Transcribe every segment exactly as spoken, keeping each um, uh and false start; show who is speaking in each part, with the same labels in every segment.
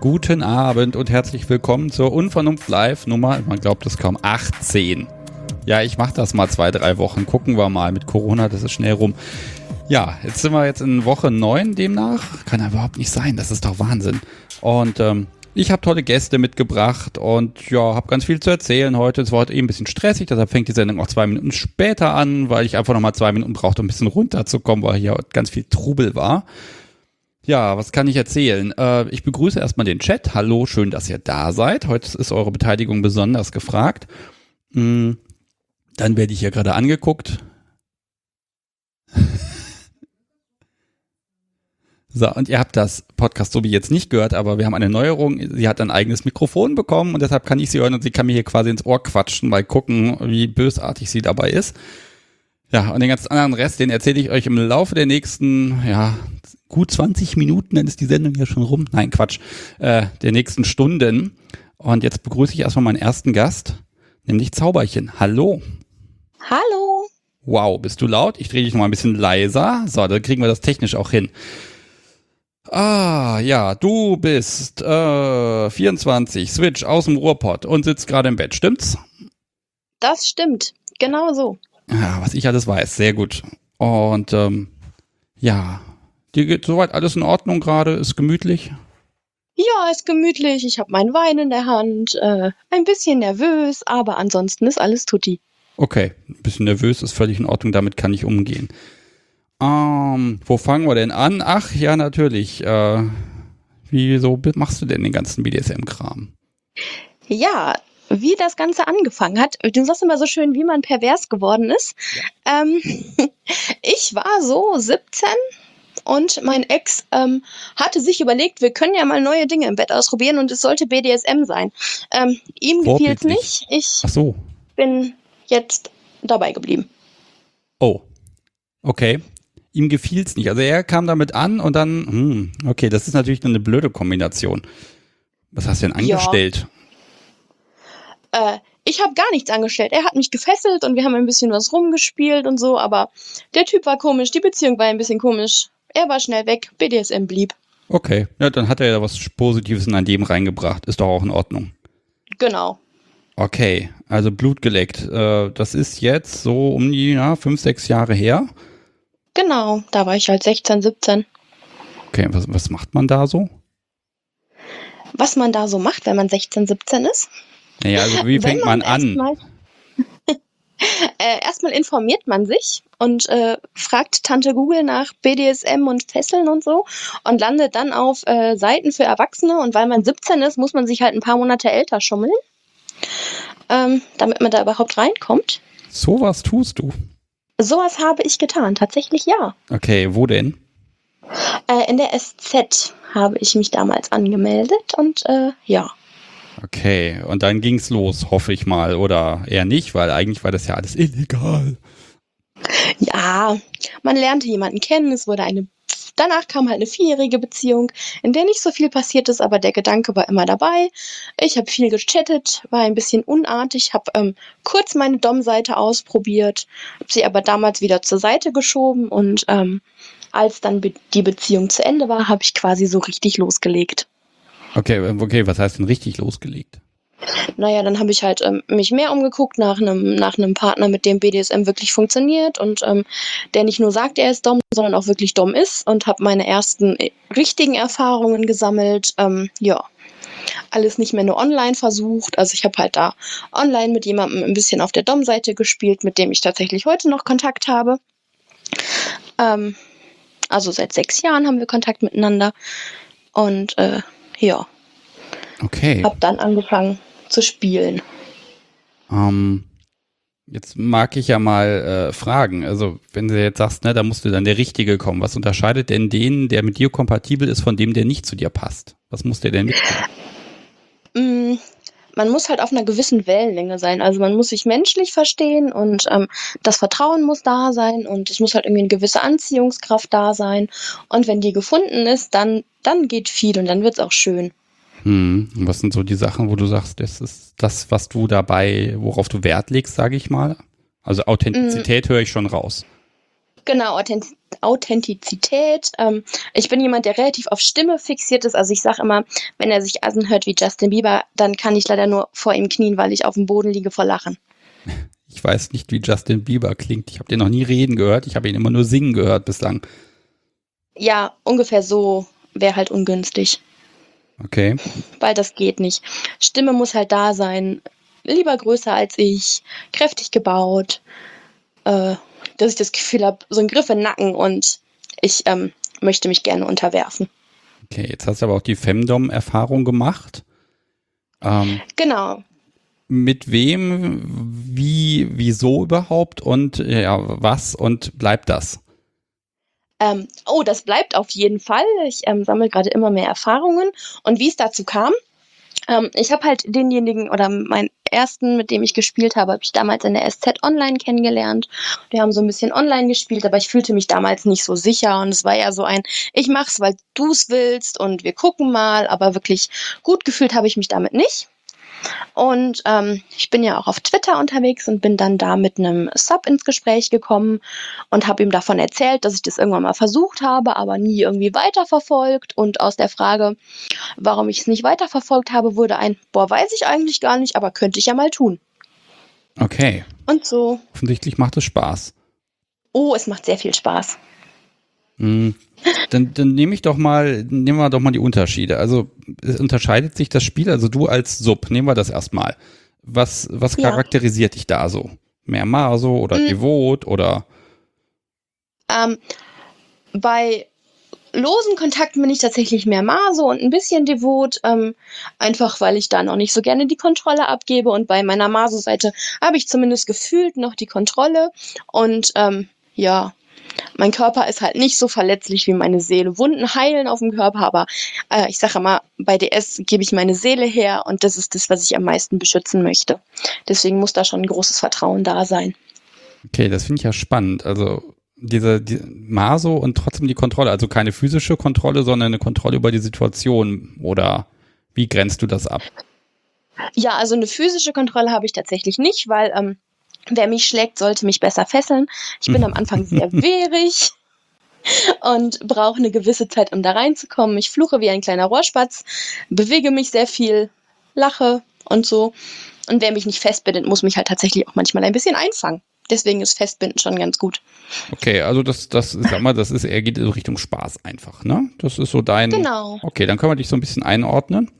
Speaker 1: guten Abend und herzlich willkommen zur Unvernunft Live Nummer, man glaubt es kaum, achtzehn. Ja, ich mache das mal zwei, drei Wochen, gucken wir mal mit Corona, das ist schnell rum. Ja, jetzt sind wir jetzt in Woche neun demnach, kann ja überhaupt nicht sein, das ist doch Wahnsinn. Und ähm, ich habe tolle Gäste mitgebracht und ja, habe ganz viel zu erzählen heute. Es war heute eben ein bisschen stressig, deshalb fängt die Sendung auch zwei Minuten später an, weil ich einfach nochmal zwei Minuten brauchte, um ein bisschen runterzukommen, weil hier ganz viel Trubel war. Ja, was kann ich erzählen? Äh, ich begrüße erstmal den Chat. Hallo, schön, dass ihr da seid. Heute ist eure Beteiligung besonders gefragt. Mm, dann werde ich hier gerade angeguckt. So, und ihr habt das Podcast so wie jetzt nicht gehört, aber wir haben eine Neuerung. Sie hat ein eigenes Mikrofon bekommen und deshalb kann ich sie hören und sie kann mir hier quasi ins Ohr quatschen, mal gucken, wie bösartig sie dabei ist. Ja, und den ganzen anderen Rest, den erzähle ich euch im Laufe der nächsten, ja, gut zwanzig Minuten, dann ist die Sendung ja schon rum. Nein, Quatsch, äh, der nächsten Stunden. Und jetzt begrüße ich erstmal meinen ersten Gast, nämlich Zauberchen. Hallo.
Speaker 2: Hallo.
Speaker 1: Wow, bist du laut? Ich drehe dich noch mal ein bisschen leiser. So, dann kriegen wir das technisch auch hin. Ah, ja, du bist äh, vierundzwanzig, Switch aus dem Ruhrpott und sitzt gerade im Bett, stimmt's?
Speaker 2: Das stimmt, genau so.
Speaker 1: Ja, was ich alles weiß, sehr gut. Und ähm, ja, dir geht soweit alles in Ordnung gerade, ist gemütlich?
Speaker 2: Ja, ist gemütlich, ich habe meinen Wein in der Hand, äh, ein bisschen nervös, aber ansonsten ist alles tutti.
Speaker 1: Okay, ein bisschen nervös ist völlig in Ordnung, damit kann ich umgehen. Ähm, wo fangen wir denn an? Ach, ja, natürlich. Äh, wieso machst du denn den ganzen B D S M-Kram?
Speaker 2: Ja, wie das Ganze angefangen hat, du sagst immer so schön, wie man pervers geworden ist. Ja. Ähm, ich war so siebzehn und mein Ex ähm, hatte sich überlegt, wir können ja mal neue Dinge im Bett ausprobieren und es sollte B D S M sein. Ähm, ihm gefiel es nicht, ich
Speaker 1: Ach so.
Speaker 2: bin jetzt dabei geblieben.
Speaker 1: Oh, okay. Ihm gefiel es nicht. Also er kam damit an und dann, hm, okay, das ist natürlich eine blöde Kombination. Was hast du denn angestellt?
Speaker 2: Ja. Äh, ich habe gar nichts angestellt. Er hat mich gefesselt und wir haben ein bisschen was rumgespielt und so, aber der Typ war komisch, die Beziehung war ein bisschen komisch. Er war schnell weg, B D S M blieb.
Speaker 1: Okay, ja, dann hat er ja was Positives in dein Leben reingebracht. Ist doch auch in Ordnung.
Speaker 2: Genau.
Speaker 1: Okay, also Blut geleckt. Äh, das ist jetzt so um die ja, fünf, sechs Jahre her.
Speaker 2: Genau, da war ich halt sechzehn, siebzehn.
Speaker 1: Okay, was, was macht man da so?
Speaker 2: Was man da so macht, wenn man sechzehn, siebzehn ist?
Speaker 1: Naja, also wie fängt man, man an?
Speaker 2: Erstmal äh, erstmal informiert man sich und äh, fragt Tante Google nach B D S M und Fesseln und so und landet dann auf äh, Seiten für Erwachsene. Und weil man siebzehn ist, muss man sich halt ein paar Monate älter schummeln, ähm, damit man da überhaupt reinkommt.
Speaker 1: Sowas tust du?
Speaker 2: Sowas habe ich getan, tatsächlich ja.
Speaker 1: Okay, wo denn?
Speaker 2: Äh, in der S Z habe ich mich damals angemeldet und äh, ja.
Speaker 1: Okay, und dann ging's los, hoffe ich mal, oder eher nicht, weil eigentlich war das ja alles illegal.
Speaker 2: Ja, man lernte jemanden kennen, es wurde eine, danach kam halt eine vierjährige Beziehung, in der nicht so viel passiert ist, aber der Gedanke war immer dabei. Ich habe viel gechattet, war ein bisschen unartig, habe ähm, kurz meine Dom-Seite ausprobiert, habe sie aber damals wieder zur Seite geschoben und ähm, als dann be- die Beziehung zu Ende war, habe ich quasi so richtig losgelegt.
Speaker 1: Okay, okay, was heißt denn richtig losgelegt?
Speaker 2: Naja, dann habe ich halt ähm, mich mehr umgeguckt nach einem nach einem Partner, mit dem B D S M wirklich funktioniert und ähm, der nicht nur sagt, er ist Dom, sondern auch wirklich Dom ist und habe meine ersten äh, richtigen Erfahrungen gesammelt. Ähm, ja, alles nicht mehr nur online versucht. Also ich habe halt da online mit jemandem ein bisschen auf der Dom-Seite gespielt, mit dem ich tatsächlich heute noch Kontakt habe. Ähm, also seit sechs Jahren haben wir Kontakt miteinander und äh, ja.
Speaker 1: Okay.
Speaker 2: Hab dann angefangen zu spielen.
Speaker 1: Ähm, jetzt mag ich ja mal äh, fragen, also wenn du jetzt sagst, ne, da musst du dann der Richtige kommen, was unterscheidet denn den, der mit dir kompatibel ist, von dem, der nicht zu dir passt? Was muss der denn mitbringen?
Speaker 2: Mm, man muss halt auf einer gewissen Wellenlänge sein, also man muss sich menschlich verstehen und ähm, das Vertrauen muss da sein und es muss halt irgendwie eine gewisse Anziehungskraft da sein und wenn die gefunden ist, dann, dann geht viel und dann wird's auch schön.
Speaker 1: Hm. Und was sind so die Sachen, wo du sagst, das ist das, was du dabei, worauf du Wert legst, sage ich mal? Also Authentizität mm. höre ich schon raus.
Speaker 2: Genau, Authent- Authentizität. Ähm, ich bin jemand, der relativ auf Stimme fixiert ist. Also ich sage immer, wenn er sich anhört wie Justin Bieber, dann kann ich leider nur vor ihm knien, weil ich auf dem Boden liege vor Lachen.
Speaker 1: Ich weiß nicht, wie Justin Bieber klingt. Ich habe den noch nie reden gehört. Ich habe ihn immer nur singen gehört bislang.
Speaker 2: Ja, ungefähr so wäre halt ungünstig.
Speaker 1: Okay.
Speaker 2: Weil das geht nicht. Stimme muss halt da sein. Lieber größer als ich, kräftig gebaut, äh, dass ich das Gefühl habe, so ein Griff in den Nacken und ich ähm, möchte mich gerne unterwerfen.
Speaker 1: Okay, jetzt hast du aber auch die Femdom-Erfahrung gemacht. Ähm,
Speaker 2: Genau.
Speaker 1: mit wem, wie, wieso überhaupt und ja, was und bleibt das?
Speaker 2: Ähm, oh, das bleibt auf jeden Fall. Ich ähm, sammle gerade immer mehr Erfahrungen. Und wie es dazu kam, ähm, ich habe halt denjenigen oder meinen ersten, mit dem ich gespielt habe, habe ich damals in der S Z Online kennengelernt. Wir haben so ein bisschen online gespielt, aber ich fühlte mich damals nicht so sicher und es war ja so ein, ich mach's, weil du es willst und wir gucken mal, aber wirklich gut gefühlt habe ich mich damit nicht. Und ähm, ich bin ja auch auf Twitter unterwegs und bin dann da mit einem Sub ins Gespräch gekommen und habe ihm davon erzählt, dass ich das irgendwann mal versucht habe, aber nie irgendwie weiterverfolgt. Und aus der Frage, warum ich es nicht weiterverfolgt habe, wurde ein, boah, weiß ich eigentlich gar nicht, aber könnte ich ja mal tun.
Speaker 1: Okay.
Speaker 2: Und so.
Speaker 1: Offensichtlich macht es Spaß.
Speaker 2: Oh, es macht sehr viel Spaß.
Speaker 1: Hm. Dann, dann nehme ich doch mal, nehmen wir doch mal die Unterschiede. Also es unterscheidet sich das Spiel, also du als Sub, nehmen wir das erstmal. Was, was
Speaker 2: Ja.
Speaker 1: charakterisiert dich da so? Mehr Maso oder
Speaker 2: Mhm.
Speaker 1: Devot oder?
Speaker 2: Ähm, bei losen Kontakten bin ich tatsächlich mehr Maso und ein bisschen devot, ähm, einfach weil ich da noch nicht so gerne die Kontrolle abgebe und bei meiner Maso-Seite habe ich zumindest gefühlt noch die Kontrolle und ähm, ja, mein Körper ist halt nicht so verletzlich wie meine Seele. Wunden heilen auf dem Körper, aber äh, ich sage immer, bei D S gebe ich meine Seele her und das ist das, was ich am meisten beschützen möchte. Deswegen muss da schon ein großes Vertrauen da sein.
Speaker 1: Okay, das finde ich ja spannend. Also diese die Maso und trotzdem die Kontrolle, also keine physische Kontrolle, sondern eine Kontrolle über die Situation. Oder wie grenzt du das ab?
Speaker 2: Ja, also eine physische Kontrolle habe ich tatsächlich nicht, weil ähm, wer mich schlägt, sollte mich besser fesseln. Ich bin am Anfang sehr wehrig und brauche eine gewisse Zeit, um da reinzukommen. Ich fluche wie ein kleiner Rohrspatz, bewege mich sehr viel, lache und so. Und wer mich nicht festbindet, muss mich halt tatsächlich auch manchmal ein bisschen einfangen. Deswegen ist Festbinden schon ganz gut.
Speaker 1: Okay, also das, das, sag mal, das ist eher geht in Richtung Spaß einfach, ne? Das ist so dein.
Speaker 2: Genau.
Speaker 1: Okay, dann können wir dich so ein bisschen einordnen.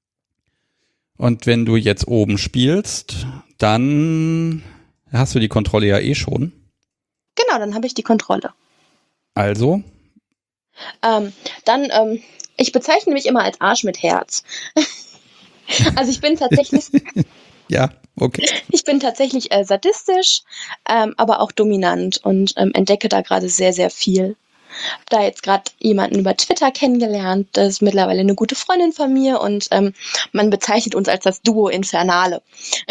Speaker 1: Und wenn du jetzt oben spielst, dann hast du die Kontrolle ja eh schon.
Speaker 2: Genau, dann habe ich die Kontrolle.
Speaker 1: Also?
Speaker 2: Ähm, dann, ähm, ich bezeichne mich immer als Arsch mit Herz. Also ich bin tatsächlich,
Speaker 1: Ja, okay.
Speaker 2: ich bin tatsächlich äh, sadistisch, ähm, aber auch dominant und ähm, entdecke da gerade sehr, sehr viel. Hab da jetzt gerade jemanden über Twitter kennengelernt, das ist mittlerweile eine gute Freundin von mir und ähm, man bezeichnet uns als das Duo Infernale.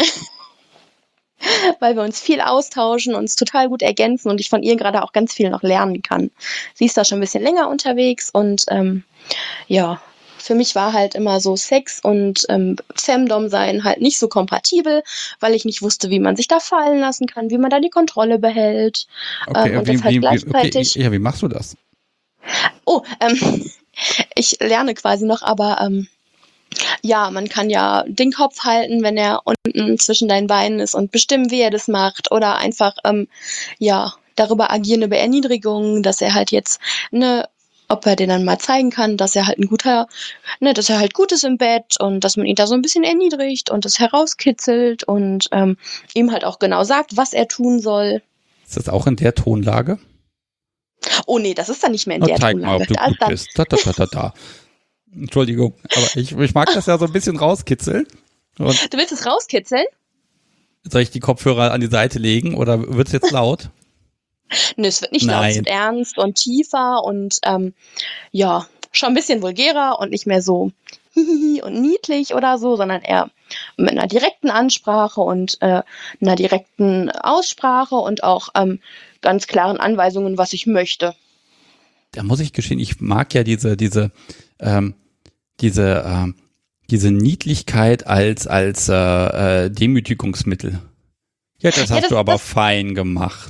Speaker 2: Weil wir uns viel austauschen, uns total gut ergänzen und ich von ihr gerade auch ganz viel noch lernen kann. Sie ist da schon ein bisschen länger unterwegs und ähm, ja, für mich war halt immer so Sex und ähm, Femdom sein halt nicht so kompatibel, weil ich nicht wusste, wie man sich da fallen lassen kann, wie man da die Kontrolle behält.
Speaker 1: Okay,
Speaker 2: ähm, und
Speaker 1: wie,
Speaker 2: das halt
Speaker 1: wie,
Speaker 2: gleichzeitig.
Speaker 1: okay, ja, wie machst du das?
Speaker 2: Oh, ähm, ich lerne quasi noch, aber ähm, ja, man kann ja den Kopf halten, wenn er unten zwischen deinen Beinen ist und bestimmen, wie er das macht oder einfach ähm, ja darüber agieren über Erniedrigung, dass er halt jetzt ne, ob er den dann mal zeigen kann, dass er halt ein guter, ne, dass er halt gut ist im Bett und dass man ihn da so ein bisschen erniedrigt und das herauskitzelt und ähm, ihm halt auch genau sagt, was er tun soll.
Speaker 1: Ist das auch in der Tonlage?
Speaker 2: Oh nee, das ist dann nicht mehr in
Speaker 1: Oh,
Speaker 2: der
Speaker 1: zeig mal,
Speaker 2: Tonlage.
Speaker 1: ob du
Speaker 2: Da ist
Speaker 1: gut
Speaker 2: dann,
Speaker 1: bist. Da, da, da, da, da. Entschuldigung, aber ich, ich mag das ja so ein bisschen rauskitzeln. Und
Speaker 2: du willst es rauskitzeln?
Speaker 1: soll ich die Kopfhörer an die Seite legen oder wird es jetzt laut?
Speaker 2: Nö, es wird nicht laut, es
Speaker 1: Nein.
Speaker 2: wird ernst und tiefer und ähm, ja, schon ein bisschen vulgärer und nicht mehr so hihihi und niedlich oder so, sondern eher mit einer direkten Ansprache und äh, einer direkten Aussprache und auch ähm, ganz klaren Anweisungen, was ich möchte.
Speaker 1: Da muss ich gestehen, ich mag ja diese, diese, ähm, diese, ähm, diese Niedlichkeit als, als äh, äh, Demütigungsmittel. Ja, das
Speaker 2: Ja,
Speaker 1: hast
Speaker 2: das-
Speaker 1: du aber
Speaker 2: das-
Speaker 1: fein gemacht.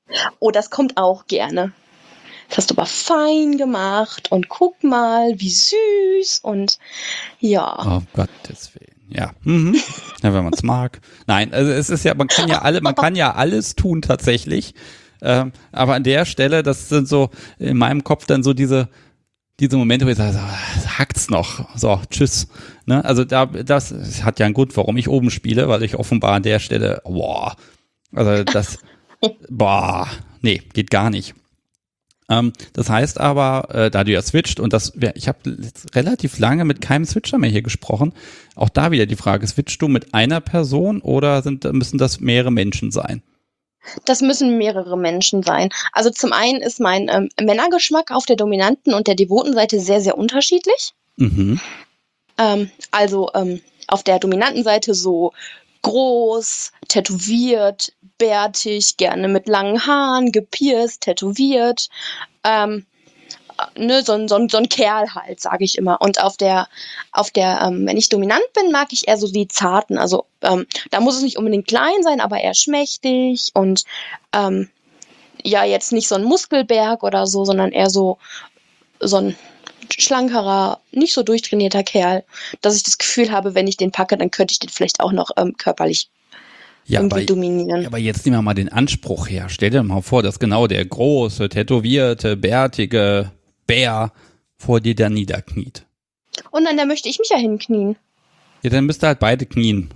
Speaker 2: Oh, das kommt auch gerne. Das hast du aber fein gemacht und guck mal, wie süß und ja.
Speaker 1: Oh Gottes Willen. Ja, mhm. Ja, wenn man es mag. Nein, also es ist ja, man kann ja alle, man kann ja alles tun tatsächlich. Ähm, aber an der Stelle, das sind so in meinem Kopf dann so diese, diese Momente, wo ich sage, so, hackt's noch. So, tschüss. Ne? Also da, das hat ja einen Grund, warum ich oben spiele, weil ich offenbar an der Stelle, boah, also das, boah, nee, geht gar nicht. Ähm, das heißt aber, äh, da du ja switcht und das, ich habe relativ lange mit keinem Switcher mehr hier gesprochen, auch da wieder die Frage, switchst du mit einer Person oder sind, müssen das mehrere Menschen sein?
Speaker 2: Das müssen mehrere Menschen sein. Also zum einen ist mein ähm, Männergeschmack auf der dominanten und der devoten Seite sehr, sehr unterschiedlich.
Speaker 1: Mhm.
Speaker 2: Ähm, also ähm, auf der dominanten Seite so groß, tätowiert, bärtig, gerne mit langen Haaren, gepierst, tätowiert. Ähm, ne, so ein, so ein, so ein Kerl halt, sage ich immer. Und auf der, auf der, ähm, wenn ich dominant bin, mag ich eher so die Zarten. Also ähm, da muss es nicht unbedingt klein sein, aber eher schmächtig und ähm, ja, jetzt nicht so ein Muskelberg oder so, sondern eher so, so ein schlankerer, nicht so durchtrainierter Kerl, dass ich das Gefühl habe, wenn ich den packe, dann könnte ich den vielleicht auch noch ähm, körperlich
Speaker 1: Ja,
Speaker 2: irgendwie
Speaker 1: aber,
Speaker 2: dominieren.
Speaker 1: aber jetzt nehmen wir mal den Anspruch her. Stell dir mal vor, dass genau der große, tätowierte, bärtige Bär vor dir da niederkniet.
Speaker 2: Und dann, da möchte ich mich ja hinknien.
Speaker 1: Ja, dann müsst ihr halt beide knien.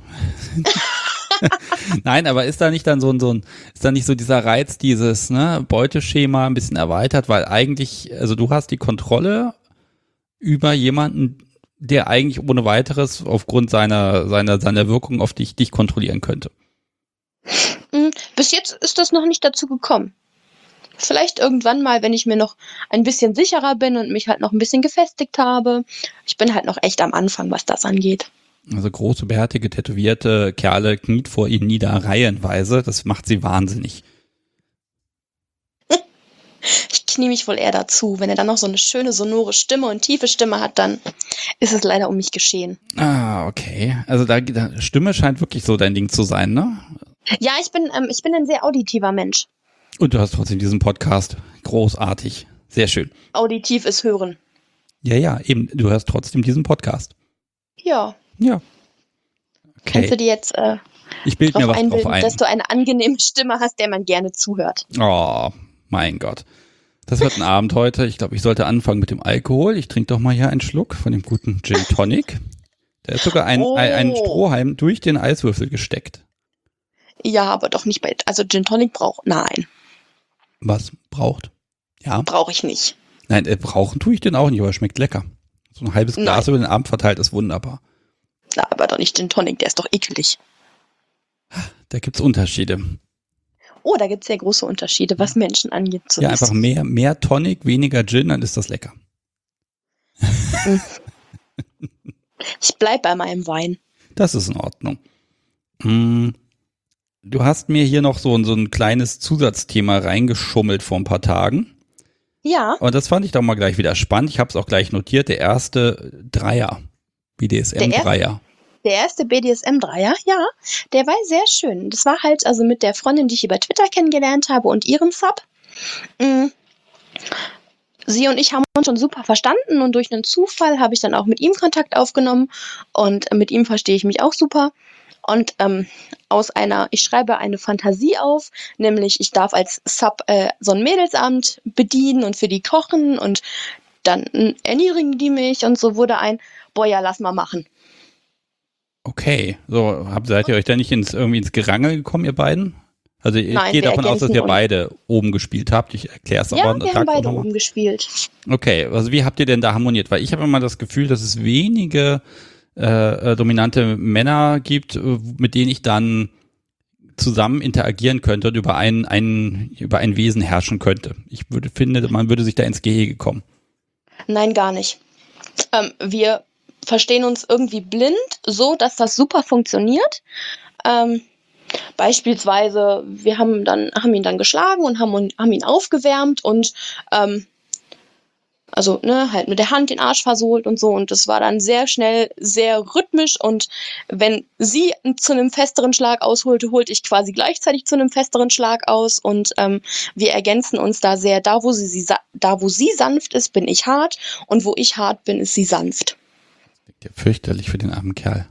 Speaker 1: Nein, aber ist da nicht dann so ein, so ein, ist da nicht so dieser Reiz, dieses, ne, Beuteschema ein bisschen erweitert, weil eigentlich, also du hast die Kontrolle über jemanden, der eigentlich ohne weiteres aufgrund seiner, seiner, seiner Wirkung auf dich, dich kontrollieren könnte.
Speaker 2: Bis jetzt ist das noch nicht dazu gekommen. Vielleicht irgendwann mal, wenn ich mir noch ein bisschen sicherer bin und mich halt noch ein bisschen gefestigt habe. Ich bin halt noch echt am Anfang, was das angeht.
Speaker 1: Also große, bärtige, tätowierte Kerle kniet vor ihnen nieder, reihenweise. Das macht sie wahnsinnig.
Speaker 2: Ich knie mich wohl eher dazu. Wenn er dann noch so eine schöne, sonore Stimme und tiefe Stimme hat, dann ist es leider um mich geschehen.
Speaker 1: Ah, okay. Also da, da Stimme scheint wirklich so dein Ding zu sein, ne?
Speaker 2: Ja, ich bin, ähm, ich bin ein sehr auditiver Mensch.
Speaker 1: Und du hast trotzdem diesen Podcast. Großartig. Sehr schön.
Speaker 2: Auditiv ist hören.
Speaker 1: Ja, ja, eben. Du hörst trotzdem diesen Podcast.
Speaker 2: Ja.
Speaker 1: Ja. Okay.
Speaker 2: Kannst du dir jetzt äh,
Speaker 1: ich bild mir was
Speaker 2: einbilden,
Speaker 1: drauf ein.
Speaker 2: dass du eine angenehme Stimme hast, der man gerne zuhört.
Speaker 1: Oh, mein Gott. Das wird ein Abend heute. Ich glaube, ich sollte anfangen mit dem Alkohol. Ich trinke doch mal hier einen Schluck von dem guten Gin Tonic. Da ist sogar ein,
Speaker 2: oh.
Speaker 1: ein, ein Strohhalm durch den Eiswürfel gesteckt.
Speaker 2: Ja, aber doch nicht bei, also Gin Tonic braucht, nein.
Speaker 1: Was? Braucht? Ja.
Speaker 2: Brauche ich nicht.
Speaker 1: Nein, äh, brauchen tue ich den auch nicht, aber er schmeckt lecker. So ein halbes Glas
Speaker 2: Nein.
Speaker 1: über den Abend verteilt ist wunderbar.
Speaker 2: Na, aber doch nicht Gin Tonic, der ist doch ekelig.
Speaker 1: Da gibt's Unterschiede.
Speaker 2: Oh, da gibt's sehr große Unterschiede, was Menschen angeht. So
Speaker 1: ja, einfach mehr, mehr Tonic, weniger Gin, dann ist das lecker.
Speaker 2: Ich bleib bei meinem Wein.
Speaker 1: Das ist in Ordnung. Hm. Du hast mir hier noch so, so ein kleines Zusatzthema reingeschummelt vor ein paar Tagen.
Speaker 2: Ja.
Speaker 1: Und das fand ich doch mal gleich wieder spannend. Ich habe es auch gleich notiert. Der erste Dreier. B D S M-Dreier.
Speaker 2: Der erste B D S M-Dreier, ja. Der war sehr schön. Das war halt also mit der Freundin, die ich über Twitter kennengelernt habe und ihrem Sub. Mhm. Sie und ich haben uns schon super verstanden und durch einen Zufall habe ich dann auch mit ihm Kontakt aufgenommen und mit ihm verstehe ich mich auch super. Und ähm, aus einer, ich schreibe eine Fantasie auf, nämlich ich darf als Sub äh, so ein Mädelsabend bedienen und für die kochen und dann erniedrigen die mich und so wurde ein, boah ja, lass mal machen.
Speaker 1: Okay, so habt, seid ihr euch da nicht ins, irgendwie ins Gerangel gekommen, ihr beiden? Also ich
Speaker 2: Nein,
Speaker 1: gehe davon aus, dass ihr
Speaker 2: uns.
Speaker 1: beide oben gespielt habt. Ich erkläre es
Speaker 2: ja,
Speaker 1: aber.
Speaker 2: wir haben beide oben gespielt.
Speaker 1: Okay, also wie habt ihr denn da harmoniert? Weil ich habe immer das Gefühl, dass es wenige äh, dominante Männer gibt, mit denen ich dann zusammen interagieren könnte und über ein, ein, über ein Wesen herrschen könnte. Ich würde, finde, man würde sich da ins Gehege kommen.
Speaker 2: Nein, gar nicht. Ähm, wir verstehen uns irgendwie blind, so dass das super funktioniert. Ähm, beispielsweise, wir haben dann haben ihn dann geschlagen und haben, haben ihn aufgewärmt und ähm, Also, ne, halt mit der Hand den Arsch versohlt und so. Und das war dann sehr schnell, sehr rhythmisch. Und wenn sie zu einem festeren Schlag ausholte, holte ich quasi gleichzeitig zu einem festeren Schlag aus. Und ähm, wir ergänzen uns da sehr. Da wo sie, sie, da, wo sie sanft ist, bin ich hart. Und wo ich hart bin, ist sie sanft.
Speaker 1: Ja, fürchterlich für den armen Kerl.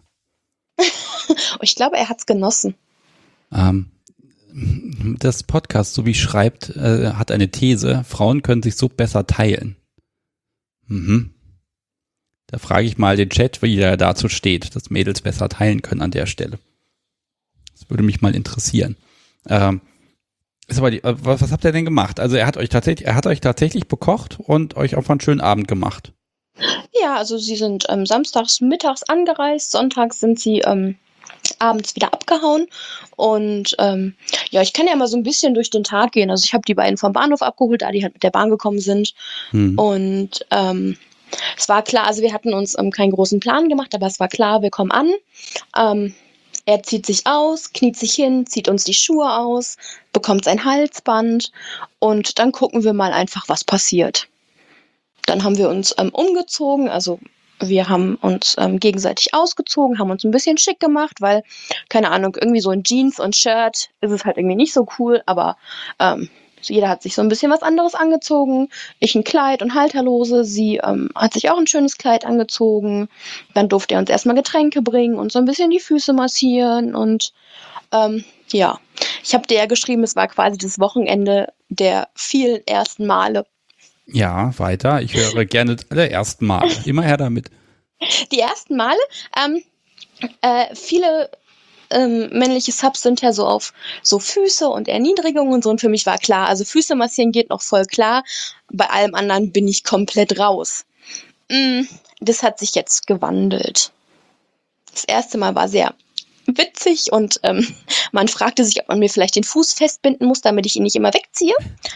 Speaker 2: Ich glaube, er hat's genossen.
Speaker 1: Ähm, das Podcast, so wie schreibt, äh, hat eine These, Frauen können sich so besser teilen. Mhm. Da frage ich mal den Chat, wie der dazu steht, dass Mädels besser teilen können an der Stelle. Das würde mich mal interessieren. Ähm, ist aber die, was, was habt ihr denn gemacht? Also er hat euch tatsächlich, er hat euch tatsächlich bekocht und euch auf einen schönen Abend gemacht.
Speaker 2: Ja, also sie sind ähm, samstags mittags angereist, sonntags sind sie ähm, abends wieder abgehauen. Und ähm, ja, ich kann ja mal so ein bisschen durch den Tag gehen. Also ich habe die beiden vom Bahnhof abgeholt, da die halt mit der Bahn gekommen sind. Hm. Und ähm, es war klar, also wir hatten uns ähm, keinen großen Plan gemacht, aber es war klar, wir kommen an. Ähm, er zieht sich aus, kniet sich hin, zieht uns die Schuhe aus, bekommt sein Halsband und dann gucken wir mal einfach, was passiert. Dann haben wir uns ähm, umgezogen, also wir haben uns ähm, gegenseitig ausgezogen, haben uns ein bisschen schick gemacht, weil, keine Ahnung, irgendwie so in Jeans und Shirt ist es halt irgendwie nicht so cool, aber ähm, jeder hat sich so ein bisschen was anderes angezogen. Ich ein Kleid und Halterlose, sie ähm, hat sich auch ein schönes Kleid angezogen. Dann durfte er uns erstmal Getränke bringen und so ein bisschen die Füße massieren und ähm, ja, ich habe dir ja geschrieben, es war quasi das Wochenende der vielen ersten Male.
Speaker 1: Ja, weiter. Ich höre gerne alle ersten Male. Immer her damit.
Speaker 2: Die ersten Male, ähm, äh, viele ähm, männliche Subs sind ja so auf so Füße und Erniedrigung und so. Und für mich war klar, also Füße massieren geht noch voll klar. Bei allem anderen bin ich komplett raus. Mm, das hat sich jetzt gewandelt. Das erste Mal war sehr witzig und ähm, man fragte sich, ob man mir vielleicht den Fuß festbinden muss, damit ich ihn nicht immer wegziehe.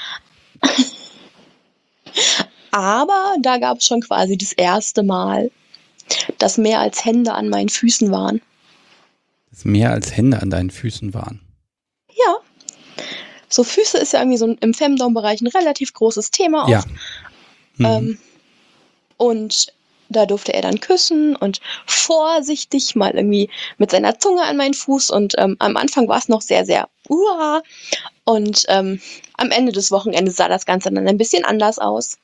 Speaker 2: Aber da gab es schon quasi das erste Mal, dass mehr als Hände an meinen Füßen waren.
Speaker 1: Dass mehr als Hände an deinen Füßen waren?
Speaker 2: Ja. So Füße ist ja irgendwie so im Femdom-Bereich ein relativ großes Thema.
Speaker 1: Ja.
Speaker 2: Oft.
Speaker 1: Mhm.
Speaker 2: Ähm, und da durfte er dann küssen und vorsichtig mal irgendwie mit seiner Zunge an meinen Fuß. Und ähm, am Anfang war es noch sehr, sehr uah. Und ähm, am Ende des Wochenendes sah das Ganze dann ein bisschen anders aus.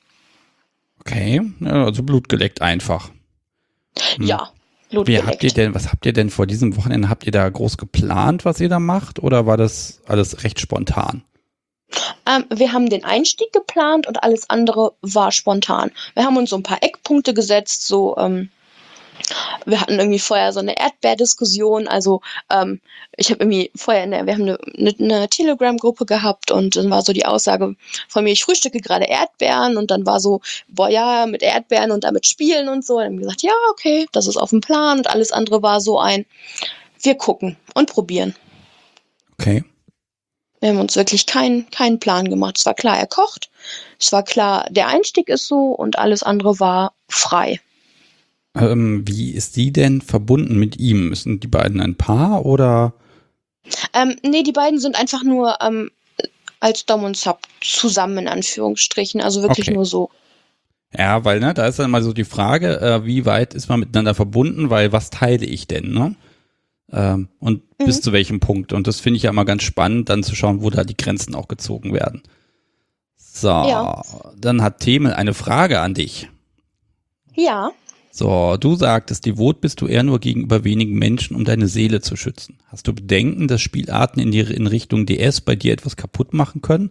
Speaker 1: Okay, also Blut geleckt einfach.
Speaker 2: Hm. Ja, Blut
Speaker 1: Wie
Speaker 2: geleckt.
Speaker 1: habt ihr denn, was habt ihr denn vor diesem Wochenende? Habt ihr da groß geplant, was ihr da macht? Oder war das alles recht spontan?
Speaker 2: Ähm, wir haben den Einstieg geplant und alles andere war spontan. Wir haben uns so ein paar Eckpunkte gesetzt, so ähm, wir hatten irgendwie vorher so eine Erdbeerdiskussion, also ähm, ich habe irgendwie vorher, eine, wir haben eine, eine, eine Telegram-Gruppe gehabt und dann war so die Aussage von mir, ich frühstücke gerade Erdbeeren und dann war so, boah ja, mit Erdbeeren und damit spielen und so. Und dann haben wir gesagt, ja, okay, das ist auf dem Plan und alles andere war so ein, wir gucken und probieren.
Speaker 1: Okay.
Speaker 2: Wir haben uns wirklich keinen keinen Plan gemacht. Es war klar, er kocht, es war klar, der Einstieg ist so und alles andere war frei.
Speaker 1: Ähm, wie ist die denn verbunden mit ihm? Sind die beiden ein Paar oder?
Speaker 2: Ähm, nee, die beiden sind einfach nur ähm, als Dom und Sub zusammen in Anführungsstrichen, also wirklich
Speaker 1: Okay.
Speaker 2: nur so.
Speaker 1: Ja, weil, ne, da ist dann mal so die Frage, äh, wie weit ist man miteinander verbunden, weil was teile ich denn, ne? Ähm, und mhm. bis zu welchem Punkt. Und das finde ich ja immer ganz spannend, dann zu schauen, wo da die Grenzen auch gezogen werden. So, ja. Dann hat Themel eine Frage an dich.
Speaker 2: Ja.
Speaker 1: So, du sagtest, devot bist du eher nur gegenüber wenigen Menschen, um deine Seele zu schützen. Hast du Bedenken, dass Spielarten in, die, in Richtung D S bei dir etwas kaputt machen können?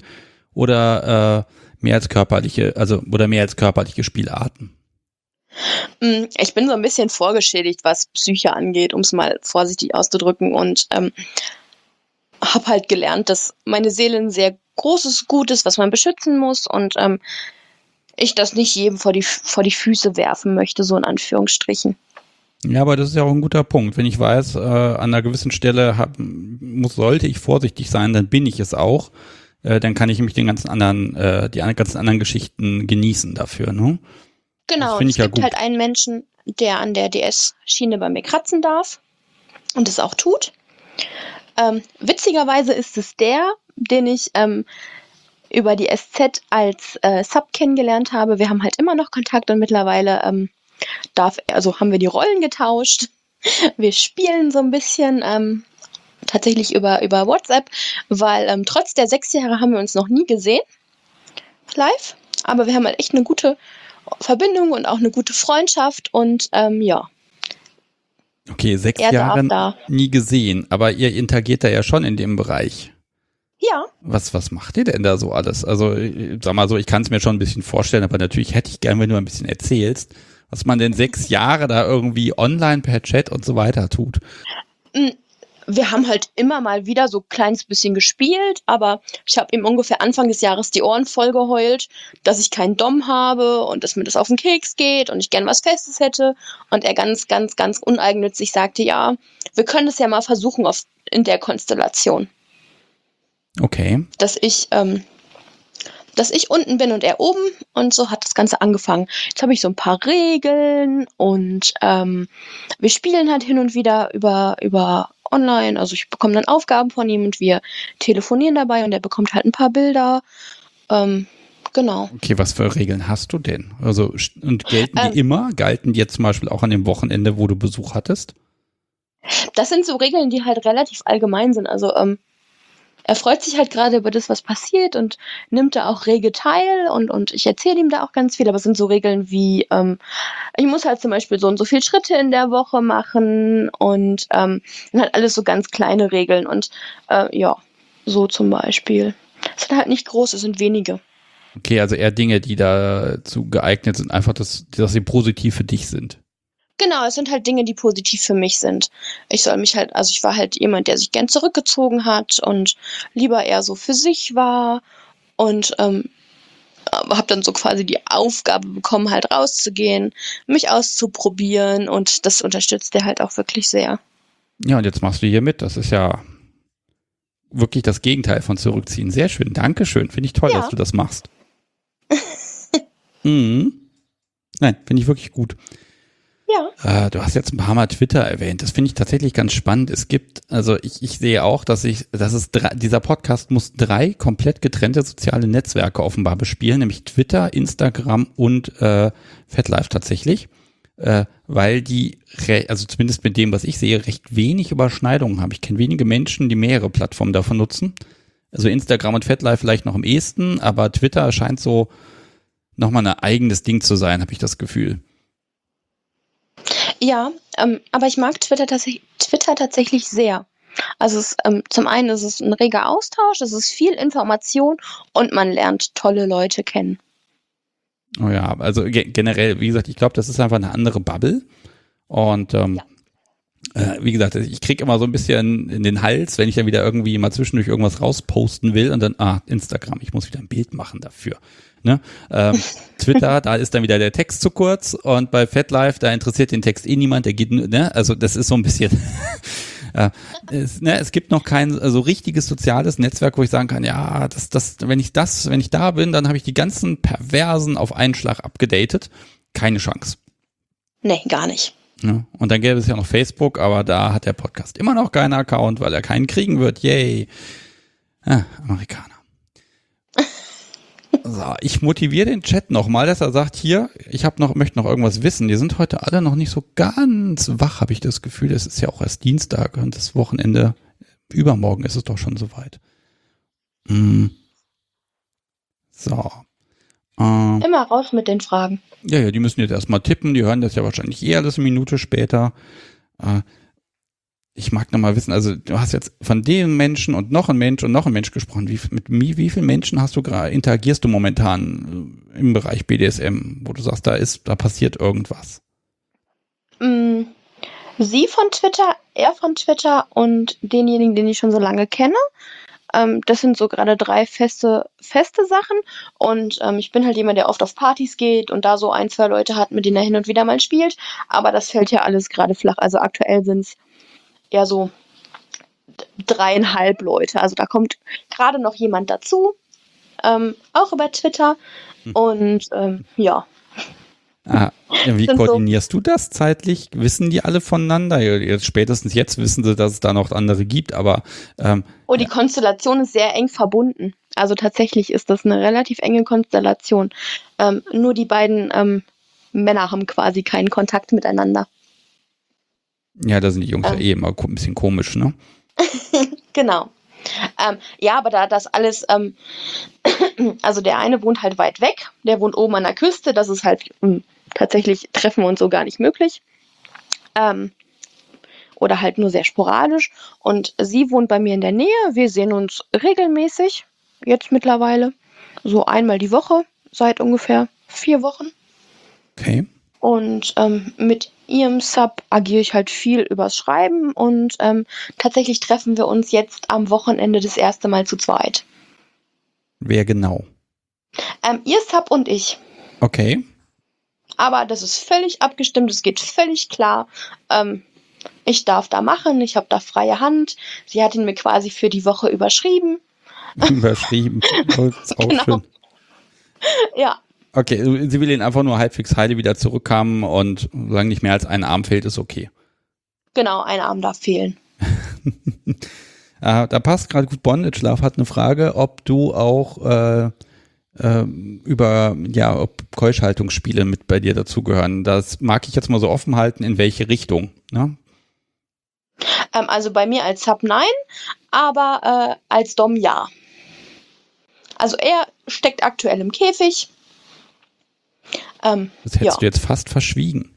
Speaker 1: Oder äh, mehr als körperliche, also oder mehr als körperliche Spielarten?
Speaker 2: Ich bin so ein bisschen vorgeschädigt, was Psyche angeht, um es mal vorsichtig auszudrücken. Und ähm, habe halt gelernt, dass meine Seele ein sehr großes Gut ist, was man beschützen muss. Und ähm, ich das nicht jedem vor die, vor die Füße werfen möchte, so in Anführungsstrichen.
Speaker 1: Ja, aber das ist ja auch ein guter Punkt. Wenn ich weiß, äh, an einer gewissen Stelle hab, muss, sollte ich vorsichtig sein, dann bin ich es auch. Äh, dann kann ich mich den ganzen anderen, äh, die ganzen anderen Geschichten genießen dafür, ne?
Speaker 2: Genau, es gibt ja halt einen Menschen, der an der D S-Schiene bei mir kratzen darf und es auch tut. Ähm, witzigerweise ist es der, den ich ähm, über die S Z als äh, Sub kennengelernt habe. Wir haben halt immer noch Kontakt und mittlerweile ähm, darf, also haben wir die Rollen getauscht. Wir spielen so ein bisschen ähm, tatsächlich über, über WhatsApp, weil ähm, trotz der sechs Jahre haben wir uns noch nie gesehen live, aber wir haben halt echt eine gute Verbindung und auch eine gute Freundschaft und ähm, ja.
Speaker 1: Okay, sechs
Speaker 2: Er darf
Speaker 1: Jahre
Speaker 2: da.
Speaker 1: nie gesehen, aber ihr interagiert da ja schon in dem Bereich.
Speaker 2: Ja.
Speaker 1: Was, was macht ihr denn da so alles? Also, ich sag mal so, ich kann es mir schon ein bisschen vorstellen, aber natürlich hätte ich gern, wenn du ein bisschen erzählst, was man denn sechs Jahre da irgendwie online per Chat und so weiter tut.
Speaker 2: Wir haben halt immer mal wieder so ein kleines bisschen gespielt, aber ich habe ihm ungefähr Anfang des Jahres die Ohren voll geheult, dass ich keinen Dom habe und dass mir das auf den Keks geht und ich gern was Festes hätte. Und er ganz, ganz, ganz uneigennützig sagte, ja, wir können es ja mal versuchen auf, in der Konstellation.
Speaker 1: Okay.
Speaker 2: Dass ich, ähm, dass ich unten bin und er oben und so hat das Ganze angefangen. Jetzt habe ich so ein paar Regeln und ähm, wir spielen halt hin und wieder über, über online. Also ich bekomme dann Aufgaben von ihm und wir telefonieren dabei und er bekommt halt ein paar Bilder. Ähm, genau.
Speaker 1: Okay, was für Regeln hast du denn? Also, und gelten die
Speaker 2: Ähm,
Speaker 1: immer? Galten die jetzt zum Beispiel auch an dem Wochenende, wo du Besuch hattest?
Speaker 2: Das sind so Regeln, die halt relativ allgemein sind. Also ähm, er freut sich halt gerade über das, was passiert und nimmt da auch rege teil und, und ich erzähle ihm da auch ganz viel, aber es sind so Regeln wie, ähm, ich muss halt zum Beispiel so und so viele Schritte in der Woche machen und ähm, dann halt alles so ganz kleine Regeln und äh, ja, so zum Beispiel. Es sind halt nicht groß, es sind wenige.
Speaker 1: Okay, also eher Dinge, die dazu geeignet sind, einfach, dass, dass sie positiv für dich sind.
Speaker 2: Genau, es sind halt Dinge, die positiv für mich sind. Ich soll mich halt, also ich war halt jemand, der sich gern zurückgezogen hat und lieber eher so für sich war und ähm, habe dann so quasi die Aufgabe bekommen, halt rauszugehen, mich auszuprobieren und das unterstützt er halt auch wirklich sehr.
Speaker 1: Ja, und jetzt machst du hier mit. Das ist ja wirklich das Gegenteil von zurückziehen. Sehr schön. Dankeschön. Finde ich toll,
Speaker 2: Ja.
Speaker 1: dass du das machst. mhm. Nein, finde ich wirklich gut.
Speaker 2: Ja.
Speaker 1: Äh, du hast jetzt ein paar Mal Twitter erwähnt. Das finde ich tatsächlich ganz spannend. Es gibt, also ich, ich sehe auch, dass ich, dass es drei, dieser Podcast muss drei komplett getrennte soziale Netzwerke offenbar bespielen, nämlich Twitter, Instagram und äh, FatLife tatsächlich, äh, weil die, re- also zumindest mit dem, was ich sehe, recht wenig Überschneidungen haben. Ich kenne wenige Menschen, die mehrere Plattformen davon nutzen. Also Instagram und FatLife vielleicht noch am ehesten, aber Twitter scheint so nochmal ein eigenes Ding zu sein, habe ich das Gefühl.
Speaker 2: Ja, ähm, aber ich mag Twitter, tats- Twitter tatsächlich sehr. Also es, ähm, zum einen ist es ein reger Austausch, es ist viel Information und man lernt tolle Leute kennen.
Speaker 1: Oh ja, also ge- generell, wie gesagt, ich glaube, das ist einfach eine andere Bubble. Und ähm, ja. äh, wie gesagt, ich kriege immer so ein bisschen in den Hals, wenn ich dann wieder irgendwie mal zwischendurch irgendwas rausposten will und dann, ah, Instagram, ich muss wieder ein Bild machen dafür. Ne? Ähm, Twitter, da ist dann wieder der Text zu kurz und bei FatLife, da interessiert den Text eh niemand, der geht, ne? Also das ist so ein bisschen äh, es, ne, es gibt noch kein so also richtiges soziales Netzwerk, wo ich sagen kann, ja, das, das, wenn ich das, wenn ich da bin, dann habe ich die ganzen Perversen auf einen Schlag abgedatet. Keine Chance.
Speaker 2: Nee, gar nicht.
Speaker 1: Ja, und dann gäbe es ja noch Facebook, aber da hat der Podcast immer noch keinen Account, weil er keinen kriegen wird. Yay. Ah, Amerikaner. So, ich motiviere den Chat nochmal, dass er sagt, hier, ich hab noch, möchte noch irgendwas wissen. Die sind heute alle noch nicht so ganz wach, habe ich das Gefühl. Es ist ja auch erst Dienstag und das Wochenende, übermorgen ist es doch schon soweit. Hm. So. Ähm,
Speaker 2: Immer raus mit den Fragen.
Speaker 1: ja, ja, die müssen jetzt erstmal tippen, die hören das ja wahrscheinlich eh alles eine Minute später. Äh, Ich mag noch mal wissen, also du hast jetzt von dem Menschen und noch ein Mensch und noch ein Mensch gesprochen. Wie, mit wie, wie vielen Menschen hast du gerade, interagierst du momentan im Bereich B D S M, wo du sagst, da ist, da passiert irgendwas?
Speaker 2: Mm, Sie von Twitter, er von Twitter und denjenigen, den ich schon so lange kenne. Ähm, das sind so gerade drei feste, feste Sachen. Und ähm, ich bin halt jemand, der oft auf Partys geht und da so ein, zwei Leute hat, mit denen er hin und wieder mal spielt. Aber das fällt ja alles gerade flach. Also aktuell sind es eher so dreieinhalb Leute. Also da kommt gerade noch jemand dazu, ähm, auch über Twitter.
Speaker 1: Hm.
Speaker 2: Und ähm, ja.
Speaker 1: Ah, ja, wie
Speaker 2: Sind so,
Speaker 1: koordinierst du das zeitlich? Wissen die alle voneinander? Ja, Jetzt, spätestens jetzt wissen sie, dass es da noch andere gibt, aber ähm,
Speaker 2: oh, die Konstellation ist sehr eng verbunden. Also tatsächlich ist das eine relativ enge Konstellation. Ähm, nur die beiden ähm, Männer haben quasi keinen Kontakt miteinander.
Speaker 1: ja, da sind die Jungs ja
Speaker 2: Ähm,
Speaker 1: eh immer ko- ein bisschen komisch, ne?
Speaker 2: genau. Ähm, ja, aber da das alles, ähm, also der eine wohnt halt weit weg, der wohnt oben an der Küste, das ist halt ähm, tatsächlich Treffen und so gar nicht möglich. Ähm, oder halt nur sehr sporadisch. Und sie wohnt bei mir in der Nähe. Wir sehen uns regelmäßig, jetzt mittlerweile, so einmal die Woche, seit ungefähr vier Wochen.
Speaker 1: Okay.
Speaker 2: Und ähm, mit ihrem Sub agiere ich halt viel übers Schreiben und ähm, tatsächlich treffen wir uns jetzt am Wochenende das erste Mal zu zweit.
Speaker 1: Wer genau?
Speaker 2: Ähm, ihr Sub und ich.
Speaker 1: Okay.
Speaker 2: Aber das ist völlig abgestimmt, es geht völlig klar. Ähm, ich darf da machen, ich habe da freie Hand. Sie hat ihn mir quasi für die Woche überschrieben.
Speaker 1: Überschrieben. Das ist auch
Speaker 2: Genau.
Speaker 1: schön.
Speaker 2: Ja,
Speaker 1: Okay, sie will ihn einfach nur halbwegs heile wieder zurückhaben und sagen, nicht mehr als ein Arm fehlt, ist okay.
Speaker 2: genau, ein Arm darf fehlen.
Speaker 1: äh, da passt gerade gut. Bondage Love hat eine Frage, ob du auch äh, äh, über, ja, ob Keuschhaltungsspiele mit bei dir dazugehören. Das mag ich jetzt mal so offen halten, in welche Richtung, ne?
Speaker 2: Ähm, also bei mir als Sub nein, aber äh, als Dom ja. Also er steckt aktuell im Käfig. Ähm,
Speaker 1: Das hättest
Speaker 2: ja.
Speaker 1: du jetzt fast verschwiegen.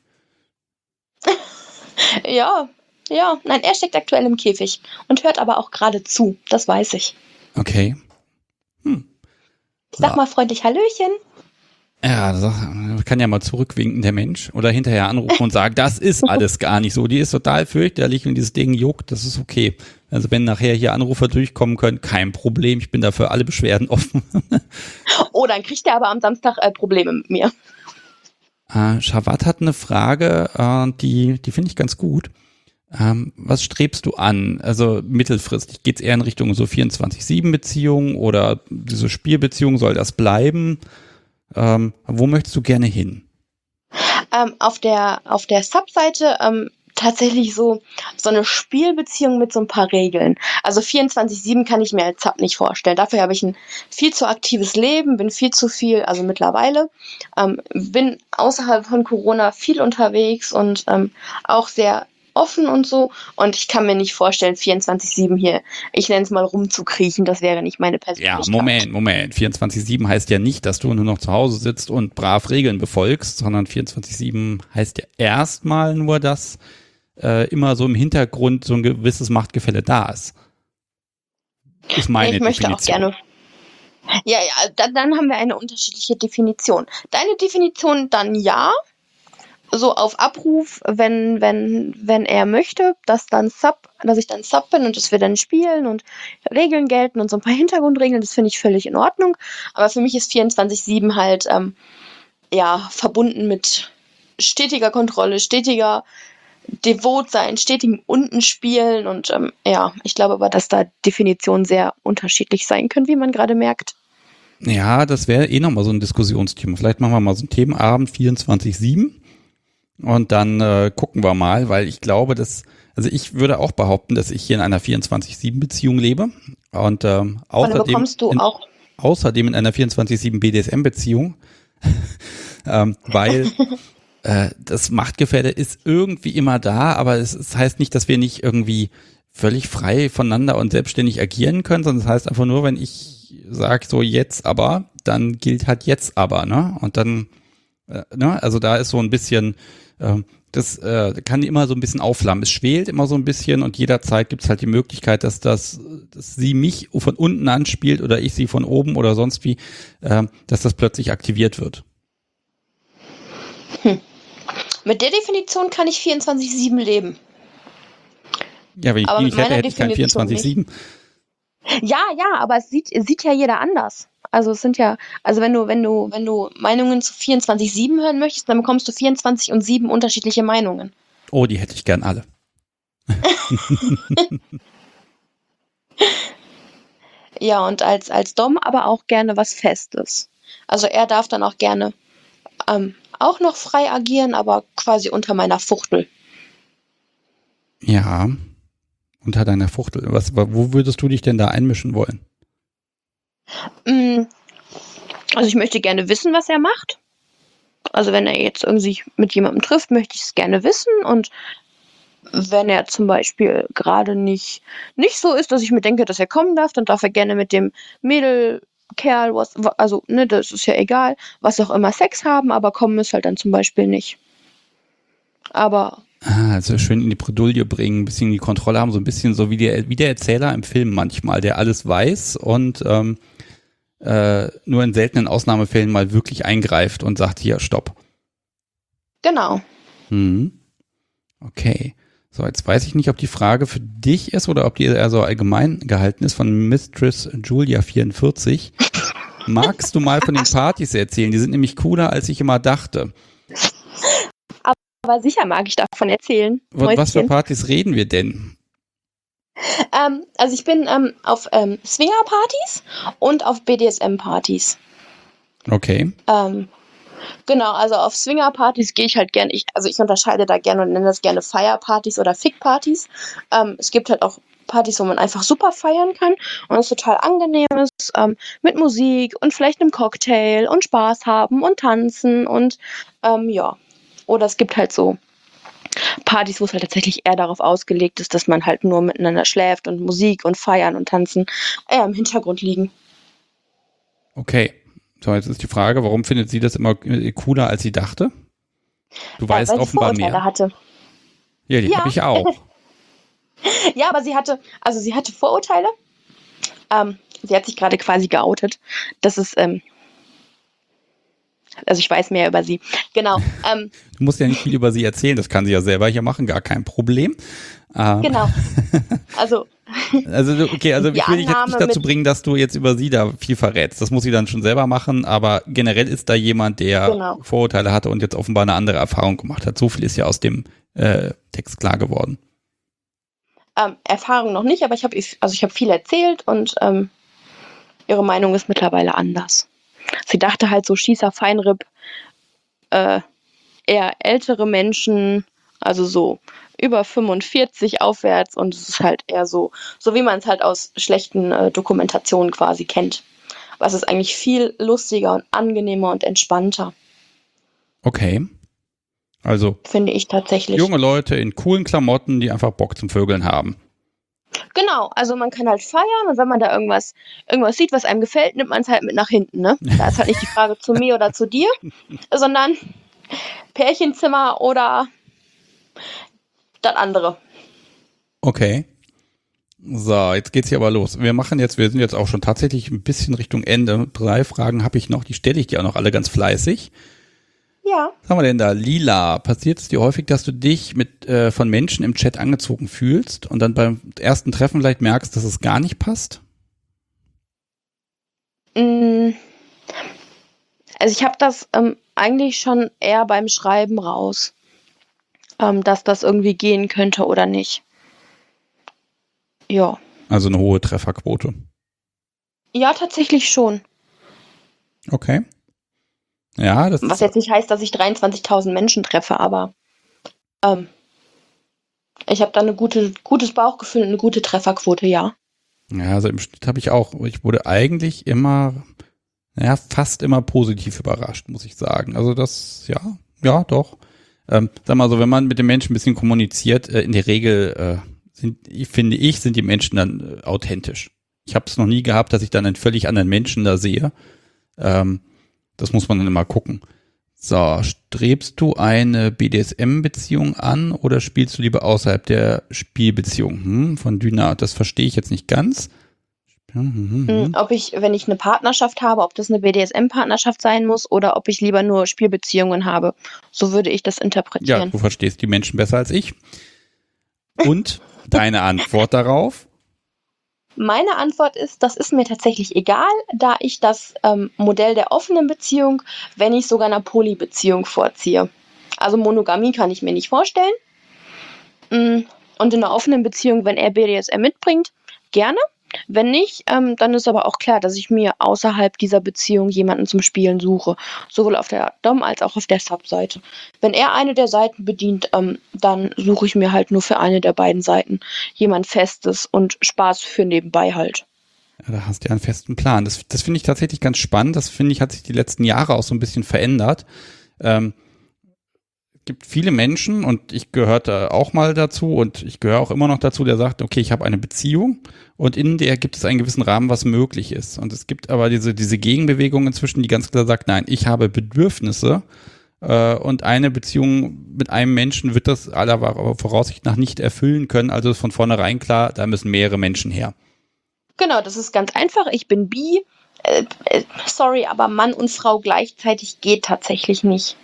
Speaker 2: Ja, ja. Nein, er steckt aktuell im Käfig und hört aber auch gerade zu. Das weiß ich.
Speaker 1: Okay. Hm.
Speaker 2: Ich sag
Speaker 1: Ja.
Speaker 2: mal freundlich Hallöchen.
Speaker 1: Ja, das kann ja mal zurückwinken, der Mensch. Oder hinterher anrufen und sagen, das ist alles gar nicht so. Die ist total fürchterlich und dieses Ding juckt, das ist okay. Also wenn nachher hier Anrufer durchkommen können, kein Problem. Ich bin dafür alle Beschwerden offen.
Speaker 2: Oh, dann kriegt er aber am Samstag äh, Probleme mit mir.
Speaker 1: Äh, Shawat hat eine Frage, äh, die, die finde ich ganz gut. Ähm, was strebst du an? Also mittelfristig, geht es eher in Richtung so vierundzwanzig sieben Beziehung oder diese Spielbeziehung, soll das bleiben? Ähm, wo möchtest du gerne hin?
Speaker 2: Ähm, auf der, auf der Sub-Seite ähm, tatsächlich so, so eine Spielbeziehung mit so ein paar Regeln. Also vierundzwanzig sieben kann ich mir als Sub nicht vorstellen. Dafür habe ich ein viel zu aktives Leben, bin viel zu viel, also mittlerweile, ähm, bin außerhalb von Corona viel unterwegs und ähm, auch sehr offen und so. Und ich kann mir nicht vorstellen, vierundzwanzig sieben hier, ich nenne es mal rumzukriechen, das wäre nicht meine Persönlichkeit.
Speaker 1: Ja, Moment, Moment. vierundzwanzig sieben heißt ja nicht, dass du nur noch zu Hause sitzt und brav Regeln befolgst, sondern vierundzwanzig sieben heißt ja erstmal nur, dass äh, immer so im Hintergrund so ein gewisses Machtgefälle da ist. Ist meine
Speaker 2: Ich möchte auch
Speaker 1: Definition.
Speaker 2: gerne. Ja, ja, dann, dann haben wir eine unterschiedliche Definition. Deine Definition dann ja, so auf Abruf, wenn, wenn, wenn er möchte, dass dann Sub, dass ich dann Sub bin und dass wir dann spielen und Regeln gelten und so ein paar Hintergrundregeln, das finde ich völlig in Ordnung. Aber für mich ist vierundzwanzig sieben halt ähm, ja verbunden mit stetiger Kontrolle, stetiger devot sein, stetigem Untenspielen und ähm, ja, ich glaube aber, dass da Definitionen sehr unterschiedlich sein können, wie man gerade merkt.
Speaker 1: Ja, das wäre eh nochmal so ein Diskussionsthema. Vielleicht machen wir mal so einen Themenabend vierundzwanzig sieben und dann äh, gucken wir mal, weil ich glaube, dass, also ich würde auch behaupten, dass ich hier in einer vierundzwanzig sieben Beziehung lebe und ähm,
Speaker 2: Und dann
Speaker 1: außerdem,
Speaker 2: bekommst du
Speaker 1: in,
Speaker 2: auch
Speaker 1: außerdem in einer vierundzwanzig sieben B D S M-Beziehung, ähm, weil äh, das Machtgefälle ist irgendwie immer da, aber es, es heißt nicht, dass wir nicht irgendwie völlig frei voneinander und selbstständig agieren können, sondern es heißt einfach nur, wenn ich sage so jetzt aber, dann gilt halt jetzt aber, ne? Und dann, äh, ne? Also da ist so ein bisschen, äh, das äh, kann immer so ein bisschen aufflammen. Es schwelt immer so ein bisschen und jederzeit gibt es halt die Möglichkeit, dass das, dass sie mich von unten anspielt oder ich sie von oben oder sonst wie, äh, dass das plötzlich aktiviert wird.
Speaker 2: Hm. Mit der Definition kann ich vierundzwanzig sieben leben.
Speaker 1: Ja, wenn ich
Speaker 2: Aber
Speaker 1: die
Speaker 2: mit
Speaker 1: nicht hätte,
Speaker 2: meiner
Speaker 1: hätte ich kein
Speaker 2: Definition
Speaker 1: vierundzwanzig sieben.
Speaker 2: Ja, ja, aber es sieht, es sieht ja jeder anders. Also es sind ja, also wenn du, wenn du, wenn du Meinungen zu vierundzwanzig sieben hören möchtest, dann bekommst du vierundzwanzig und sieben unterschiedliche Meinungen.
Speaker 1: Oh, die hätte ich gern alle.
Speaker 2: Ja, und als, als Dom aber auch gerne was Festes. Also er darf dann auch gerne ähm, auch noch frei agieren, aber quasi unter meiner Fuchtel.
Speaker 1: Ja, unter deiner Fuchtel. Was, wo würdest du dich denn da einmischen wollen?
Speaker 2: Mm, Also ich möchte gerne wissen, was er macht. Also wenn er jetzt irgendwie mit jemandem trifft, möchte ich es gerne wissen. Und wenn er zum Beispiel gerade nicht, nicht so ist, dass ich mir denke, dass er kommen darf, dann darf er gerne mit dem Mädel, Kerl, was, also, ne, das ist ja egal, was auch immer, Sex haben, aber kommen ist halt dann zum Beispiel nicht. Aber
Speaker 1: Ah, also schön in die Bredouille bringen, ein bisschen die Kontrolle haben, so ein bisschen so wie der, wie der Erzähler im Film manchmal, der alles weiß und ähm, äh, nur in seltenen Ausnahmefällen mal wirklich eingreift und sagt, hier, stopp.
Speaker 2: genau.
Speaker 1: Mhm. Okay. So, jetzt weiß ich nicht, ob die Frage für dich ist oder ob die eher so allgemein gehalten ist von Mistress Julia vierundvierzig. Magst du mal von den Partys erzählen? Die sind nämlich cooler, als ich immer dachte.
Speaker 2: Aber sicher mag ich davon erzählen.
Speaker 1: Was, was für
Speaker 2: Mäuschen.
Speaker 1: Partys reden wir denn?
Speaker 2: Ähm, also ich bin ähm, auf ähm, Swinger-Partys und auf B D S M-Partys.
Speaker 1: Okay.
Speaker 2: Ähm, genau, also auf Swinger-Partys gehe ich halt gerne, ich, also ich unterscheide da gerne und nenne das gerne Fire-Partys oder Fick-Partys. Ähm, es gibt halt auch Partys, wo man einfach super feiern kann und es total angenehm ist, ähm, mit Musik und vielleicht einem Cocktail und Spaß haben und tanzen und ähm, ja. Oder es gibt halt so Partys, wo es halt tatsächlich eher darauf ausgelegt ist, dass man halt nur miteinander schläft und Musik und Feiern und Tanzen eher im Hintergrund liegen.
Speaker 1: Okay. So, jetzt ist die Frage, warum findet sie das immer cooler, als sie dachte? Du
Speaker 2: Äh,
Speaker 1: weißt
Speaker 2: weil sie
Speaker 1: offenbar
Speaker 2: Vorurteile
Speaker 1: mehr.
Speaker 2: hatte.
Speaker 1: Ja, die
Speaker 2: Ja.
Speaker 1: habe ich auch.
Speaker 2: Ja, aber sie hatte, also sie hatte Vorurteile. Ähm, sie hat sich gerade quasi geoutet. Das ist, ähm, also ich weiß mehr über sie. Genau. Ähm,
Speaker 1: Du musst ja nicht viel über sie erzählen, das kann sie ja selber hier machen, gar kein Problem. Ähm,
Speaker 2: genau. Also
Speaker 1: Also okay, also
Speaker 2: Die
Speaker 1: ich will dich jetzt
Speaker 2: Annahme
Speaker 1: nicht dazu
Speaker 2: mit-
Speaker 1: bringen, dass du jetzt über sie da viel verrätst. Das muss sie dann schon selber machen, aber generell ist da jemand, der
Speaker 2: Genau.
Speaker 1: Vorurteile hatte und jetzt offenbar eine andere Erfahrung gemacht hat. So viel ist ja aus dem äh, Text klar geworden.
Speaker 2: ähm, Erfahrung noch nicht, aber ich habe also ich habe viel erzählt und ähm, ihre Meinung ist mittlerweile anders. Sie dachte halt so Schießer, Feinripp, äh, eher ältere Menschen, also so über fünfundvierzig aufwärts und es ist halt eher so, so wie man es halt aus schlechten äh, Dokumentationen quasi kennt. Was ist eigentlich viel lustiger und angenehmer und entspannter,
Speaker 1: Okay. Also
Speaker 2: finde ich tatsächlich.
Speaker 1: junge Leute in coolen Klamotten, die einfach Bock zum Vögeln haben.
Speaker 2: Genau, also man kann halt feiern und wenn man da irgendwas, irgendwas sieht, was einem gefällt, nimmt man es halt mit nach hinten. Ne? Da ist halt nicht die Frage zu mir oder zu dir, sondern Pärchenzimmer oder das andere.
Speaker 1: Okay. So, jetzt geht's hier aber los. Wir machen jetzt, wir sind jetzt auch schon tatsächlich ein bisschen Richtung Ende. Drei Fragen habe ich noch, die stelle ich dir auch noch alle ganz fleißig.
Speaker 2: Ja.
Speaker 1: Was haben wir denn da? Lila, passiert es dir häufig, dass du dich mit äh, von Menschen im Chat angezogen fühlst und dann beim ersten Treffen vielleicht merkst, dass es gar nicht passt?
Speaker 2: Mm, Also ich habe das ähm, eigentlich schon eher beim Schreiben raus, ähm, dass das irgendwie gehen könnte oder nicht. Ja.
Speaker 1: Also eine hohe Trefferquote.
Speaker 2: Ja, tatsächlich schon.
Speaker 1: Okay. Ja, das
Speaker 2: Was jetzt nicht heißt, dass ich dreiundzwanzigtausend Menschen treffe, aber ähm, ich habe da eine gute, gutes Bauchgefühl und eine gute Trefferquote, ja.
Speaker 1: Ja, also im Schnitt habe ich auch, ich wurde eigentlich immer, naja, fast immer positiv überrascht, muss ich sagen. Also das, ja, ja, doch. Ähm, sag mal so, wenn man mit den Menschen ein bisschen kommuniziert, äh, in der Regel äh, sind, finde ich, sind die Menschen dann äh, authentisch. Ich habe es noch nie gehabt, dass ich dann einen völlig anderen Menschen da sehe. Ähm, das muss man dann immer gucken. So, strebst du eine B D S M-Beziehung an oder spielst du lieber außerhalb der Spielbeziehung? Hm, von Dyna, das verstehe ich jetzt nicht ganz. Hm, hm, hm.
Speaker 2: Mm, Ob ich, wenn ich eine Partnerschaft habe, ob das eine B D S M-Partnerschaft sein muss oder ob ich lieber nur Spielbeziehungen habe. So würde ich das
Speaker 1: Ja,
Speaker 2: interpretieren.
Speaker 1: du verstehst die Menschen besser als ich. Und deine Antwort darauf?
Speaker 2: Meine Antwort ist, das ist mir tatsächlich egal, da ich das ähm, Modell der offenen Beziehung, wenn nicht sogar einer Polybeziehung vorziehe. Also Monogamie kann ich mir nicht vorstellen. Mm, Und in einer offenen Beziehung, wenn er B D S M mitbringt, gerne. Wenn nicht, ähm, dann ist aber auch klar, dass ich mir außerhalb dieser Beziehung jemanden zum Spielen suche. Sowohl auf der Dom- als auch auf der Sub-Seite. Wenn er eine der Seiten bedient, ähm, dann suche ich mir halt nur für eine der beiden Seiten jemand Festes und Spaß für nebenbei halt.
Speaker 1: Ja, da hast du ja einen festen Plan. Das, das finde ich tatsächlich ganz spannend. Das finde ich, hat sich die letzten Jahre auch so ein bisschen verändert. Ähm, gibt viele Menschen und ich gehörte auch mal dazu und ich gehöre auch immer noch dazu, der sagt, okay, ich habe eine Beziehung und in der gibt es einen gewissen Rahmen, was möglich ist. Und es gibt aber diese, diese Gegenbewegung inzwischen, die ganz klar sagt, nein, ich habe Bedürfnisse äh, und eine Beziehung mit einem Menschen wird das aller Voraussicht nach nicht erfüllen können. Also ist von vornherein klar, da müssen mehrere Menschen her.
Speaker 2: Genau, das ist ganz einfach. Ich bin bi. Äh, äh, sorry, aber Mann und Frau gleichzeitig geht tatsächlich nicht.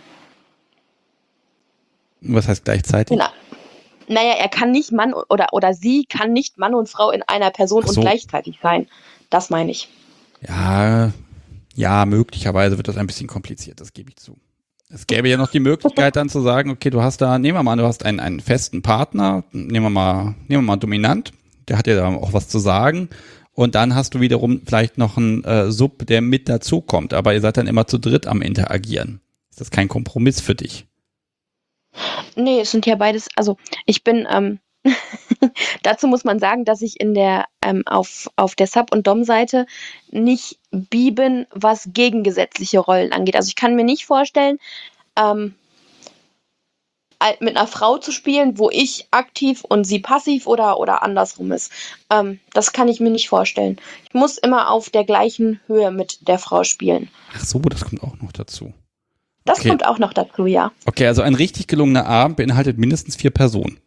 Speaker 1: Was heißt gleichzeitig?
Speaker 2: Genau. Naja, er kann nicht Mann oder, oder sie kann nicht Mann und Frau in einer Person
Speaker 1: Ach so.
Speaker 2: und gleichzeitig sein. Das meine ich.
Speaker 1: Ja, ja, möglicherweise wird das ein bisschen kompliziert, das gebe ich zu. Es gäbe ja noch die Möglichkeit dann zu sagen, okay, du hast da, nehmen wir mal, du hast einen, einen festen Partner, nehmen wir mal, nehmen wir mal dominant, der hat ja da auch was zu sagen und dann hast du wiederum vielleicht noch einen äh, Sub, der mit dazukommt, aber ihr seid dann immer zu dritt am Interagieren. Ist das kein Kompromiss für dich?
Speaker 2: Nee, es sind ja beides, also ich bin, ähm, dazu muss man sagen, dass ich in der, ähm, auf, auf der Sub- und Dom-Seite nicht bi bin, was gegengesetzliche Rollen angeht. Also ich kann mir nicht vorstellen, ähm, mit einer Frau zu spielen, wo ich aktiv und sie passiv oder, oder andersrum ist. Ähm, das kann ich mir nicht vorstellen. Ich muss immer auf der gleichen Höhe mit der Frau spielen.
Speaker 1: Ach so, das kommt auch noch dazu.
Speaker 2: Das
Speaker 1: Okay.
Speaker 2: kommt auch noch dazu, ja.
Speaker 1: Okay, also ein richtig gelungener Abend beinhaltet mindestens vier Personen.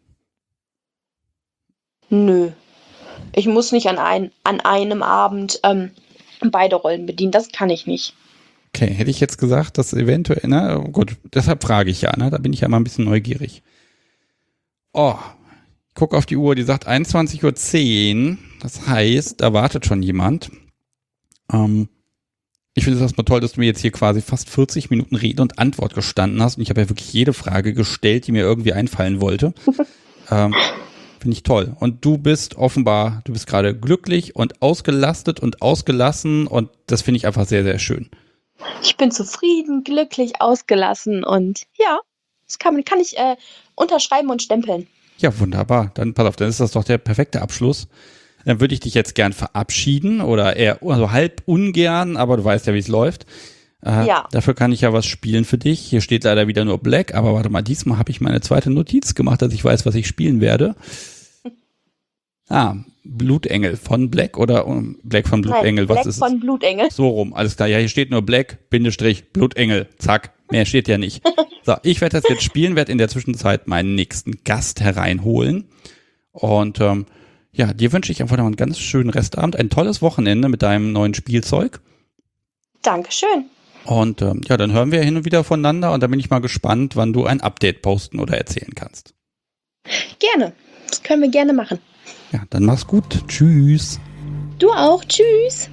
Speaker 2: Nö. Ich muss nicht an, ein, an einem Abend ähm, beide Rollen bedienen. Das kann ich nicht.
Speaker 1: Okay, hätte ich jetzt gesagt, dass eventuell, ne, oh gut, deshalb frage ich ja, ne, da bin ich ja mal ein bisschen neugierig. Oh, ich gucke auf die Uhr, die sagt einundzwanzig Uhr zehn, das heißt, da wartet schon jemand. Ähm, ich finde es erstmal toll, dass du mir jetzt hier quasi fast vierzig Minuten Rede und Antwort gestanden hast und ich habe ja wirklich jede Frage gestellt, die mir irgendwie einfallen wollte. ähm, Finde ich toll. Und du bist offenbar, du bist gerade glücklich und ausgelastet und ausgelassen und das finde ich einfach sehr, sehr schön.
Speaker 2: Ich bin zufrieden, glücklich, ausgelassen und ja, das kann, kann ich äh, unterschreiben und stempeln.
Speaker 1: Ja, wunderbar. Dann pass auf, dann ist das doch der perfekte Abschluss. Dann würde ich dich jetzt gern verabschieden oder eher also halb ungern, aber du weißt ja, wie es läuft. Äh,
Speaker 2: ja.
Speaker 1: Dafür kann ich ja was spielen für dich. Hier steht leider wieder nur Black, aber warte mal, diesmal habe ich meine zweite Notiz gemacht, dass ich weiß, was ich spielen werde. Ah, Blutengel von Black oder um, Black von Blutengel,
Speaker 2: Nein,
Speaker 1: was
Speaker 2: Black
Speaker 1: ist es?
Speaker 2: von Blutengel.
Speaker 1: So rum, alles klar. Ja, hier steht nur Black, Bindestrich, Blutengel, zack. Mehr steht ja nicht. So, ich werde das jetzt spielen, werde in der Zwischenzeit meinen nächsten Gast hereinholen. Und ähm, ja, dir wünsche ich einfach noch einen ganz schönen Restabend, ein tolles Wochenende mit deinem neuen Spielzeug.
Speaker 2: Dankeschön.
Speaker 1: Und ähm, ja, dann hören wir hin und wieder voneinander und da bin ich mal gespannt, wann du ein Update posten oder erzählen kannst.
Speaker 2: Gerne, das können wir gerne machen.
Speaker 1: Ja, dann mach's gut. Tschüss.
Speaker 2: Du auch. Tschüss.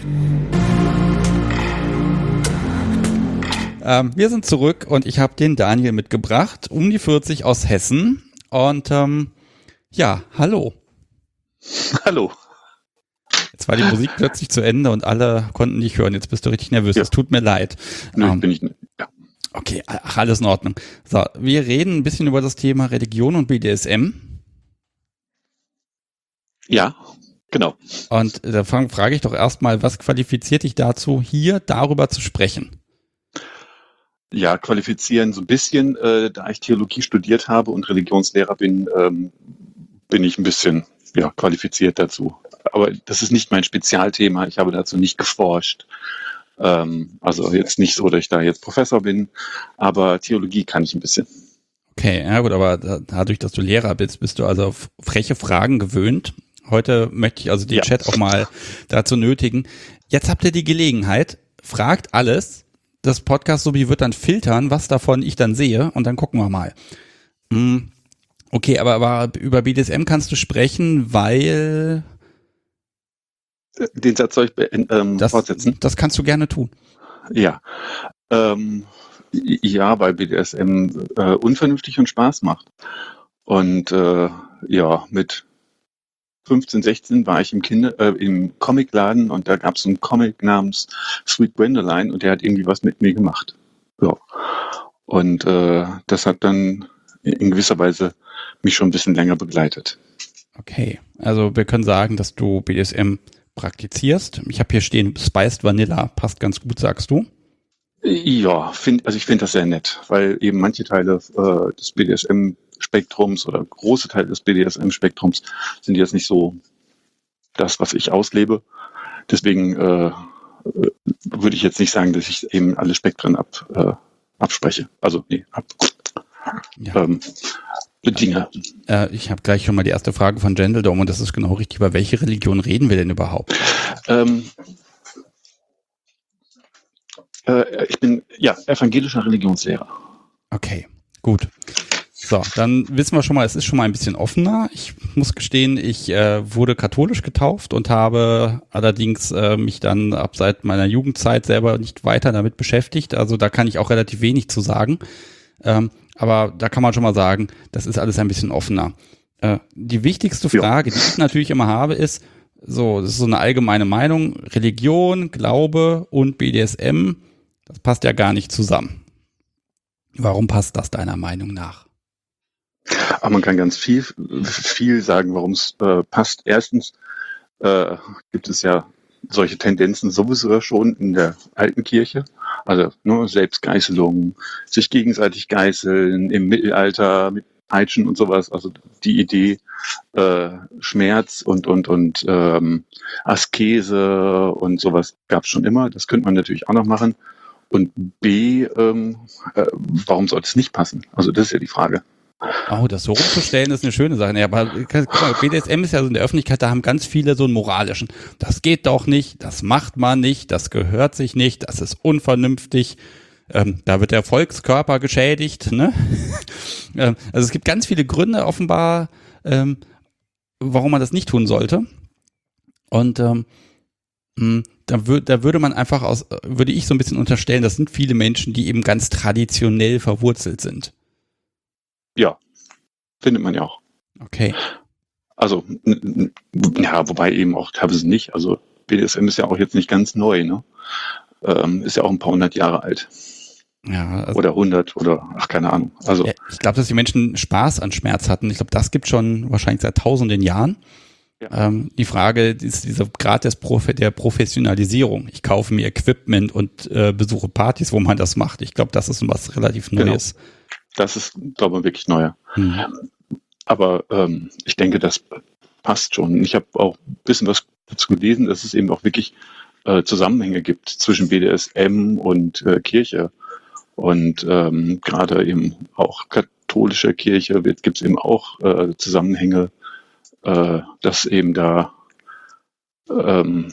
Speaker 1: Ähm, wir sind zurück und ich habe den Daniel mitgebracht, um die vierzig aus Hessen. Und ähm, ja, hallo.
Speaker 3: Hallo.
Speaker 1: Jetzt war die Musik plötzlich zu Ende und alle konnten dich hören. Jetzt bist du richtig nervös.
Speaker 3: Ja.
Speaker 1: Es tut mir leid.
Speaker 3: Nö,
Speaker 1: ähm,
Speaker 3: bin ich nicht. Ja.
Speaker 1: Okay, ach, alles in Ordnung. So, wir reden ein bisschen über das Thema Religion und B D S M.
Speaker 3: Ja, genau.
Speaker 1: Und da frage ich doch erstmal, was qualifiziert dich dazu, hier darüber zu sprechen?
Speaker 3: Ja, qualifizieren so ein bisschen, äh, da ich Theologie studiert habe und Religionslehrer bin, ähm, bin ich ein bisschen ja, qualifiziert dazu. Aber das ist nicht mein Spezialthema. Ich habe dazu nicht geforscht. Ähm, also jetzt nicht so, dass ich da jetzt Professor bin, aber Theologie kann ich ein bisschen.
Speaker 1: Okay, ja gut, aber dadurch, dass du Lehrer bist, bist du also auf freche Fragen gewöhnt. Heute möchte ich also den
Speaker 3: Ja.
Speaker 1: Chat auch mal dazu nötigen. Jetzt habt ihr die Gelegenheit, fragt alles. Das Podcast Subi wird dann filtern, was davon ich dann sehe und dann gucken wir mal. Hm. Okay, aber, aber über B D S M kannst du sprechen, weil
Speaker 3: Den Satz soll ich be- ähm,
Speaker 1: das,
Speaker 3: fortsetzen?
Speaker 1: das kannst du gerne tun.
Speaker 3: Ja. Ähm, ja, weil B D S M äh, unvernünftig und Spaß macht. Und äh, ja, mit fünfzehn, sechzehn war ich im Kinder, äh, im Comicladen und da gab es einen Comic namens Sweet Gwendoline und der hat irgendwie was mit mir gemacht. Ja. Und äh, das hat dann in gewisser Weise mich schon ein bisschen länger begleitet.
Speaker 1: Okay, also wir können sagen, dass du B D S M praktizierst. Ich habe hier stehen, Spiced Vanilla, passt ganz gut, sagst du?
Speaker 3: Ja, find, also ich finde das sehr nett, weil eben manche Teile äh, des B D S M-Spektrums oder große Teile des B D S M-Spektrums sind jetzt nicht so das, was ich auslebe. Deswegen äh, würde ich jetzt nicht sagen, dass ich eben alle Spektren ab, äh, abspreche. Also, nee, ab,
Speaker 1: Ja.
Speaker 3: ähm, bedinge.
Speaker 1: Äh, ich habe gleich schon mal die erste Frage von Gendeldom und das ist genau richtig. Über welche Religion reden wir denn überhaupt?
Speaker 3: Ähm, äh, ich bin, ja, evangelischer Religionslehrer.
Speaker 1: Okay, gut. So, dann wissen wir schon mal, es ist schon mal ein bisschen offener. Ich muss gestehen, ich äh, wurde katholisch getauft und habe allerdings äh, mich dann ab seit meiner Jugendzeit selber nicht weiter damit beschäftigt. Also da kann ich auch relativ wenig zu sagen. Ähm, aber da kann man schon mal sagen, das ist alles ein bisschen offener. Äh, die wichtigste Frage, ja, die ich natürlich immer habe, ist, so, das ist so eine allgemeine Meinung, Religion, Glaube und B D S M, das passt ja gar nicht zusammen. Warum passt das deiner Meinung nach?
Speaker 3: Aber man kann ganz viel, viel sagen, warum es äh, passt. Erstens äh, gibt es ja solche Tendenzen sowieso schon in der alten Kirche. Also nur Selbstgeißelung, sich gegenseitig geißeln, im Mittelalter mit Peitschen und sowas. Also die Idee, äh, Schmerz und, und, und ähm, Askese und sowas gab es schon immer. Das könnte man natürlich auch noch machen. Und B, ähm, äh, warum sollte es nicht passen? Also das ist ja die Frage.
Speaker 1: Oh, das so rumzustellen ist eine schöne Sache. Ja, aber guck mal, B D S M ist ja so in der Öffentlichkeit, da haben ganz viele so einen moralischen. Das geht doch nicht, das macht man nicht, das gehört sich nicht, das ist unvernünftig. Ähm, da wird der Volkskörper geschädigt. Ne? ähm, also es gibt ganz viele Gründe offenbar, ähm, warum man das nicht tun sollte. Und ähm, mh, da, wür- da würde man einfach aus, würde ich so ein bisschen unterstellen, das sind viele Menschen, die eben ganz traditionell verwurzelt sind.
Speaker 3: Ja, findet man ja auch.
Speaker 1: Okay.
Speaker 3: Also, n- n- ja, wobei eben auch teilweise nicht. Also B D S M ist ja auch jetzt nicht ganz neu, ne? Ähm, ist ja auch ein paar hundert Jahre alt.
Speaker 1: Ja, also,
Speaker 3: Oder hundert oder, ach, keine Ahnung. Also,
Speaker 1: ja, ich glaube, dass die Menschen Spaß an Schmerz hatten. Ich glaube, das gibt schon wahrscheinlich seit tausenden Jahren.
Speaker 3: Ja.
Speaker 1: Ähm, die Frage ist dieser Grad des Profe- der Professionalisierung. Ich kaufe mir Equipment und äh, besuche Partys, wo man das macht. Ich glaube, das ist was relativ Neues.
Speaker 3: Genau. Das ist, glaube ich, wirklich neuer.
Speaker 1: Hm.
Speaker 3: Aber ähm, ich denke, das passt schon. Ich habe auch ein bisschen was dazu gelesen, dass es eben auch wirklich äh, Zusammenhänge gibt zwischen B D S M und äh, Kirche. Und ähm, gerade eben auch katholischer Kirche gibt es eben auch äh, Zusammenhänge, äh, dass eben da ähm,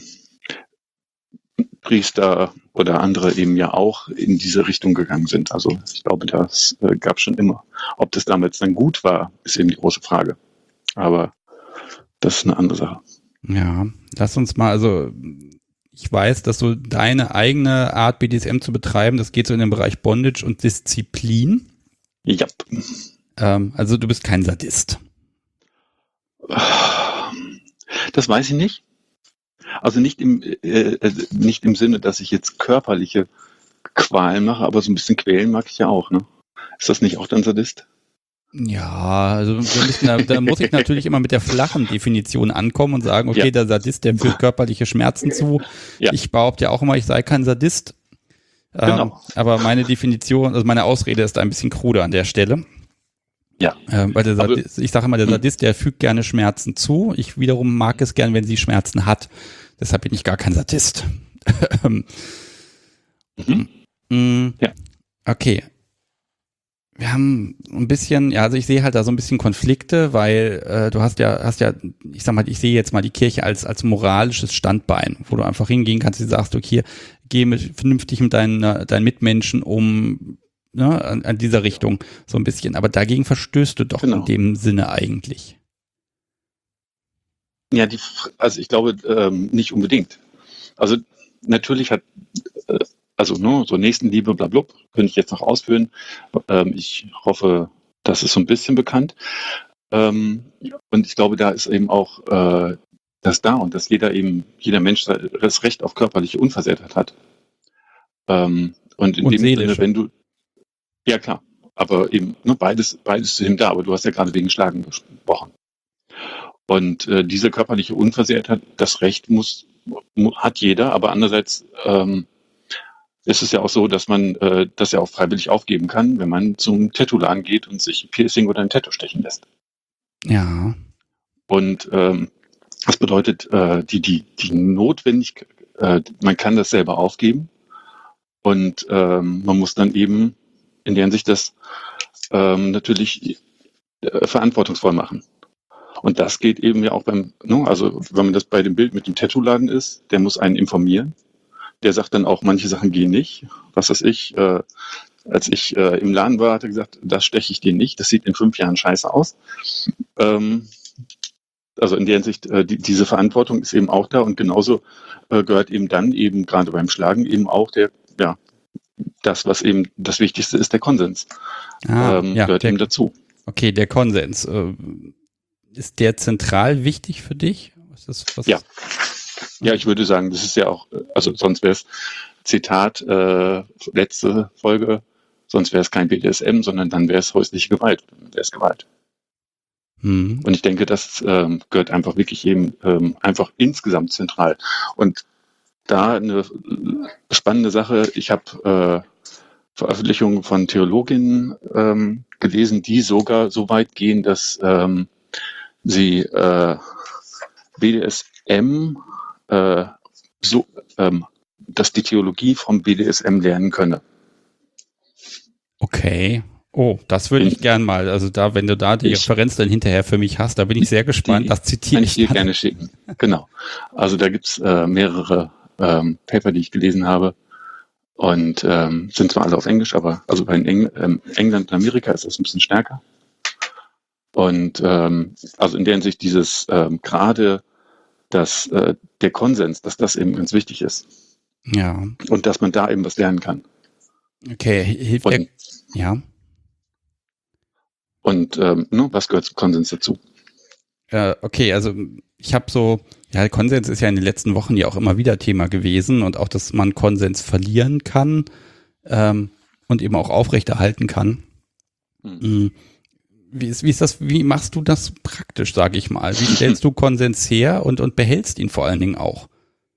Speaker 3: Priester oder andere eben ja auch in diese Richtung gegangen sind. Also ich glaube, das äh, gab es schon immer. Ob das damals dann gut war, ist eben die große Frage. Aber das ist eine andere Sache.
Speaker 1: Ja, lass uns mal, also ich weiß, dass so deine eigene Art, B D S M zu betreiben, das geht so in den Bereich Bondage und Disziplin.
Speaker 3: Ja.
Speaker 1: Ähm, also du bist kein Sadist.
Speaker 3: Das weiß ich nicht. Also nicht im, äh, nicht im Sinne, dass ich jetzt körperliche Qualen mache, aber so ein bisschen quälen mag ich ja auch, ne? Ist das nicht auch dann Sadist?
Speaker 1: Ja, also wir müssen da, da muss ich natürlich immer mit der flachen Definition ankommen und sagen, okay, ja, der Sadist, der führt körperliche Schmerzen zu. Ja. Ich behaupte ja auch immer, ich sei kein Sadist. Genau. Ähm, aber meine Definition, also meine Ausrede ist ein bisschen kruder an der Stelle.
Speaker 3: Ja.
Speaker 1: Ähm, weil der Sadist, ich sage immer, der Sadist, der fügt gerne Schmerzen zu. Ich wiederum mag es gern, wenn sie Schmerzen hat. Deshalb bin ich gar kein Sadist. mhm. mm, ja. Okay. Wir haben ein bisschen, ja, also ich sehe halt da so ein bisschen Konflikte, weil äh, du hast ja, hast ja, ich sag mal, ich sehe jetzt mal die Kirche als als moralisches Standbein, wo du einfach hingehen kannst und sagst, okay, geh mit, vernünftig mit deinen, deinen Mitmenschen um, ne, an, an dieser Richtung so ein bisschen. Aber dagegen verstößt du doch genau. in dem Sinne eigentlich.
Speaker 3: Ja, die, also ich glaube ähm, nicht unbedingt. Also natürlich hat äh, Also ne, so Nächstenliebe, blablabla, könnte ich jetzt noch ausführen. Ähm, ich hoffe, das ist so ein bisschen bekannt. Ähm, und ich glaube, da ist eben auch äh, das da und dass jeder eben, jeder Mensch das Recht auf körperliche Unversehrtheit hat. Ähm, und in
Speaker 1: Und
Speaker 3: dem
Speaker 1: seelische.
Speaker 3: Sinne, wenn du, ja klar, aber eben, ne, beides, beides ist eben da, aber du hast ja gerade wegen Schlagen gesprochen. Und äh, diese körperliche Unversehrtheit, das Recht muss, mu- hat jeder, aber andererseits ähm, ist es ja auch so, dass man äh, das ja auch freiwillig aufgeben kann, wenn man zum Tattoo-Laden geht und sich ein Piercing oder ein Tattoo stechen lässt.
Speaker 1: Ja.
Speaker 3: Und ähm, das bedeutet, äh, die, die, die Notwendigkeit, äh, man kann das selber aufgeben und ähm, man muss dann eben in der Hinsicht das ähm, natürlich äh, verantwortungsvoll machen. Und das geht eben ja auch beim, ne, also wenn man das bei dem Bild mit dem Tattoo-Laden ist, der muss einen informieren. Der sagt dann auch, manche Sachen gehen nicht. Was weiß ich, äh, als ich äh, im Laden war, hat er gesagt, das steche ich dir nicht, das sieht in fünf Jahren scheiße aus. Ähm, also in der Hinsicht, äh, die, diese Verantwortung ist eben auch da und genauso äh, gehört eben dann eben gerade beim Schlagen eben auch der, ja, das, was eben das Wichtigste ist, der Konsens,
Speaker 1: Ah,
Speaker 3: ähm,
Speaker 1: ja,
Speaker 3: gehört
Speaker 1: der,
Speaker 3: eben dazu.
Speaker 1: okay, der Konsens. Äh, ist der zentral wichtig für dich? Was ist, was?
Speaker 3: Ja. Ja, ich würde sagen, das ist ja auch, also sonst wäre es Zitat, äh, letzte Folge, sonst wäre es kein B D S M, sondern dann wäre es häusliche Gewalt, dann wäre es Gewalt.
Speaker 1: Hm.
Speaker 3: Und ich denke, das ähm, gehört einfach wirklich eben ähm, einfach insgesamt zentral. Und da eine spannende Sache, ich habe äh, Veröffentlichungen von Theologinnen ähm, gelesen, die sogar so weit gehen, dass ähm, sie äh, B D S M äh, so, ähm, dass die Theologie vom B D S M lernen könne.
Speaker 1: Okay. Oh, das würde ich gern mal. Also da, wenn du da die
Speaker 3: Ich-
Speaker 1: Referenz dann hinterher für mich hast, da bin ich sehr gespannt.
Speaker 3: Die
Speaker 1: Das zitiere
Speaker 3: kann
Speaker 1: ich
Speaker 3: ich dir
Speaker 1: dann.
Speaker 3: gerne schicken. Genau. Also da gibt's äh, mehrere ähm, Paper, die ich gelesen habe. Und ähm, sind zwar alle auf Englisch, aber also bei Eng ähm, England und Amerika ist das ein bisschen stärker. Und ähm, also in der Hinsicht dieses ähm, gerade dass äh, der Konsens, dass das eben ganz wichtig ist
Speaker 1: Ja.
Speaker 3: und dass man da eben was lernen kann.
Speaker 1: Okay, hilft der.
Speaker 3: Und,
Speaker 1: Ja.
Speaker 3: und ähm, ne, was gehört zum Konsens dazu?
Speaker 1: Äh, okay, also ich habe so, ja, Konsens ist ja in den letzten Wochen ja auch immer wieder Thema gewesen und auch, dass man Konsens verlieren kann ähm, und eben auch aufrechterhalten kann.
Speaker 3: Hm.
Speaker 1: Wie ist, wie ist das, wie machst du das praktisch, sage ich mal? Wie stellst du Konsens her und, und behältst ihn vor allen Dingen auch?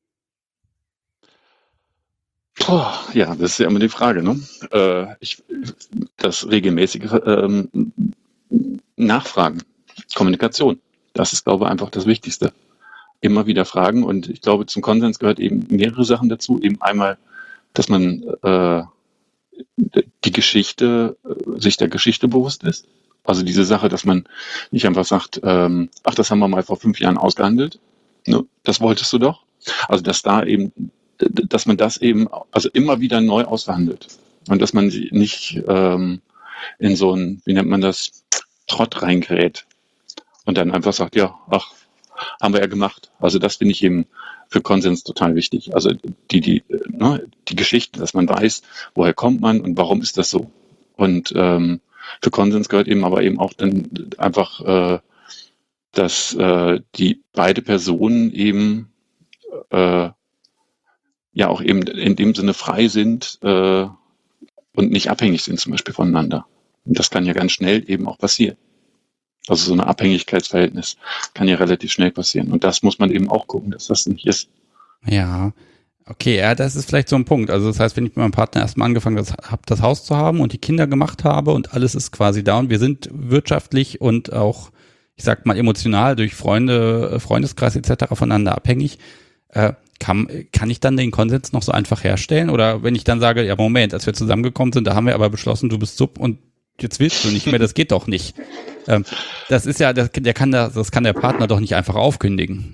Speaker 3: Puh, ja, das ist ja immer die Frage. Ne? Äh, ich, das regelmäßige ähm, Nachfragen, Kommunikation, das ist, glaube ich, einfach das Wichtigste. Immer wieder fragen und ich glaube, zum Konsens gehört eben mehrere Sachen dazu. Eben einmal, dass man äh, die Geschichte, äh, sich der Geschichte bewusst ist. Also diese Sache, dass man nicht einfach sagt, ähm, ach, das haben wir mal vor fünf Jahren ausgehandelt. Ne? Das wolltest du doch. Also dass da eben, dass man das eben, also immer wieder neu ausverhandelt. Und dass man nicht ähm, in so ein, wie nennt man das, Trott reingerät. Und dann einfach sagt, ja, ach, haben wir ja gemacht. Also das finde ich eben für Konsens total wichtig. Also die, die, ne, die Geschichte, dass man weiß, woher kommt man und warum ist das so. Und ähm, für Konsens gehört eben aber eben auch dann einfach, äh, dass äh, die beide Personen eben äh, ja auch eben in dem Sinne frei sind äh, und nicht abhängig sind zum Beispiel voneinander. Und das kann ja ganz schnell eben auch passieren. Also so ein Abhängigkeitsverhältnis kann ja relativ schnell passieren. Und das muss man eben auch gucken, dass das nicht ist.
Speaker 1: Ja, okay, ja, das ist vielleicht so ein Punkt. Also das heißt, wenn ich mit meinem Partner erstmal angefangen habe, das Haus zu haben und die Kinder gemacht habe und alles ist quasi da und wir sind wirtschaftlich und auch, ich sag mal, emotional durch Freunde, Freundeskreis et cetera voneinander abhängig, äh, kann, kann ich dann den Konsens noch so einfach herstellen? Oder wenn ich dann sage, ja Moment, als wir zusammengekommen sind, da haben wir aber beschlossen, du bist Sub und jetzt willst du nicht mehr, das geht doch nicht. Ähm, das ist ja, das, der kann das, das kann der Partner doch nicht einfach aufkündigen.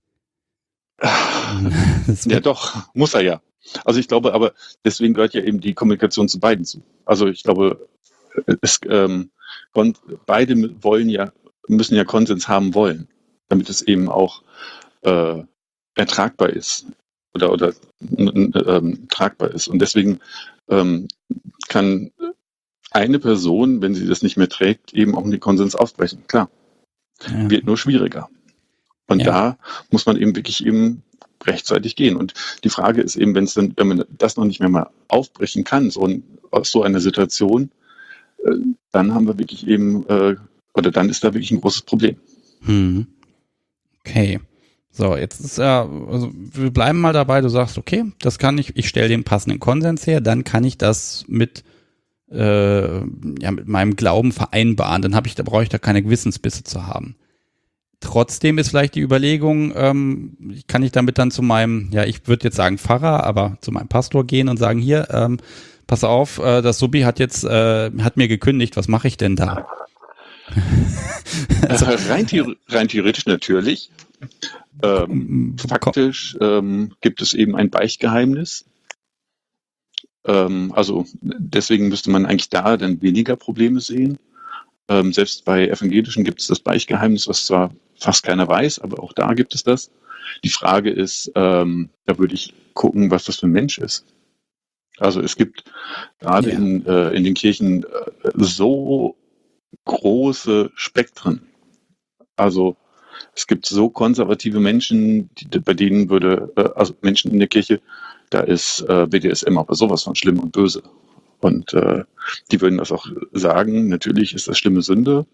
Speaker 3: Ja, doch, muss er ja. Also ich glaube, aber deswegen gehört ja eben die Kommunikation zu beiden zu. Also ich glaube, es, ähm, beide wollen ja, müssen ja Konsens haben wollen, damit es eben auch äh, ertragbar ist oder oder ähm, tragbar ist. Und deswegen ähm, kann eine Person, wenn sie das nicht mehr trägt, eben auch den Konsens aufbrechen. Klar.
Speaker 1: Ja.
Speaker 3: wird nur schwieriger. Und
Speaker 1: Ja.
Speaker 3: da muss man eben wirklich eben rechtzeitig gehen. Und die Frage ist eben, wenn es dann, wenn man das noch nicht mehr mal aufbrechen kann, so ein, aus so einer Situation, äh, dann haben wir wirklich eben, äh, oder dann ist da wirklich ein großes Problem.
Speaker 1: Hm. Okay. So, jetzt ist ja, also wir bleiben mal dabei, du sagst, okay, das kann ich, ich stelle den passenden Konsens her, dann kann ich das mit, äh, ja, mit meinem Glauben vereinbaren, dann habe ich, da brauche ich da keine Gewissensbisse zu haben. Trotzdem ist vielleicht die Überlegung, ähm, kann ich damit dann zu meinem, ja, ich würde jetzt sagen Pfarrer, aber zu meinem Pastor gehen und sagen, hier, ähm, pass auf, äh, das Subi hat jetzt, äh, hat mir gekündigt, was mache ich denn da?
Speaker 3: Also, rein, theor- rein theoretisch natürlich. Ähm, faktisch ähm, gibt es eben ein Beichtgeheimnis. Ähm, also deswegen müsste man eigentlich da dann weniger Probleme sehen. Ähm, selbst bei Evangelischen gibt es das Beichtgeheimnis, was zwar fast keiner weiß, aber auch da gibt es das. Die Frage ist, ähm, da würde ich gucken, was das für ein Mensch ist. Also es gibt gerade
Speaker 1: Ja.
Speaker 3: in, äh, in den Kirchen äh, so große Spektren. Also es gibt so konservative Menschen, die, bei denen würde, äh, also Menschen in der Kirche, da ist äh, B D S M aber sowas von schlimm und böse. Und äh, die würden das auch sagen, natürlich ist das schlimme Sünde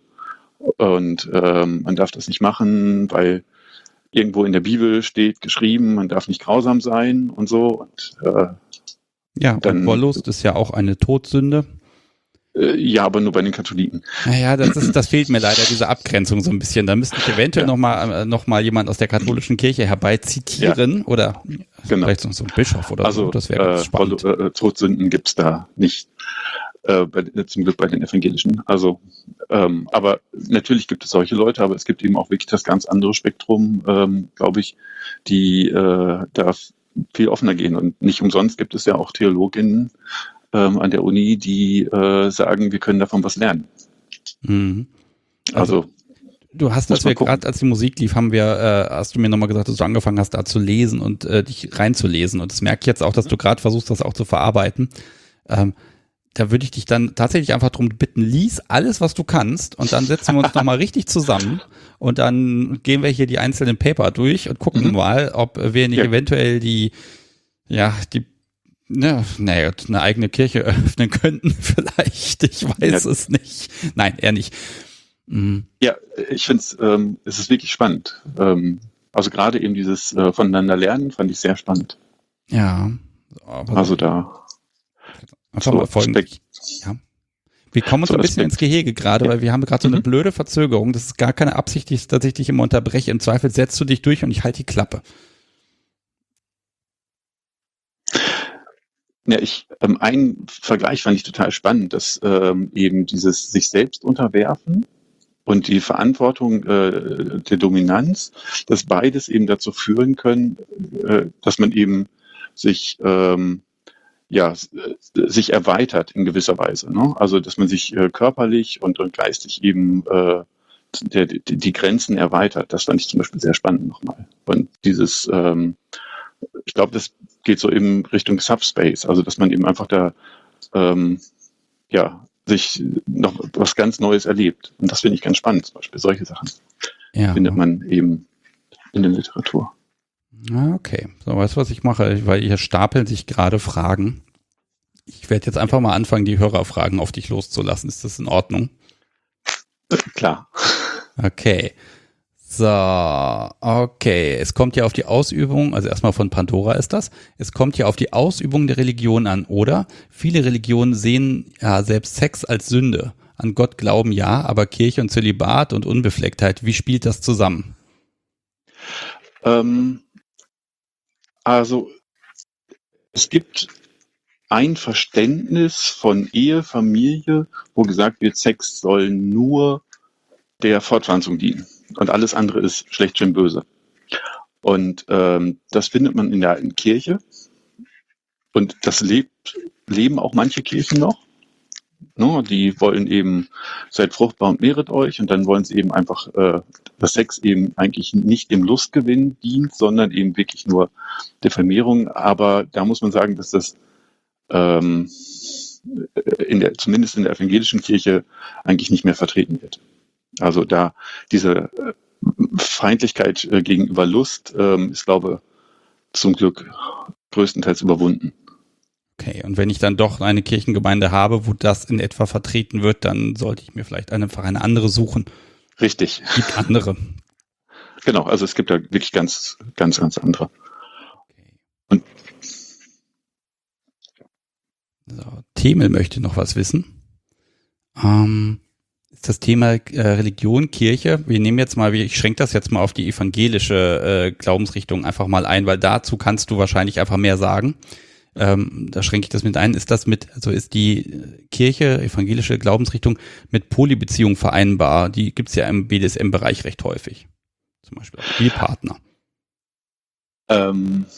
Speaker 3: und ähm, man darf das nicht machen, weil irgendwo in der Bibel steht geschrieben, man darf nicht grausam sein und so. Und, äh,
Speaker 1: Ja,
Speaker 3: dann,
Speaker 1: und Wollust ist ja auch eine Todsünde.
Speaker 3: äh, ja, aber nur bei den Katholiken.
Speaker 1: Naja, das, ist, das fehlt mir leider, diese Abgrenzung so ein bisschen. Da müsste ich eventuell
Speaker 3: Ja.
Speaker 1: nochmal äh, noch mal jemand aus der katholischen Kirche herbei zitieren oder
Speaker 3: Genau.
Speaker 1: vielleicht so, so ein Bischof oder
Speaker 3: Also
Speaker 1: so. Das wäre ganz
Speaker 3: äh,
Speaker 1: spannend.
Speaker 3: Woll- äh, Todsünden gibt's da nicht. Äh, bei, zum Glück bei den Evangelischen. Also, ähm, aber natürlich gibt es solche Leute, aber es gibt eben auch wirklich das ganz andere Spektrum, ähm, glaube ich, die äh, da viel offener gehen. Und nicht umsonst gibt es ja auch Theologinnen ähm, an der Uni, die äh, sagen, wir können davon was lernen.
Speaker 1: Mhm. Also,
Speaker 3: Also,
Speaker 1: du hast,
Speaker 3: muss
Speaker 1: als
Speaker 3: man
Speaker 1: wir
Speaker 3: gucken.
Speaker 1: gerade, als die Musik lief, haben wir, äh, hast du mir nochmal gesagt, dass du angefangen hast, da zu lesen und äh, dich reinzulesen. Und das merke ich jetzt auch, dass du gerade versuchst, das auch zu verarbeiten. Ähm, da würde ich dich dann tatsächlich einfach darum bitten, lies alles, was du kannst und dann setzen wir uns nochmal richtig zusammen und dann gehen wir hier die einzelnen Paper durch und gucken
Speaker 3: Mhm.
Speaker 1: mal, ob wir nicht
Speaker 3: Ja.
Speaker 1: eventuell die, ja, die, ne, naja, eine eigene Kirche öffnen könnten vielleicht. Ich weiß
Speaker 3: Ja.
Speaker 1: es nicht. Nein, eher nicht. Mhm.
Speaker 3: Ja, ich finde es, ähm, es ist wirklich spannend. Ähm, also gerade eben dieses äh, voneinander lernen fand ich sehr spannend.
Speaker 1: Ja. Aber
Speaker 3: Also da
Speaker 1: einfach
Speaker 3: so
Speaker 1: mal folgen.
Speaker 3: Respekt.
Speaker 1: Ja. Wir kommen uns
Speaker 3: So
Speaker 1: ein bisschen
Speaker 3: Respekt.
Speaker 1: ins Gehege gerade,
Speaker 3: Ja.
Speaker 1: weil wir haben gerade so eine
Speaker 3: Mhm.
Speaker 1: blöde Verzögerung. Das ist gar keine Absicht, dass dass ich dich immer unterbreche. Im Zweifel setzt du dich durch und ich halte die Klappe.
Speaker 3: Ja, ich, ähm, einen Vergleich fand ich total spannend, dass ähm, eben dieses sich selbst unterwerfen und die Verantwortung äh, der Dominanz, dass beides eben dazu führen können, äh, dass man eben sich ähm, ja s- äh, sich erweitert in gewisser Weise, ne? Also dass man sich äh, körperlich und, und geistig eben äh, der, die, die Grenzen erweitert. Das fand ich zum Beispiel sehr spannend nochmal. Und dieses ähm, ich glaube, das geht so eben Richtung Subspace, also dass man eben einfach da ähm, ja sich noch was ganz Neues erlebt. Und das finde ich ganz spannend, zum Beispiel solche Sachen
Speaker 1: Ja.
Speaker 3: findet man eben in der Literatur.
Speaker 1: Ah, okay. So, weißt du, was ich mache? Weil hier stapeln sich gerade Fragen. Ich werde jetzt einfach mal anfangen, die Hörerfragen auf dich loszulassen. Ist das in Ordnung?
Speaker 3: Äh, klar.
Speaker 1: Okay. So, okay. Es kommt ja auf die Ausübung, also erstmal von Pandora ist das. Es kommt ja auf die Ausübung der Religion an, oder? Viele Religionen sehen ja selbst Sex als Sünde. An Gott glauben ja, aber Kirche und Zölibat und Unbeflecktheit, wie spielt das zusammen?
Speaker 3: Ähm, also es gibt ein Verständnis von Ehe, Familie, wo gesagt wird, Sex soll nur der Fortpflanzung dienen und alles andere ist schlecht, schön, böse. Und ähm, das findet man in der alten Kirche und das lebt, leben auch manche Kirchen noch. Ne? Die wollen eben, seid fruchtbar und mehret euch und dann wollen sie eben einfach, äh, dass Sex eben eigentlich nicht dem Lustgewinn dient, sondern eben wirklich nur der Vermehrung. Aber da muss man sagen, dass das ähm, in der, zumindest in der evangelischen Kirche eigentlich nicht mehr vertreten wird. Also da diese äh, Feindlichkeit äh, gegenüber Lust ähm, ist, glaube ich, zum Glück größtenteils überwunden.
Speaker 1: Okay, und wenn ich dann doch eine Kirchengemeinde habe, wo das in etwa vertreten wird, dann sollte ich mir vielleicht einfach eine andere suchen.
Speaker 3: Richtig.
Speaker 1: Es gibt andere.
Speaker 3: Genau, also es gibt da wirklich ganz, ganz, ganz andere.
Speaker 1: Okay.
Speaker 3: Und
Speaker 1: so, Themel möchte noch was wissen. Ähm, ist das Thema äh, Religion, Kirche? Wir nehmen jetzt mal, ich schränke das jetzt mal auf die evangelische äh, Glaubensrichtung einfach mal ein, weil dazu kannst du wahrscheinlich einfach mehr sagen. Ähm, da schränke ich das mit ein. Ist das mit, also ist die Kirche, evangelische Glaubensrichtung mit Polybeziehung vereinbar? Die gibt's ja im B D S M-Bereich recht häufig. Zum Beispiel auch Spielpartner.
Speaker 3: ähm,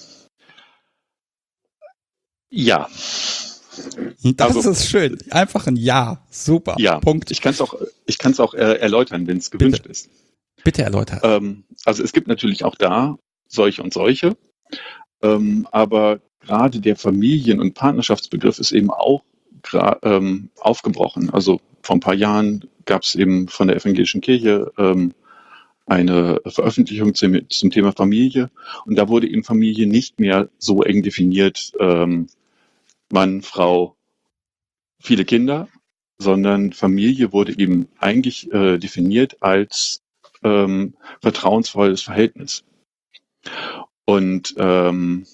Speaker 3: ja.
Speaker 1: Das
Speaker 3: Also-
Speaker 1: ist schön. Einfach ein Ja. Super.
Speaker 3: Ja,
Speaker 1: Punkt.
Speaker 3: ich kann es auch, ich kann es auch äh, erläutern, wenn es gewünscht ist.
Speaker 1: Bitte erläutern.
Speaker 3: Ähm, also es gibt natürlich auch da solche und solche, ähm, aber gerade der Familien- und Partnerschaftsbegriff ist eben auch gra- ähm, aufgebrochen. Also vor ein paar Jahren gab es eben von der evangelischen Kirche ähm, eine Veröffentlichung zum, zum Thema Familie und da wurde eben Familie nicht mehr so eng definiert, ähm, Mann, Frau, viele Kinder, sondern Familie wurde eben eigentlich äh, definiert als ähm, vertrauensvolles Verhältnis. Und ähm,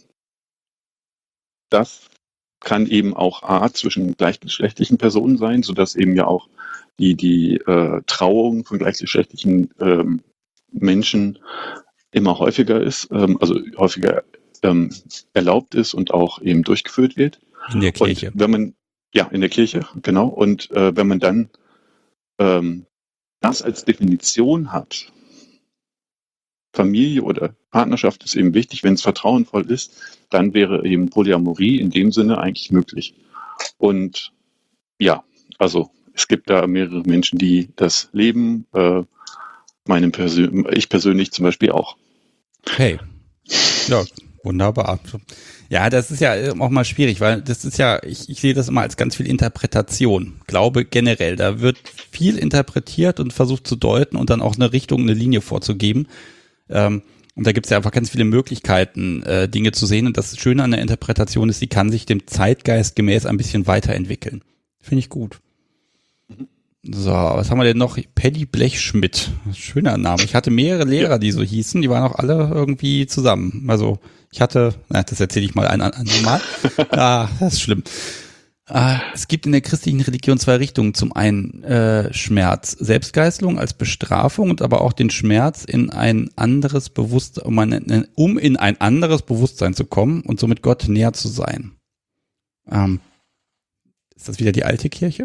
Speaker 3: das kann eben auch A zwischen gleichgeschlechtlichen Personen sein, sodass eben ja auch die, die äh, Trauung von gleichgeschlechtlichen ähm, Menschen immer häufiger ist, ähm, also häufiger ähm, erlaubt ist und auch eben durchgeführt wird.
Speaker 1: In der Kirche.
Speaker 3: Und wenn man, ja, in der Kirche, genau. Und äh, wenn man dann ähm, das als Definition hat, Familie oder Partnerschaft ist eben wichtig, wenn es vertrauensvoll ist, dann wäre eben Polyamorie in dem Sinne eigentlich möglich. Und ja, also es gibt da mehrere Menschen, die das leben. Äh, meinem Persön ich persönlich zum Beispiel auch.
Speaker 1: Okay. Ja, wunderbar. Ja, das ist ja auch mal schwierig, weil das ist ja, ich, ich sehe das immer als ganz viel Interpretation. Glaube generell, da wird viel interpretiert und versucht zu deuten und dann auch eine Richtung, eine Linie vorzugeben. Ähm, und da gibt es ja einfach ganz viele Möglichkeiten, äh, Dinge zu sehen. Und das Schöne an der Interpretation ist, sie kann sich dem Zeitgeist gemäß ein bisschen weiterentwickeln. Finde ich gut. So, was haben wir denn noch? Paddy Blechschmidt. Schöner Name. Ich hatte mehrere Lehrer, die so hießen. Die waren auch alle irgendwie zusammen. Also ich hatte, na, das erzähle ich mal ein anderes Mal. Ah, das ist schlimm. Ah, es gibt in der christlichen Religion zwei Richtungen. Zum einen äh, Schmerz, Selbstgeißelung als Bestrafung und aber auch den Schmerz in ein anderes Bewusstsein, um, ein, um in ein anderes Bewusstsein zu kommen und somit Gott näher zu sein. Ähm, ist das wieder die alte Kirche?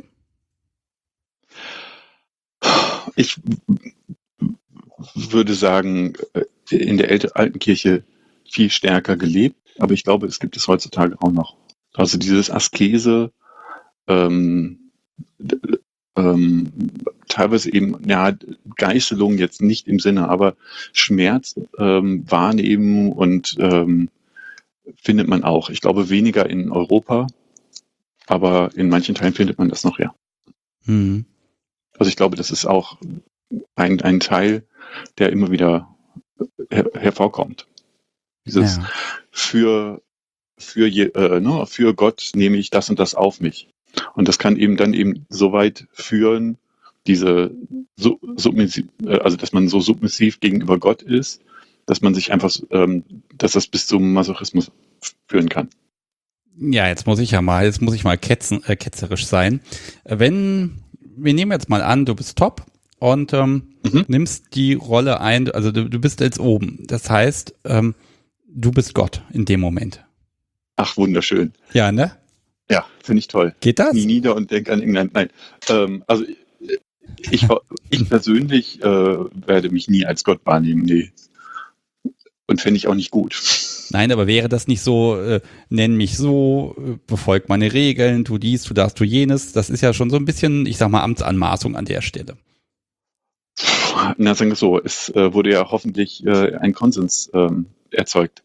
Speaker 3: Ich würde sagen, in der älte- alten Kirche viel stärker gelebt, aber ich glaube, es gibt es heutzutage auch noch. Also dieses Askese, ähm, d- ähm, teilweise eben, ja, Geißelung jetzt nicht im Sinne, aber Schmerz ähm, wahrnehmen und ähm, findet man auch. Ich glaube weniger in Europa, aber in manchen Teilen findet man das noch, ja.
Speaker 1: Hm.
Speaker 3: Also ich glaube, das ist auch ein, ein Teil, der immer wieder her hervorkommt. Dieses
Speaker 1: Ja.
Speaker 3: für, für, je, äh, ne, für Gott nehme ich das und das auf mich. Und das kann eben dann eben so weit führen, diese so, submissiv, äh, also dass man so submissiv gegenüber Gott ist, dass man sich einfach, ähm, dass das bis zum Masochismus führen kann.
Speaker 1: Ja, jetzt muss ich ja mal, jetzt muss ich mal ketzen, äh, ketzerisch sein. Wenn, wir nehmen jetzt mal an, du bist top und ähm,
Speaker 3: Mhm.
Speaker 1: nimmst die Rolle ein, also du, du bist jetzt oben. Das heißt, ähm, du bist Gott in dem Moment.
Speaker 3: Ach, wunderschön.
Speaker 1: Ja, ne?
Speaker 3: Ja, finde ich toll.
Speaker 1: Geht das?
Speaker 3: Nie nieder und denk an England. Nein, ähm, also ich, ich persönlich äh, werde mich nie als Gott wahrnehmen, nee. Und fände ich auch nicht gut.
Speaker 1: Nein, aber wäre das nicht so, äh, nenn mich so, äh, befolg meine Regeln, tu dies, tu das, tu jenes. Das ist ja schon so ein bisschen, ich sag mal, Amtsanmaßung an der Stelle.
Speaker 3: Na, sagen wir so, es äh, wurde ja hoffentlich äh, ein Konsens ähm, erzeugt.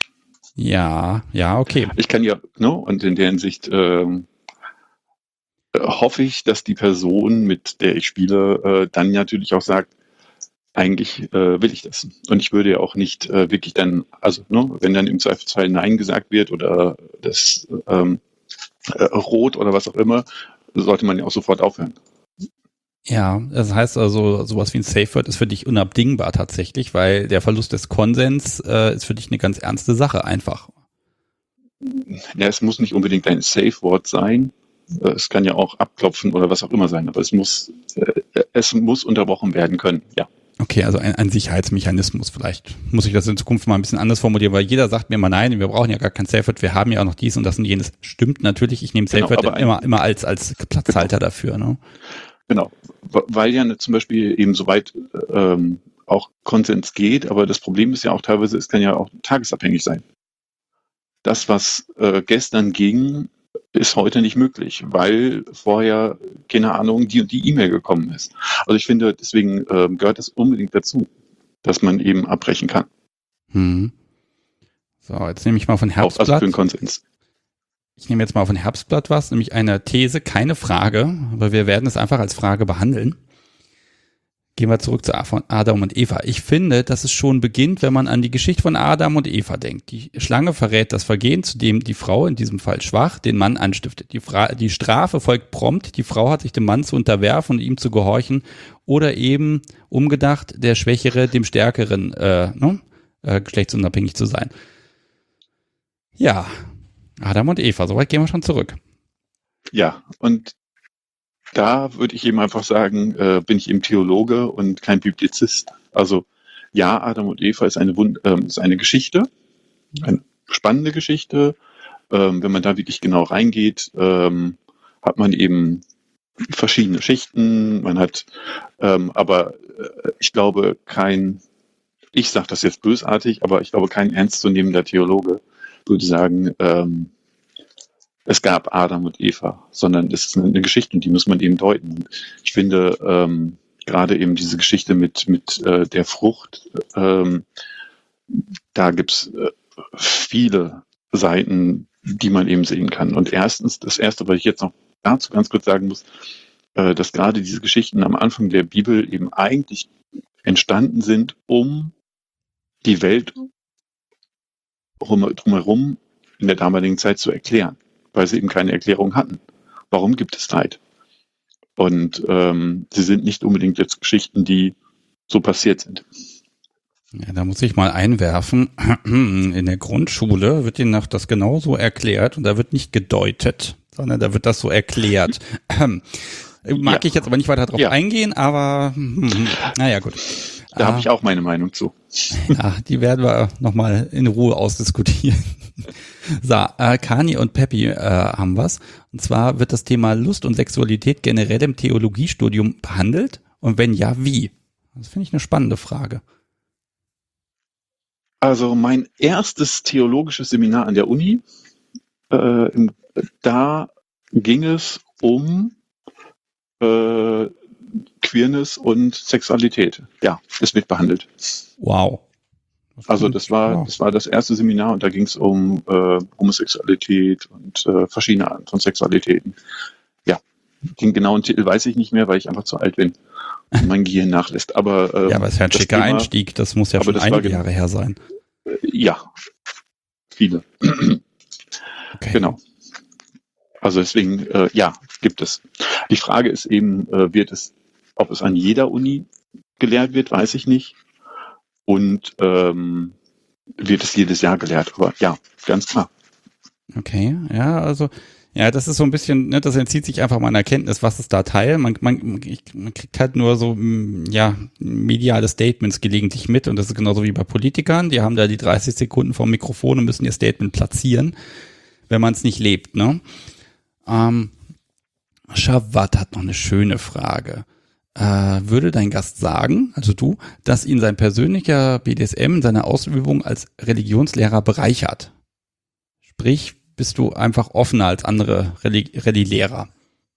Speaker 1: Ja, ja, okay.
Speaker 3: Ich kann ja, ne, und in der Hinsicht ähm, äh, hoffe ich, dass die Person, mit der ich spiele, äh, dann natürlich auch sagt, eigentlich äh, will ich das. Und ich würde ja auch nicht äh, wirklich dann, also ne, wenn dann im Zweifelsfall Nein gesagt wird oder das ähm, äh, Rot oder was auch immer, sollte man ja auch sofort aufhören.
Speaker 1: Ja, das heißt also, sowas wie ein Safe Word ist für dich unabdingbar tatsächlich, weil der Verlust des Konsens äh, ist für dich eine ganz ernste Sache einfach.
Speaker 3: Ja, es muss nicht unbedingt ein Safe Word sein. Äh, Es kann ja auch abklopfen oder was auch immer sein, aber es muss, äh, es muss unterbrochen werden können, ja.
Speaker 1: Okay, also ein, ein Sicherheitsmechanismus. Vielleicht muss ich das in Zukunft mal ein bisschen anders formulieren, weil jeder sagt mir immer, nein, wir brauchen ja gar kein Safe Word, wir haben ja auch noch dies und das und jenes. Stimmt natürlich, ich nehme Safe
Speaker 3: Genau,
Speaker 1: Word
Speaker 3: aber ein-
Speaker 1: immer, immer als, als Platzhalter dafür. Ne?
Speaker 3: Genau, w- weil ja ne, zum Beispiel eben soweit ähm, auch Konsens geht, aber das Problem ist ja auch teilweise, es kann ja auch tagesabhängig sein. Das, was äh, gestern ging, ist heute nicht möglich, weil vorher, keine Ahnung, die und die E-Mail gekommen ist. Also ich finde, deswegen ähm, gehört es unbedingt dazu, dass man eben abbrechen kann,
Speaker 1: Hm. So, jetzt nehme ich mal von
Speaker 3: auch also für
Speaker 1: Herbstblatt.
Speaker 3: den Konsens.
Speaker 1: Ich nehme jetzt mal von Herbstblatt was, nämlich eine These, keine Frage, aber wir werden es einfach als Frage behandeln. Gehen wir zurück zu A- von Adam und Eva. Ich finde, dass es schon beginnt, wenn man an die Geschichte von Adam und Eva denkt. Die Schlange verrät das Vergehen, zu dem die Frau, in diesem Fall schwach, den Mann anstiftet. Die, Fra- die Strafe folgt prompt. Die Frau hat sich dem Mann zu unterwerfen und ihm zu gehorchen. Oder eben, umgedacht, der Schwächere dem Stärkeren äh, ne? äh, geschlechtsunabhängig zu sein. Ja, Adam und Eva, soweit gehen wir schon zurück.
Speaker 3: Ja, und da würde ich eben einfach sagen, äh, bin ich eben Theologe und kein Biblizist. Also ja, Adam und Eva ist eine, Wund ähm, ist eine Geschichte, eine spannende Geschichte. Ähm, wenn man da wirklich genau reingeht, ähm, hat man eben verschiedene Schichten. Man hat ähm, aber, äh, ich glaube, kein, ich sage das jetzt bösartig, aber ich glaube, kein ernstzunehmender Theologe würde sagen, ähm, es gab Adam und Eva, sondern es ist eine, eine Geschichte und die muss man eben deuten. Und ich finde ähm, gerade eben diese Geschichte mit, mit äh, der Frucht, ähm, da gibt's äh, viele Seiten, die man eben sehen kann. Und erstens, das Erste, was ich jetzt noch dazu ganz kurz sagen muss, äh, dass gerade diese Geschichten am Anfang der Bibel eben eigentlich entstanden sind, um die Welt rum- drumherum in der damaligen Zeit zu erklären, weil sie eben keine Erklärung hatten. Warum gibt es Leid? Und ähm, sie sind nicht unbedingt jetzt Geschichten, die so passiert sind.
Speaker 1: Ja, da muss ich mal einwerfen. In der Grundschule wird Ihnen noch das genauso erklärt und da wird nicht gedeutet, sondern da wird das so erklärt. Mag
Speaker 3: Ja.
Speaker 1: ich jetzt aber nicht weiter drauf
Speaker 3: Ja.
Speaker 1: eingehen, aber hm, naja, gut.
Speaker 3: Da
Speaker 1: Ah,
Speaker 3: habe ich auch meine Meinung zu.
Speaker 1: ja, die werden wir nochmal in Ruhe ausdiskutieren. So, äh, Kani und Peppi äh, haben was. Und zwar wird das Thema Lust und Sexualität generell im Theologiestudium behandelt? Und wenn ja, wie? Das finde ich eine spannende Frage.
Speaker 3: Also mein erstes theologisches Seminar an der Uni, äh, im, da ging es um äh, Queerness und Sexualität. Ja, das wird behandelt.
Speaker 1: Wow.
Speaker 3: Also das war,
Speaker 1: Wow.
Speaker 3: das war das erste Seminar und da ging es um äh, Homosexualität und äh, verschiedene Arten von Sexualitäten. Ja, den genauen Titel weiß ich nicht mehr, weil ich einfach zu alt bin und mein Gehirn nachlässt. Aber, ähm,
Speaker 1: Ja, aber es ist ja ein
Speaker 3: das
Speaker 1: schicker
Speaker 3: Thema-
Speaker 1: Einstieg. Das muss ja
Speaker 3: aber
Speaker 1: schon
Speaker 3: das war
Speaker 1: einige
Speaker 3: gen-
Speaker 1: Jahre her sein.
Speaker 3: äh, ja, viele.
Speaker 1: Okay.
Speaker 3: Genau. Also deswegen, äh, ja, gibt es. Die Frage ist eben, äh, wird es, ob es an jeder Uni gelehrt wird, weiß ich nicht. Und ähm, wird es jedes Jahr gelehrt. Aber ja, ganz klar.
Speaker 1: Okay, ja, also, ja, das ist so ein bisschen, ne, das entzieht sich einfach meiner Kenntnis, was ist da Teil. Man, man, ich, man kriegt halt nur so, mm, ja, mediale Statements gelegentlich mit und das ist genauso wie bei Politikern. Die haben da die dreißig Sekunden vom Mikrofon und müssen ihr Statement platzieren, wenn man es nicht lebt, ne? Ähm, Shawat hat noch eine schöne Frage. Äh, würde dein Gast sagen, also du, dass ihn sein persönlicher B D S M seine Ausübung als Religionslehrer bereichert? Sprich, bist du einfach offener als andere Rallye-Lehrer?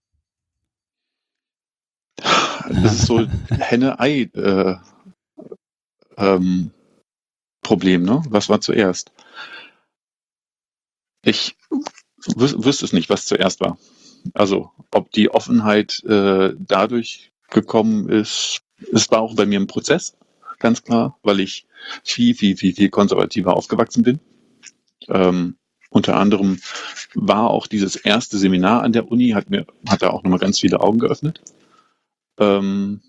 Speaker 3: Das ist so Henne-Ei äh, ähm, Problem, ne? Was war zuerst? Ich wüs wüsste es nicht, was zuerst war. Also ob die Offenheit äh, dadurch gekommen ist, es war auch bei mir ein Prozess, ganz klar, weil ich viel, viel, viel, viel konservativer aufgewachsen bin. Ähm, unter anderem war auch dieses erste Seminar an der Uni, hat mir, hat da auch nochmal ganz viele Augen geöffnet. Ähm,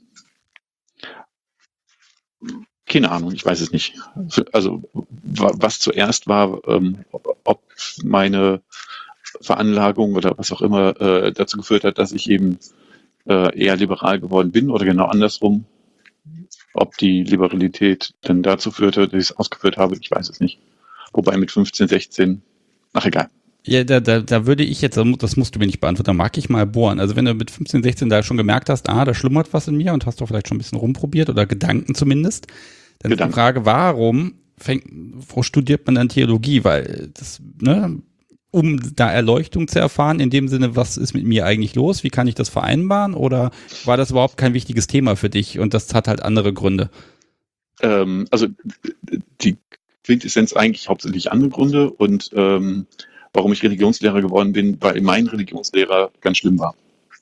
Speaker 3: keine Ahnung, ich weiß es nicht. Also was zuerst war, ähm, ob meine Veranlagung oder was auch immer äh, dazu geführt hat, dass ich eben äh, eher liberal geworden bin oder genau andersrum. Ob die Liberalität denn dazu führte, dass ich es ausgeführt habe, ich weiß es nicht. Wobei mit fünfzehn, sechzehn, ach egal.
Speaker 1: Ja, da, da, da würde ich jetzt, das musst du mir nicht beantworten, da mag ich mal bohren. Also wenn du mit fünfzehn, sechzehn da schon gemerkt hast, ah, da schlummert was in mir und hast doch vielleicht schon ein bisschen rumprobiert oder Gedanken zumindest, dann Gedanken. Ist die Frage, warum fängt, wo studiert man dann Theologie? Weil das, ne, um da Erleuchtung zu erfahren, in dem Sinne, was ist mit mir eigentlich los? Wie kann ich das vereinbaren? Oder war das überhaupt kein wichtiges Thema für dich und das hat halt andere Gründe?
Speaker 3: Ähm, also die Quintessenz eigentlich hauptsächlich andere Gründe und ähm, warum ich Religionslehrer geworden bin, weil mein Religionslehrer ganz schlimm war.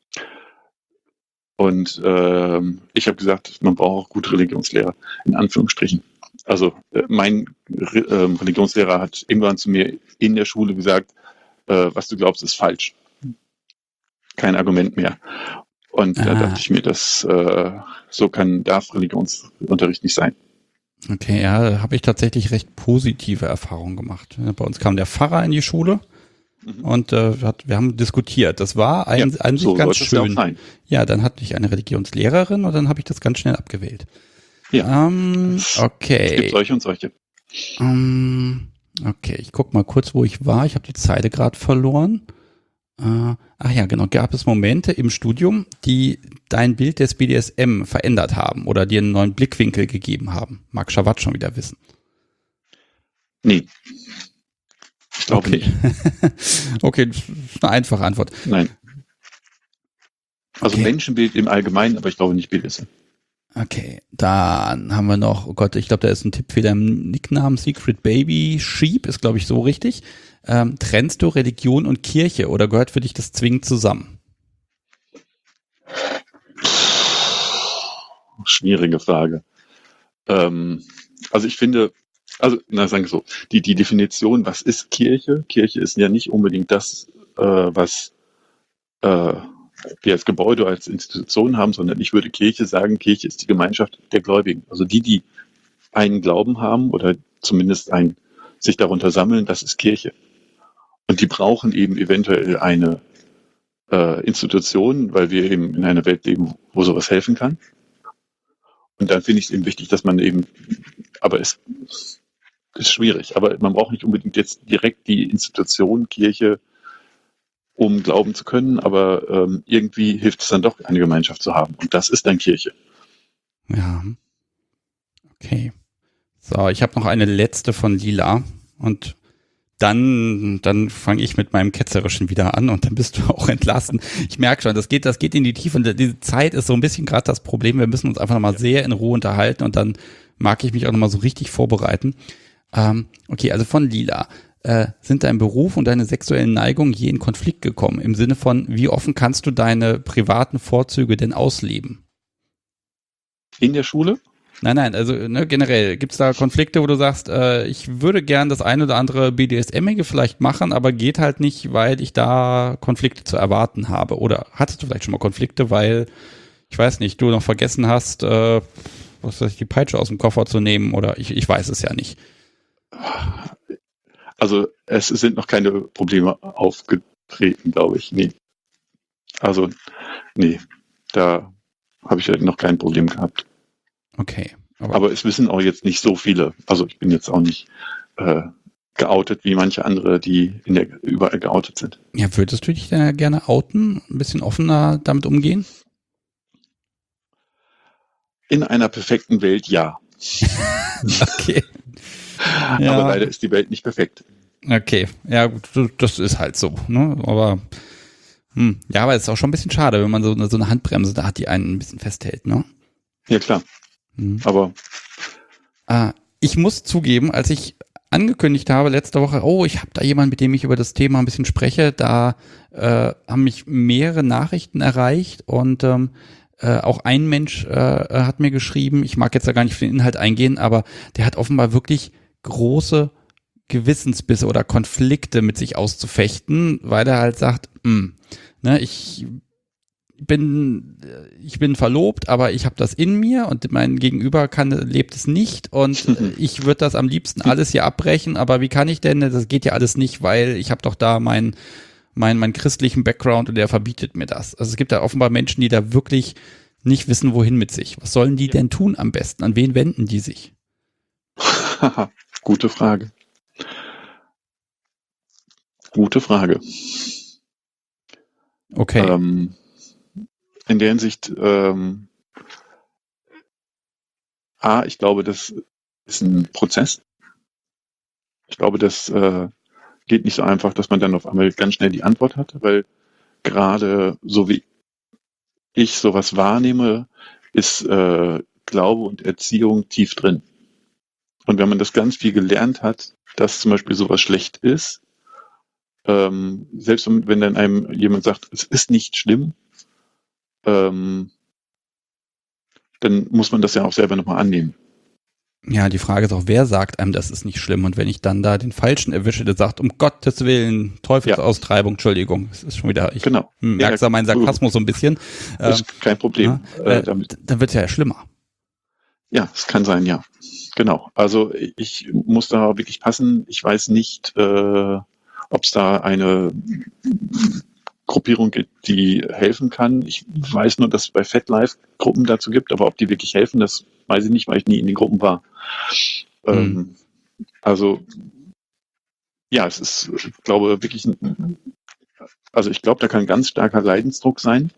Speaker 3: Und ähm, ich habe gesagt, man braucht auch gute Religionslehrer, in Anführungsstrichen. Also äh, mein Re äh, Religionslehrer hat irgendwann zu mir in der Schule gesagt, äh, was du glaubst, ist falsch. Kein Argument mehr. Und ah. da dachte ich mir, dass äh, so kann, darf Religionsunterricht nicht sein.
Speaker 1: Okay, ja, da habe ich tatsächlich recht positive Erfahrungen gemacht. Bei uns kam der Pfarrer in die Schule mhm. und äh, hat, wir haben diskutiert. Das war ein, ja, an sich so ganz schön. Ja, dann hatte ich eine Religionslehrerin und dann habe ich das ganz schnell abgewählt.
Speaker 3: Ja,
Speaker 1: ähm, okay.
Speaker 3: Es gibt solche und solche.
Speaker 1: Ähm, okay, ich guck mal kurz, wo ich war. Ich habe die Zeile gerade verloren. Äh, ach ja, genau. Gab es Momente im Studium, die dein Bild des B D S M verändert haben oder dir einen neuen Blickwinkel gegeben haben? Mag Schawat schon wieder wissen.
Speaker 3: Nee. Ich glaube
Speaker 1: okay. nicht. Okay, das ist eine einfache Antwort.
Speaker 3: Nein. Also okay. Menschenbild im Allgemeinen, aber ich glaube nicht B D S M.
Speaker 1: Okay, dann haben wir noch, oh Gott, ich glaube, da ist ein Tippfehler im Nicknamen, Secret Baby Sheep, ist glaube ich so richtig. Ähm, trennst du Religion und Kirche oder gehört für dich das zwingend zusammen?
Speaker 3: Schwierige Frage. Ähm, also ich finde, also na sagen wir so, die, die Definition, was ist Kirche? Kirche ist ja nicht unbedingt das, äh, was äh, wir als Gebäude, als Institution haben, sondern ich würde Kirche sagen, Kirche ist die Gemeinschaft der Gläubigen. Also die, die einen Glauben haben oder zumindest ein, sich darunter sammeln, das ist Kirche. Und die brauchen eben eventuell eine äh, Institution, weil wir eben in einer Welt leben, wo sowas helfen kann. Und dann finde ich es eben wichtig, dass man eben, aber es ist schwierig, aber man braucht nicht unbedingt jetzt direkt die Institution Kirche, um glauben zu können, aber ähm, irgendwie hilft es dann doch, eine Gemeinschaft zu haben. Und das ist dann Kirche.
Speaker 1: Ja. Okay. So, ich habe noch eine letzte von Lila und dann, dann fange ich mit meinem Ketzerischen wieder an und dann bist du auch entlassen. Ich merke schon, das geht, das geht in die Tiefe und diese Zeit ist so ein bisschen gerade das Problem. Wir müssen uns einfach nochmal ja. sehr in Ruhe unterhalten und dann mag ich mich auch nochmal so richtig vorbereiten. Ähm, okay, also von Lila. Äh, sind dein Beruf und deine sexuellen Neigungen je in Konflikt gekommen? Im Sinne von, wie offen kannst du deine privaten Vorzüge denn ausleben?
Speaker 3: In der Schule?
Speaker 1: Nein, nein, also ne, generell, gibt es da Konflikte, wo du sagst, äh, ich würde gern das ein oder andere B D S M-ige vielleicht machen, aber geht halt nicht, weil ich da Konflikte zu erwarten habe? Oder hattest du vielleicht schon mal Konflikte, weil, ich weiß nicht, du noch vergessen hast, äh, was weiß ich, die Peitsche aus dem Koffer zu nehmen oder ich, ich weiß es ja nicht.
Speaker 3: Also es sind noch keine Probleme aufgetreten, glaube ich. Nee. Also, nee, da habe ich ja noch kein Problem gehabt.
Speaker 1: Okay.
Speaker 3: Aber, aber es wissen auch jetzt nicht so viele. Also ich bin jetzt auch nicht äh, geoutet wie manche andere, die in der überall geoutet sind.
Speaker 1: Ja, würdest du dich denn gerne outen? Ein bisschen offener damit umgehen?
Speaker 3: In einer perfekten Welt ja.
Speaker 1: Okay. Ja.
Speaker 3: Aber leider ist die Welt nicht perfekt.
Speaker 1: Okay, ja gut, das ist halt so, ne? Aber hm, ja, aber es ist auch schon ein bisschen schade, wenn man so eine, so eine Handbremse da hat, die einen ein bisschen festhält, ne?
Speaker 3: Ja, klar. Hm. Aber
Speaker 1: ah, ich muss zugeben, als ich angekündigt habe letzte Woche, oh, ich habe da jemanden, mit dem ich über das Thema ein bisschen spreche, da äh, haben mich mehrere Nachrichten erreicht und ähm, äh, auch ein Mensch äh, hat mir geschrieben, ich mag jetzt da gar nicht auf den Inhalt eingehen, aber der hat offenbar wirklich große Gewissensbisse oder Konflikte mit sich auszufechten, weil er halt sagt, mh, ne, ich bin ich bin verlobt, aber ich habe das in mir und mein Gegenüber kann lebt es nicht und ich würde das am liebsten alles hier abbrechen, aber wie kann ich denn? Das geht ja alles nicht, weil ich habe doch da meinen mein, mein christlichen Background und der verbietet mir das. Also es gibt da offenbar Menschen, die da wirklich nicht wissen, wohin mit sich. Was sollen die denn tun am besten? An wen wenden die sich?
Speaker 3: Gute Frage. Gute Frage.
Speaker 1: Okay.
Speaker 3: Ähm, in der Hinsicht, ähm, A, ich glaube, das ist ein Prozess. Ich glaube, das äh, geht nicht so einfach, dass man dann auf einmal ganz schnell die Antwort hat, weil gerade so wie ich sowas wahrnehme, ist äh, Glaube und Erziehung tief drin. Und wenn man das ganz viel gelernt hat, dass zum Beispiel sowas schlecht ist, ähm, selbst wenn dann einem jemand sagt, es ist nicht schlimm, ähm, dann muss man das ja auch selber nochmal annehmen.
Speaker 1: Ja, die Frage ist auch, wer sagt einem, das ist nicht schlimm? Und wenn ich dann da den Falschen erwische, der sagt, um Gottes Willen, Teufelsaustreibung, Entschuldigung, das ist schon wieder, ich
Speaker 3: Genau.
Speaker 1: merke ja, meinen Sarkasmus so ein bisschen.
Speaker 3: Das ist kein Problem.
Speaker 1: Ja,
Speaker 3: äh,
Speaker 1: äh,
Speaker 3: damit.
Speaker 1: Dann wird es ja schlimmer.
Speaker 3: Ja, es kann sein, ja. Genau. Also ich muss da wirklich passen. Ich weiß nicht, äh, ob es da eine Gruppierung gibt, die helfen kann. Ich weiß nur, dass es bei FatLife Gruppen dazu gibt, aber ob die wirklich helfen, das weiß ich nicht, weil ich nie in den Gruppen war. Mhm. Ähm, also ja, es ist, ich glaube, wirklich, ein, also ich glaube, da kann ganz starker Leidensdruck sein.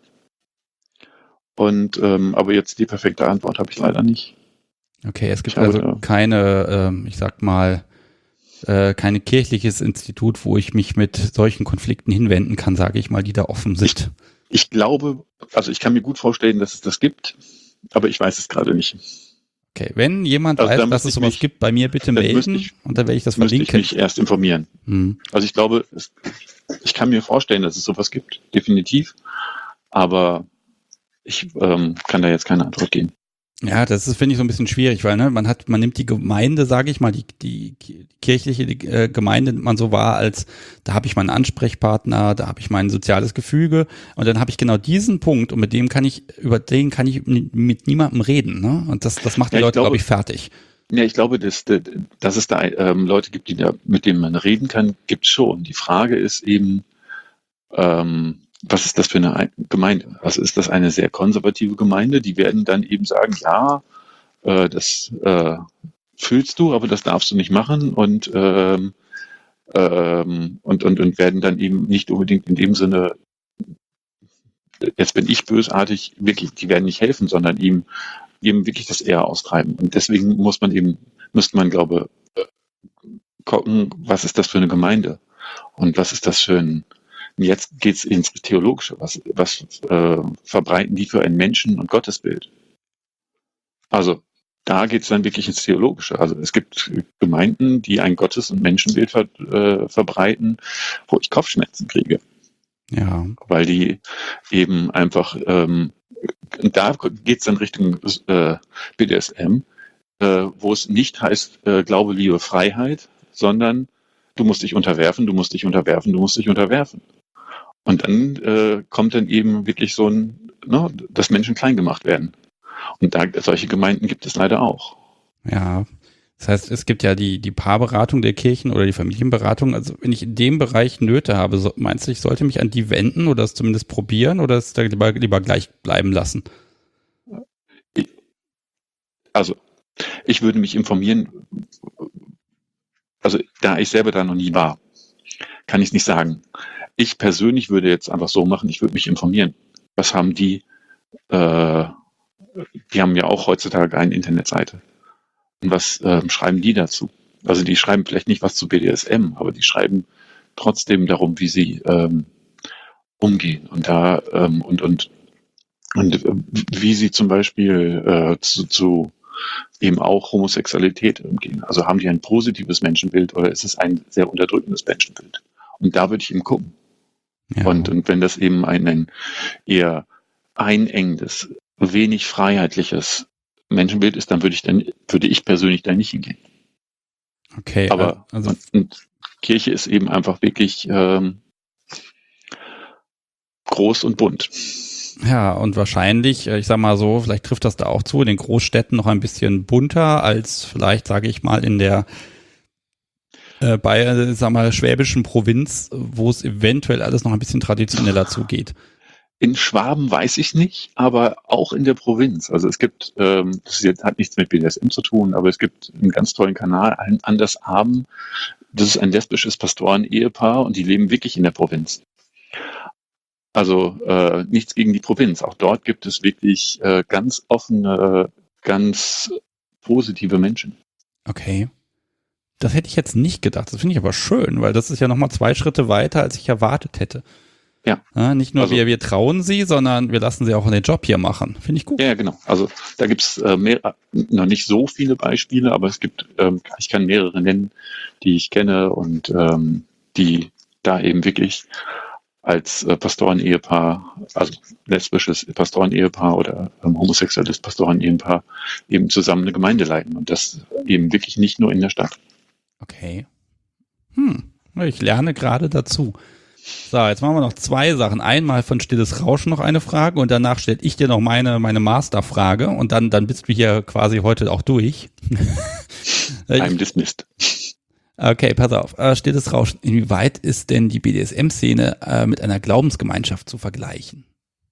Speaker 3: Und ähm, aber jetzt die perfekte Antwort habe ich leider nicht.
Speaker 1: Okay, es gibt
Speaker 3: ich
Speaker 1: also
Speaker 3: habe,
Speaker 1: keine, ähm, ich sag mal, äh, kein kirchliches Institut, wo ich mich mit solchen Konflikten hinwenden kann, sage ich mal, die da offen sind.
Speaker 3: Ich, ich glaube, also ich kann mir gut vorstellen, dass es das gibt, aber ich weiß es gerade nicht.
Speaker 1: Okay, wenn jemand
Speaker 3: also
Speaker 1: weiß, dass es sowas mich, gibt, bei mir bitte melden ich, und dann werde ich das verlinken.
Speaker 3: Müsste ich mich erst informieren. Hm. Also ich glaube, es, ich kann mir vorstellen, dass es sowas gibt, definitiv, aber ich ähm, kann da jetzt keine Antwort geben.
Speaker 1: Ja, das ist, finde ich, so ein bisschen schwierig, weil ne, man hat, man nimmt die Gemeinde, sage ich mal, die, die kirchliche die, äh, Gemeinde nimmt man so wahr, als da habe ich meinen Ansprechpartner, da habe ich mein soziales Gefüge und dann habe ich genau diesen Punkt und mit dem kann ich, über den kann ich mit niemandem reden, ne? Und das, das macht die ja, Leute, glaube ich, fertig.
Speaker 3: Ja, ich glaube, dass, dass es da ähm, Leute gibt, die da, mit denen man reden kann, gibt es schon. Die Frage ist eben, ähm, was ist das für eine Gemeinde? Also ist das eine sehr konservative Gemeinde? Die werden dann eben sagen, ja, äh, das äh, fühlst du, aber das darfst du nicht machen und, ähm, ähm, und, und, und werden dann eben nicht unbedingt in dem Sinne, jetzt bin ich bösartig, wirklich, die werden nicht helfen, sondern ihm eben wirklich das eher austreiben. Und deswegen muss man eben, müsste man, glaube ich, gucken, was ist das für eine Gemeinde? Und was ist das für ein Jetzt geht's ins Theologische. Was, was äh, verbreiten die für ein Menschen- und Gottesbild? Also da geht's dann wirklich ins Theologische. Also es gibt Gemeinden, die ein Gottes- und Menschenbild ver, äh, verbreiten, wo ich Kopfschmerzen kriege.
Speaker 1: Ja.
Speaker 3: Weil die eben einfach, ähm, da geht's dann Richtung äh, B D S M, äh, wo es nicht heißt äh, Glaube, Liebe, Freiheit, sondern du musst dich unterwerfen, du musst dich unterwerfen, du musst dich unterwerfen. Und dann äh, kommt dann eben wirklich so ein, ne, dass Menschen klein gemacht werden. Und da solche Gemeinden gibt es leider auch.
Speaker 1: Ja, das heißt, es gibt ja die, die Paarberatung der Kirchen oder die Familienberatung. Also wenn ich in dem Bereich Nöte habe, so, meinst du, ich sollte mich an die wenden oder es zumindest probieren oder es da lieber, lieber gleich bleiben lassen?
Speaker 3: Also, ich würde mich informieren, also da ich selber da noch nie war, kann ich es nicht sagen. Ich persönlich würde jetzt einfach so machen, ich würde mich informieren. Was haben die, äh, die haben ja auch heutzutage eine Internetseite. Und was äh, schreiben die dazu? Also die schreiben vielleicht nicht was zu B D S M, aber die schreiben trotzdem darum, wie sie ähm, umgehen und da ähm, und und und äh, wie sie zum Beispiel äh, zu, zu eben auch Homosexualität umgehen? Also haben die ein positives Menschenbild oder ist es ein sehr unterdrückendes Menschenbild? Und da würde ich eben gucken.
Speaker 1: Ja.
Speaker 3: Und, und wenn das eben ein, ein eher einengendes, wenig freiheitliches Menschenbild ist, dann würde ich dann, würde ich persönlich da nicht hingehen.
Speaker 1: Okay,
Speaker 3: Aber
Speaker 1: also
Speaker 3: und, und Kirche ist eben einfach wirklich ähm, groß und bunt.
Speaker 1: ja, und wahrscheinlich, äh, ich sag mal so, vielleicht trifft das da auch zu, in den Großstädten noch ein bisschen bunter als vielleicht, sage ich mal, in der äh, bei, äh, sag mal, schwäbischen Provinz, wo es eventuell alles noch ein bisschen traditioneller zugeht.
Speaker 3: In Schwaben weiß ich nicht, aber auch in der Provinz. Also es gibt, ähm, das jetzt, hat nichts mit B D S M zu tun, aber es gibt einen ganz tollen Kanal, ein Andersarben. Das ist ein lesbisches Pastoren-Ehepaar und die leben wirklich in der Provinz. Also äh, nichts gegen die Provinz. Auch dort gibt es wirklich äh, ganz offene, ganz positive Menschen.
Speaker 1: Okay. Das hätte ich jetzt nicht gedacht. Das finde ich aber schön, weil das ist ja nochmal zwei Schritte weiter, als ich erwartet hätte.
Speaker 3: Ja.
Speaker 1: Ja, nicht nur
Speaker 3: Also-
Speaker 1: wir, wir trauen sie, sondern wir lassen sie auch den Job hier machen. Finde ich gut.
Speaker 3: Ja, ja, genau. Also da gibt es äh, mehr, äh, noch nicht so viele Beispiele, aber es gibt, ähm, ich kann mehrere nennen, die ich kenne und ähm, die da eben wirklich als äh, Pastoren-Ehepaar, also lesbisches Pastoren-Ehepaar oder ähm, homosexuelles Pastoren-Ehepaar eben zusammen eine Gemeinde leiten und das eben wirklich nicht nur in der Stadt.
Speaker 1: Okay. Hm, ich lerne gerade dazu. So, jetzt machen wir noch zwei Sachen. Einmal von Stilles Rauschen noch eine Frage und danach stelle ich dir noch meine, meine Masterfrage und dann, dann bist du hier quasi heute auch durch.
Speaker 3: I'm dismissed.
Speaker 1: Okay, pass auf. Äh, Stilles Rauschen. Inwieweit ist denn die B D S M-Szene äh, mit einer Glaubensgemeinschaft zu vergleichen?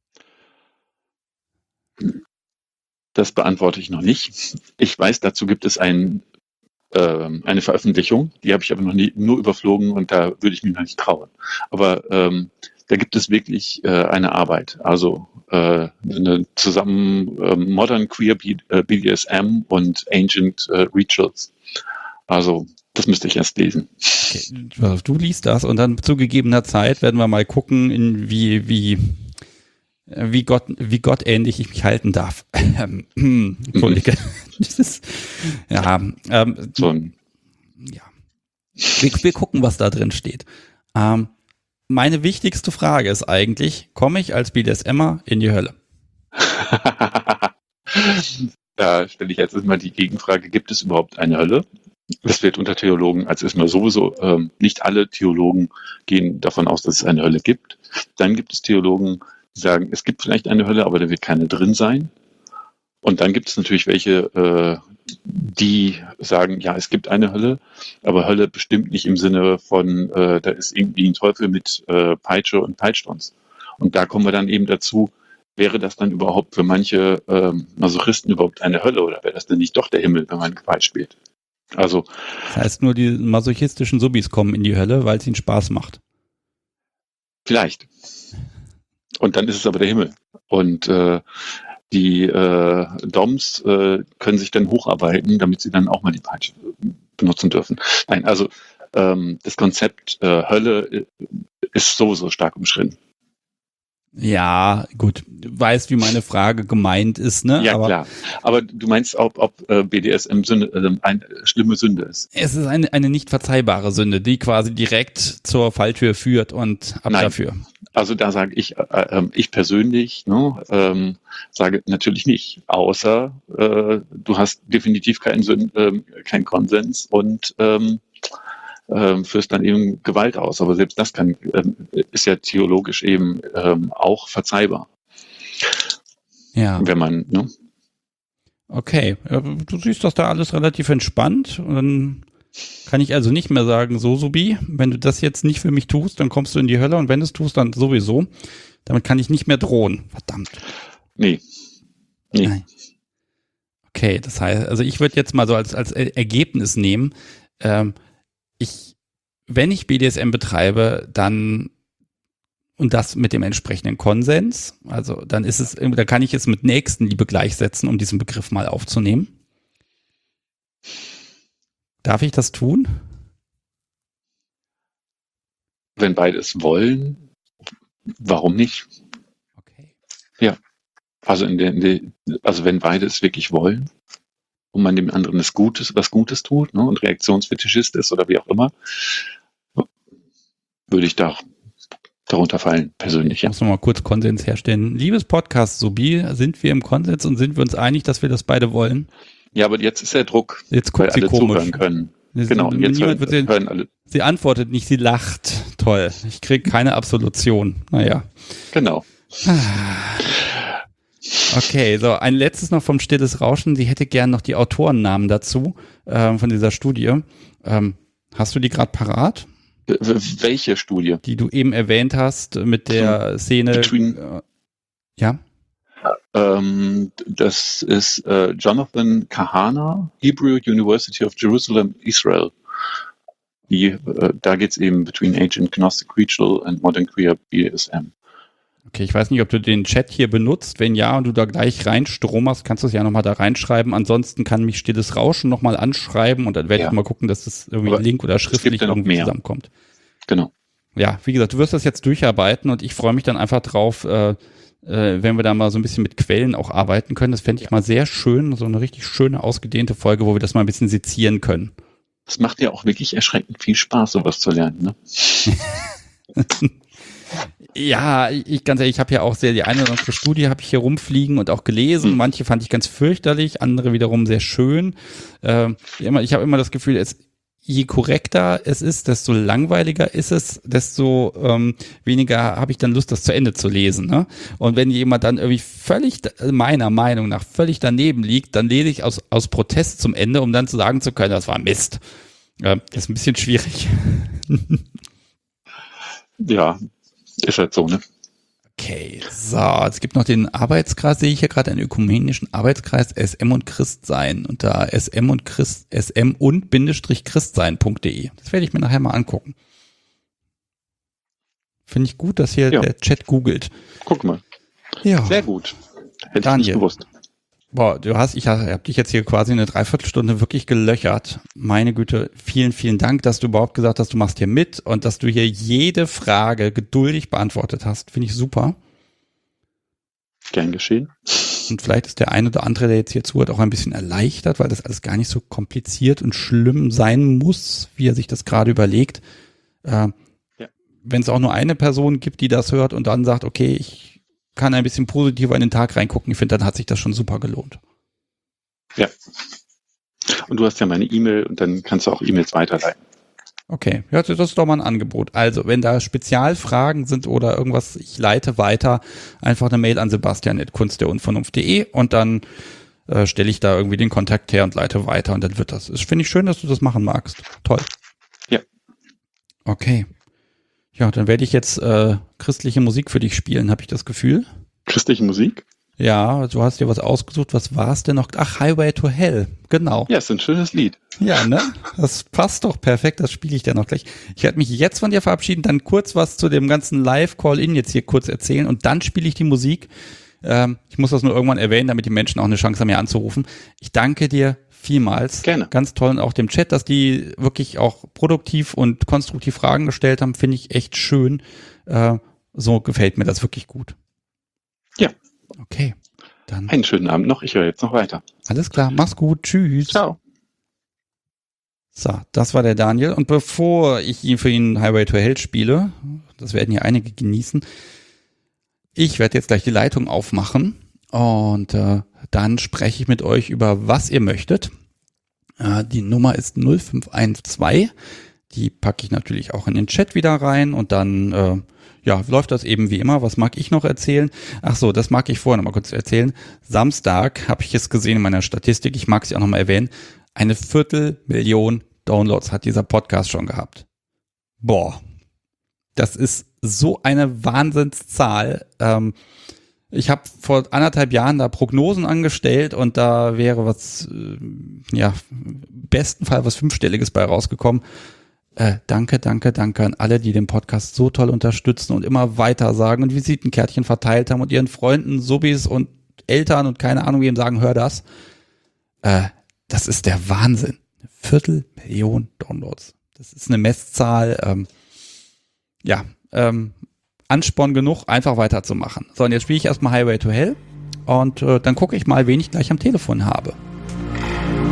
Speaker 3: Das beantworte ich noch nicht. Ich weiß, dazu gibt es ein, ähm, eine Veröffentlichung, die habe ich aber noch nie nur überflogen und da würde ich mich noch nicht trauen. Aber ähm, da gibt es wirklich äh, eine Arbeit, also äh, eine zusammen äh, Modern Queer B, äh, B D S M und Ancient äh, Rituals. Also das müsste ich erst lesen.
Speaker 1: Okay, also du liest das und dann zu gegebener Zeit werden wir mal gucken, in wie, wie, wie Gott, wie gottähnlich ich mich halten darf. Entschuldige. Das ist, ja, ähm,
Speaker 3: So ein
Speaker 1: ja. Wir, wir gucken, was da drin steht. Ähm, meine wichtigste Frage ist eigentlich, komme ich als B D S Emmer in die Hölle?
Speaker 3: Da stelle ich jetzt erstmal die Gegenfrage, gibt es überhaupt eine Hölle? Das wird unter Theologen als erstmal sowieso, ähm, nicht alle Theologen gehen davon aus, dass es eine Hölle gibt. Dann gibt es Theologen, die sagen, es gibt vielleicht eine Hölle, aber da wird keine drin sein. Und dann gibt es natürlich welche, äh, die sagen, ja, es gibt eine Hölle, aber Hölle bestimmt nicht im Sinne von, äh, da ist irgendwie ein Teufel mit äh, Peitsche und peitscht uns. Und da kommen wir dann eben dazu, wäre das dann überhaupt für manche ähm, Masochisten überhaupt eine Hölle oder wäre das dann nicht doch der Himmel, wenn man gepeitscht wird? Also,
Speaker 1: Das heißt, nur die masochistischen Subis kommen in die Hölle, weil es ihnen Spaß macht.
Speaker 3: vielleicht. Und dann ist es aber der Himmel. Und äh, die äh, Doms äh, können sich dann hocharbeiten, damit sie dann auch mal die Peitsche benutzen dürfen. Nein, also ähm, das Konzept äh, Hölle ist sowieso stark umschritten.
Speaker 1: Ja, gut. Du weißt, wie meine Frage gemeint ist, ne?
Speaker 3: Ja,
Speaker 1: Aber
Speaker 3: klar. Aber du meinst, ob, ob äh, B D S M Sünde, äh, eine schlimme Sünde ist?
Speaker 1: es ist eine, eine nicht verzeihbare Sünde, die quasi direkt zur Falltür führt und ab
Speaker 3: Nein.
Speaker 1: dafür.
Speaker 3: Also da sage ich, äh, äh, ich persönlich, ne, ähm, sage natürlich nicht, außer äh, du hast definitiv keinen Sinn, ähm, keinen Konsens und ähm, ähm, führst dann eben Gewalt aus. Aber selbst das kann, ähm, ist ja theologisch eben ähm, auch verzeihbar,
Speaker 1: Ja.
Speaker 3: wenn man, ne?
Speaker 1: Okay. Ja, du siehst das da alles relativ entspannt und dann kann ich also nicht mehr sagen, so Subi, wenn du das jetzt nicht für mich tust, dann kommst du in die Hölle und wenn du es tust, dann sowieso. Damit kann ich nicht mehr drohen. Verdammt.
Speaker 3: Nee. Nee.
Speaker 1: Nein. Okay, das heißt, also ich würde jetzt mal so als, als Ergebnis nehmen, ähm, ich, wenn ich B D S M betreibe, dann und das mit dem entsprechenden Konsens, also dann ist es, da kann ich es mit Nächstenliebe gleichsetzen, um diesen Begriff mal aufzunehmen. Darf ich das tun?
Speaker 3: Wenn beide es wollen, warum nicht?
Speaker 1: Okay.
Speaker 3: Also in der, in der, also wenn beide es wirklich wollen. und man dem anderen das Gutes, was Gutes tut, ne, und Reaktionsfetischist ist oder wie auch immer, würde ich da darunter fallen, persönlich.
Speaker 1: Ich muss noch mal kurz Konsens herstellen. Liebes Podcast, Sobi, sind wir im Konsens und sind wir uns einig, dass wir das beide wollen?
Speaker 3: Ja, aber jetzt ist der Druck,
Speaker 1: jetzt guckt
Speaker 3: weil
Speaker 1: sie
Speaker 3: alle
Speaker 1: komisch.
Speaker 3: zuhören können.
Speaker 1: Sie,
Speaker 3: genau, und jetzt hören,
Speaker 1: wird sie,
Speaker 3: hören alle.
Speaker 1: Sie antwortet nicht, sie lacht. Toll. Ich kriege keine Absolution. Naja.
Speaker 3: Genau.
Speaker 1: Okay, so ein letztes noch vom Stilles Rauschen. Sie hätte gern noch die Autorennamen dazu, ähm, von dieser Studie. Ähm, hast du die gerade parat?
Speaker 3: Welche Studie?
Speaker 1: Die du eben erwähnt hast mit der Szene.
Speaker 3: Between,
Speaker 1: äh, ja?
Speaker 3: Ähm, das ist äh, Jonathan Kahana, Hebrew University of Jerusalem, Israel. Die, äh, da geht es eben between ancient Gnostic Ritual and modern queer B D S M.
Speaker 1: Okay, ich weiß nicht, ob du den Chat hier benutzt. Wenn ja und du da gleich reinstromerst, kannst du es ja nochmal da reinschreiben. Ansonsten kann mich Stilles Rauschen nochmal anschreiben und dann werde
Speaker 3: Ja.
Speaker 1: ich mal gucken, dass das irgendwie
Speaker 3: Aber
Speaker 1: Link oder
Speaker 3: es gibt
Speaker 1: schriftlich
Speaker 3: ja noch
Speaker 1: irgendwie
Speaker 3: mehr.
Speaker 1: zusammenkommt.
Speaker 3: Genau.
Speaker 1: Ja, wie gesagt, du wirst das jetzt durcharbeiten und ich freue mich dann einfach drauf, äh, äh, wenn wir da mal so ein bisschen mit Quellen auch arbeiten können. Das fände ich mal sehr schön, so eine richtig schöne, ausgedehnte Folge, wo wir das mal ein bisschen sezieren können.
Speaker 3: Es macht ja auch wirklich erschreckend viel Spaß, sowas zu lernen, ne?
Speaker 1: Ja, ich ganz ehrlich, ich habe ja auch sehr die eine oder andere Studie habe ich hier rumfliegen und auch gelesen.
Speaker 3: Hm.
Speaker 1: Manche fand ich ganz fürchterlich, andere wiederum sehr schön. Äh, immer, ich habe immer das Gefühl, es, je korrekter es ist, desto langweiliger ist es, desto ähm, weniger habe ich dann Lust, das zu Ende zu lesen. Ne? Und wenn jemand dann irgendwie völlig, meiner Meinung nach, völlig daneben liegt, dann lese ich aus, aus Protest zum Ende, um dann zu sagen zu können, das war Mist. Äh, das ist ein bisschen schwierig.
Speaker 3: Ja, ist halt so, ne?
Speaker 1: Okay, so, es gibt noch den Arbeitskreis, sehe ich hier gerade, einen ökumenischen Arbeitskreis S M und Christsein unter sm und Christ, sm und bindestrich christsein punkt de. Das werde ich mir nachher mal angucken. Finde ich gut, dass hier
Speaker 3: Ja.
Speaker 1: der Chat googelt.
Speaker 3: Guck mal.
Speaker 1: Ja.
Speaker 3: Sehr gut. Hätte
Speaker 1: Daniel.
Speaker 3: ich nicht gewusst.
Speaker 1: Boah, du hast, ich habe dich jetzt hier quasi eine Dreiviertelstunde wirklich gelöchert. Meine Güte, vielen, vielen Dank, dass du überhaupt gesagt hast, du machst hier mit und dass du hier jede Frage geduldig beantwortet hast. Finde ich super.
Speaker 3: Gern geschehen.
Speaker 1: Und vielleicht ist der ein oder andere, der jetzt hier zuhört, auch ein bisschen erleichtert, weil das alles gar nicht so kompliziert und schlimm sein muss, wie er sich das gerade überlegt. Äh,
Speaker 3: Ja.
Speaker 1: Wenn es auch nur eine Person gibt, die das hört und dann sagt, okay, ich kann ein bisschen positiver in den Tag reingucken, ich finde, dann hat sich das schon super gelohnt.
Speaker 3: Ja. Und du hast ja meine E-Mail und dann kannst du auch E-Mails weiterleiten.
Speaker 1: Okay, ja, das ist doch mal ein Angebot. Also, wenn da Spezialfragen sind oder irgendwas, ich leite weiter, einfach eine Mail an sebastian at kunst der unvernunft punkt de und dann äh, stelle ich da irgendwie den Kontakt her und leite weiter und dann wird das. Das finde ich schön, dass du das machen magst. Toll.
Speaker 3: Ja.
Speaker 1: Okay. Ja, dann werde ich jetzt äh, christliche Musik für dich spielen, habe ich das Gefühl.
Speaker 3: Christliche Musik?
Speaker 1: Ja, du hast dir was ausgesucht. Was war es denn noch? Ach, Highway to Hell. Genau.
Speaker 3: Ja, ist ein schönes Lied.
Speaker 1: Ja, ne? Das passt doch perfekt. Das spiele ich dann noch gleich. Ich werde mich jetzt von dir verabschieden, dann kurz was zu dem ganzen Live-Call-In jetzt hier kurz erzählen und dann spiele ich die Musik. Ähm, ich muss das nur irgendwann erwähnen, damit die Menschen auch eine Chance haben, mir anzurufen. Ich danke dir vielmals.
Speaker 3: Gerne.
Speaker 1: Ganz toll und auch dem Chat, dass die wirklich auch produktiv und konstruktiv Fragen gestellt haben, finde ich echt schön. Äh, so gefällt mir das wirklich gut.
Speaker 3: Ja.
Speaker 1: Okay, dann
Speaker 3: Einen schönen Abend noch. Ich höre jetzt noch weiter.
Speaker 1: alles klar. Mach's gut. Tschüss.
Speaker 3: Ciao.
Speaker 1: So, das war der Daniel. Und bevor ich ihn für ihn Highway to Hell spiele, das werden ja einige genießen, ich werde jetzt gleich die Leitung aufmachen und äh, dann spreche ich mit euch über was ihr möchtet. Äh, die Nummer ist null fünf eins zwei. Die packe ich natürlich auch in den Chat wieder rein und dann äh, ja, läuft das eben wie immer. Was mag ich noch erzählen? Ach so, das mag ich vorher noch mal kurz erzählen. Samstag habe ich es gesehen in meiner Statistik, ich mag sie auch noch mal erwähnen, eine Viertelmillion Downloads hat dieser Podcast schon gehabt. Boah, das ist so eine Wahnsinnszahl. Ähm, ich habe vor anderthalb Jahren da Prognosen angestellt und da wäre was, äh, ja, im besten Fall was Fünfstelliges bei rausgekommen. Äh, danke, danke, danke an alle, die den Podcast so toll unterstützen und immer weiter sagen und Visitenkärtchen verteilt haben und ihren Freunden, Subis und Eltern und keine Ahnung, wem sagen, hör das. Äh, das ist der Wahnsinn. Eine Viertelmillion Downloads. Das ist eine Messzahl. Ähm, ja, ähm, Ansporn genug, einfach weiterzumachen. So, und jetzt spiele ich erstmal Highway to Hell und äh, dann gucke ich mal, wen ich gleich am Telefon habe.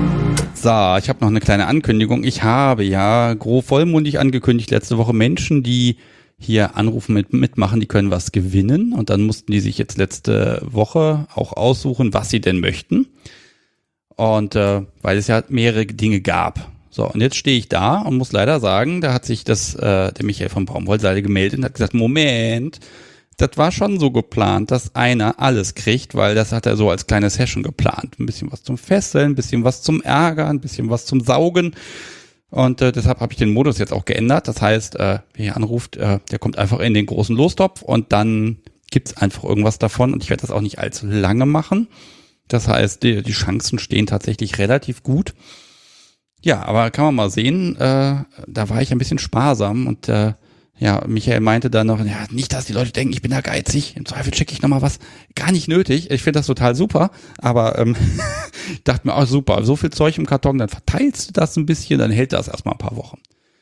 Speaker 1: So, ich habe noch eine kleine Ankündigung. Ich habe ja grob vollmundig angekündigt letzte Woche, Menschen, die hier anrufen, mit, mitmachen, die können was gewinnen. Und dann mussten die sich jetzt letzte Woche auch aussuchen, was sie denn möchten. Und äh, weil es ja mehrere Dinge gab. So, und jetzt stehe ich da und muss leider sagen, da hat sich das äh, der Michael von Baumwollseide gemeldet und hat gesagt, Moment, das war schon so geplant, dass einer alles kriegt, weil das hat er so als kleine Session geplant. Ein bisschen was zum Fesseln, ein bisschen was zum Ärgern, ein bisschen was zum Saugen. Und äh, deshalb habe ich den Modus jetzt auch geändert. Das heißt, äh, wer hier anruft, äh, der kommt einfach in den großen Lostopf und dann gibt's einfach irgendwas davon. Und ich werde das auch nicht allzu lange machen. Das heißt, die, die Chancen stehen tatsächlich relativ gut. Ja, aber kann man mal sehen, äh, da war ich ein bisschen sparsam und äh, ja, Michael meinte dann noch, ja, nicht, dass die Leute denken, ich bin da geizig, im Zweifel checke ich nochmal was. Gar nicht nötig, ich finde das total super, aber ähm, ich dachte mir, oh super, so viel Zeug im Karton, dann verteilst du das ein bisschen, dann hält das erstmal ein paar Wochen.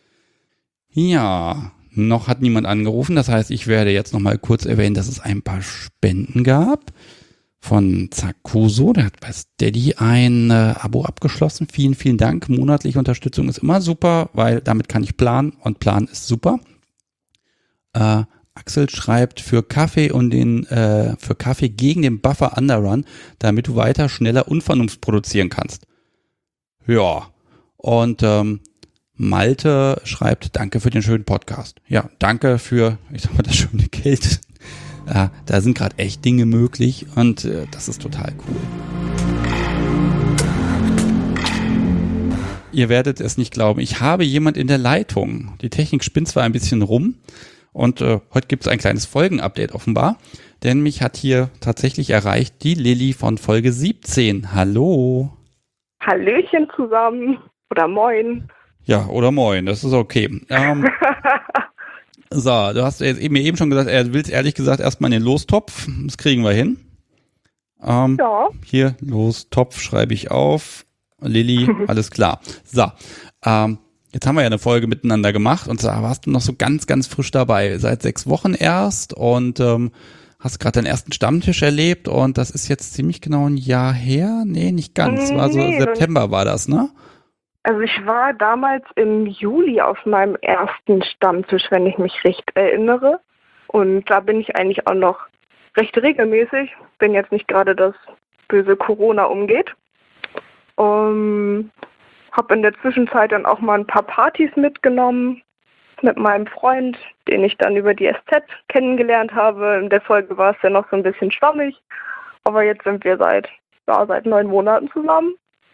Speaker 1: Ja, noch hat niemand angerufen, das heißt, ich werde jetzt nochmal kurz erwähnen, dass es ein paar Spenden gab von Zakuso, der hat bei Steady ein äh, Abo abgeschlossen. Vielen, vielen Dank. Monatliche Unterstützung ist immer super, weil damit kann ich planen und planen ist super. Äh, Axel schreibt für Kaffee und den äh, für Kaffee gegen den Buffer Underrun, damit du weiter schneller Unvernunft produzieren kannst. Ja, und ähm, Malte schreibt, danke für den schönen Podcast. Ja, danke für, ich sag mal, das schöne Geld. Äh, da sind gerade echt Dinge möglich und äh, das ist total cool. Ihr werdet es nicht glauben, ich habe jemand in der Leitung. Die Technik spinnt zwar ein bisschen rum und äh, heute gibt es ein kleines Folgenupdate offenbar, denn mich hat hier tatsächlich erreicht die Lilly von Folge siebzehn. Hallo.
Speaker 4: Hallöchen zusammen oder moin.
Speaker 1: Ja, oder moin, das ist okay. Ähm, So, du hast jetzt eben, mir eben schon gesagt, er will ehrlich gesagt erstmal in den Lostopf. Das kriegen wir hin. Ähm,
Speaker 4: ja.
Speaker 1: Hier, Lostopf schreibe ich auf. Lilly, alles klar. So, ähm, jetzt haben wir ja eine Folge miteinander gemacht und da warst du noch so ganz, ganz frisch dabei. Seit sechs Wochen erst und ähm, hast gerade deinen ersten Stammtisch erlebt und das ist jetzt ziemlich genau ein Jahr her. Nee, nicht ganz. War so
Speaker 4: nee,
Speaker 1: September war das, ne?
Speaker 4: Also ich war damals im Juli auf meinem ersten Stammtisch, wenn ich mich recht erinnere. Und da bin ich eigentlich auch noch recht regelmäßig, wenn jetzt nicht gerade das böse Corona umgeht. Um, habe in der Zwischenzeit dann auch mal ein paar Partys mitgenommen mit meinem Freund, den ich dann über die S Z kennengelernt habe. In der Folge war es ja noch so ein bisschen schwammig, aber jetzt sind wir seit, ja, seit neun Monaten zusammen.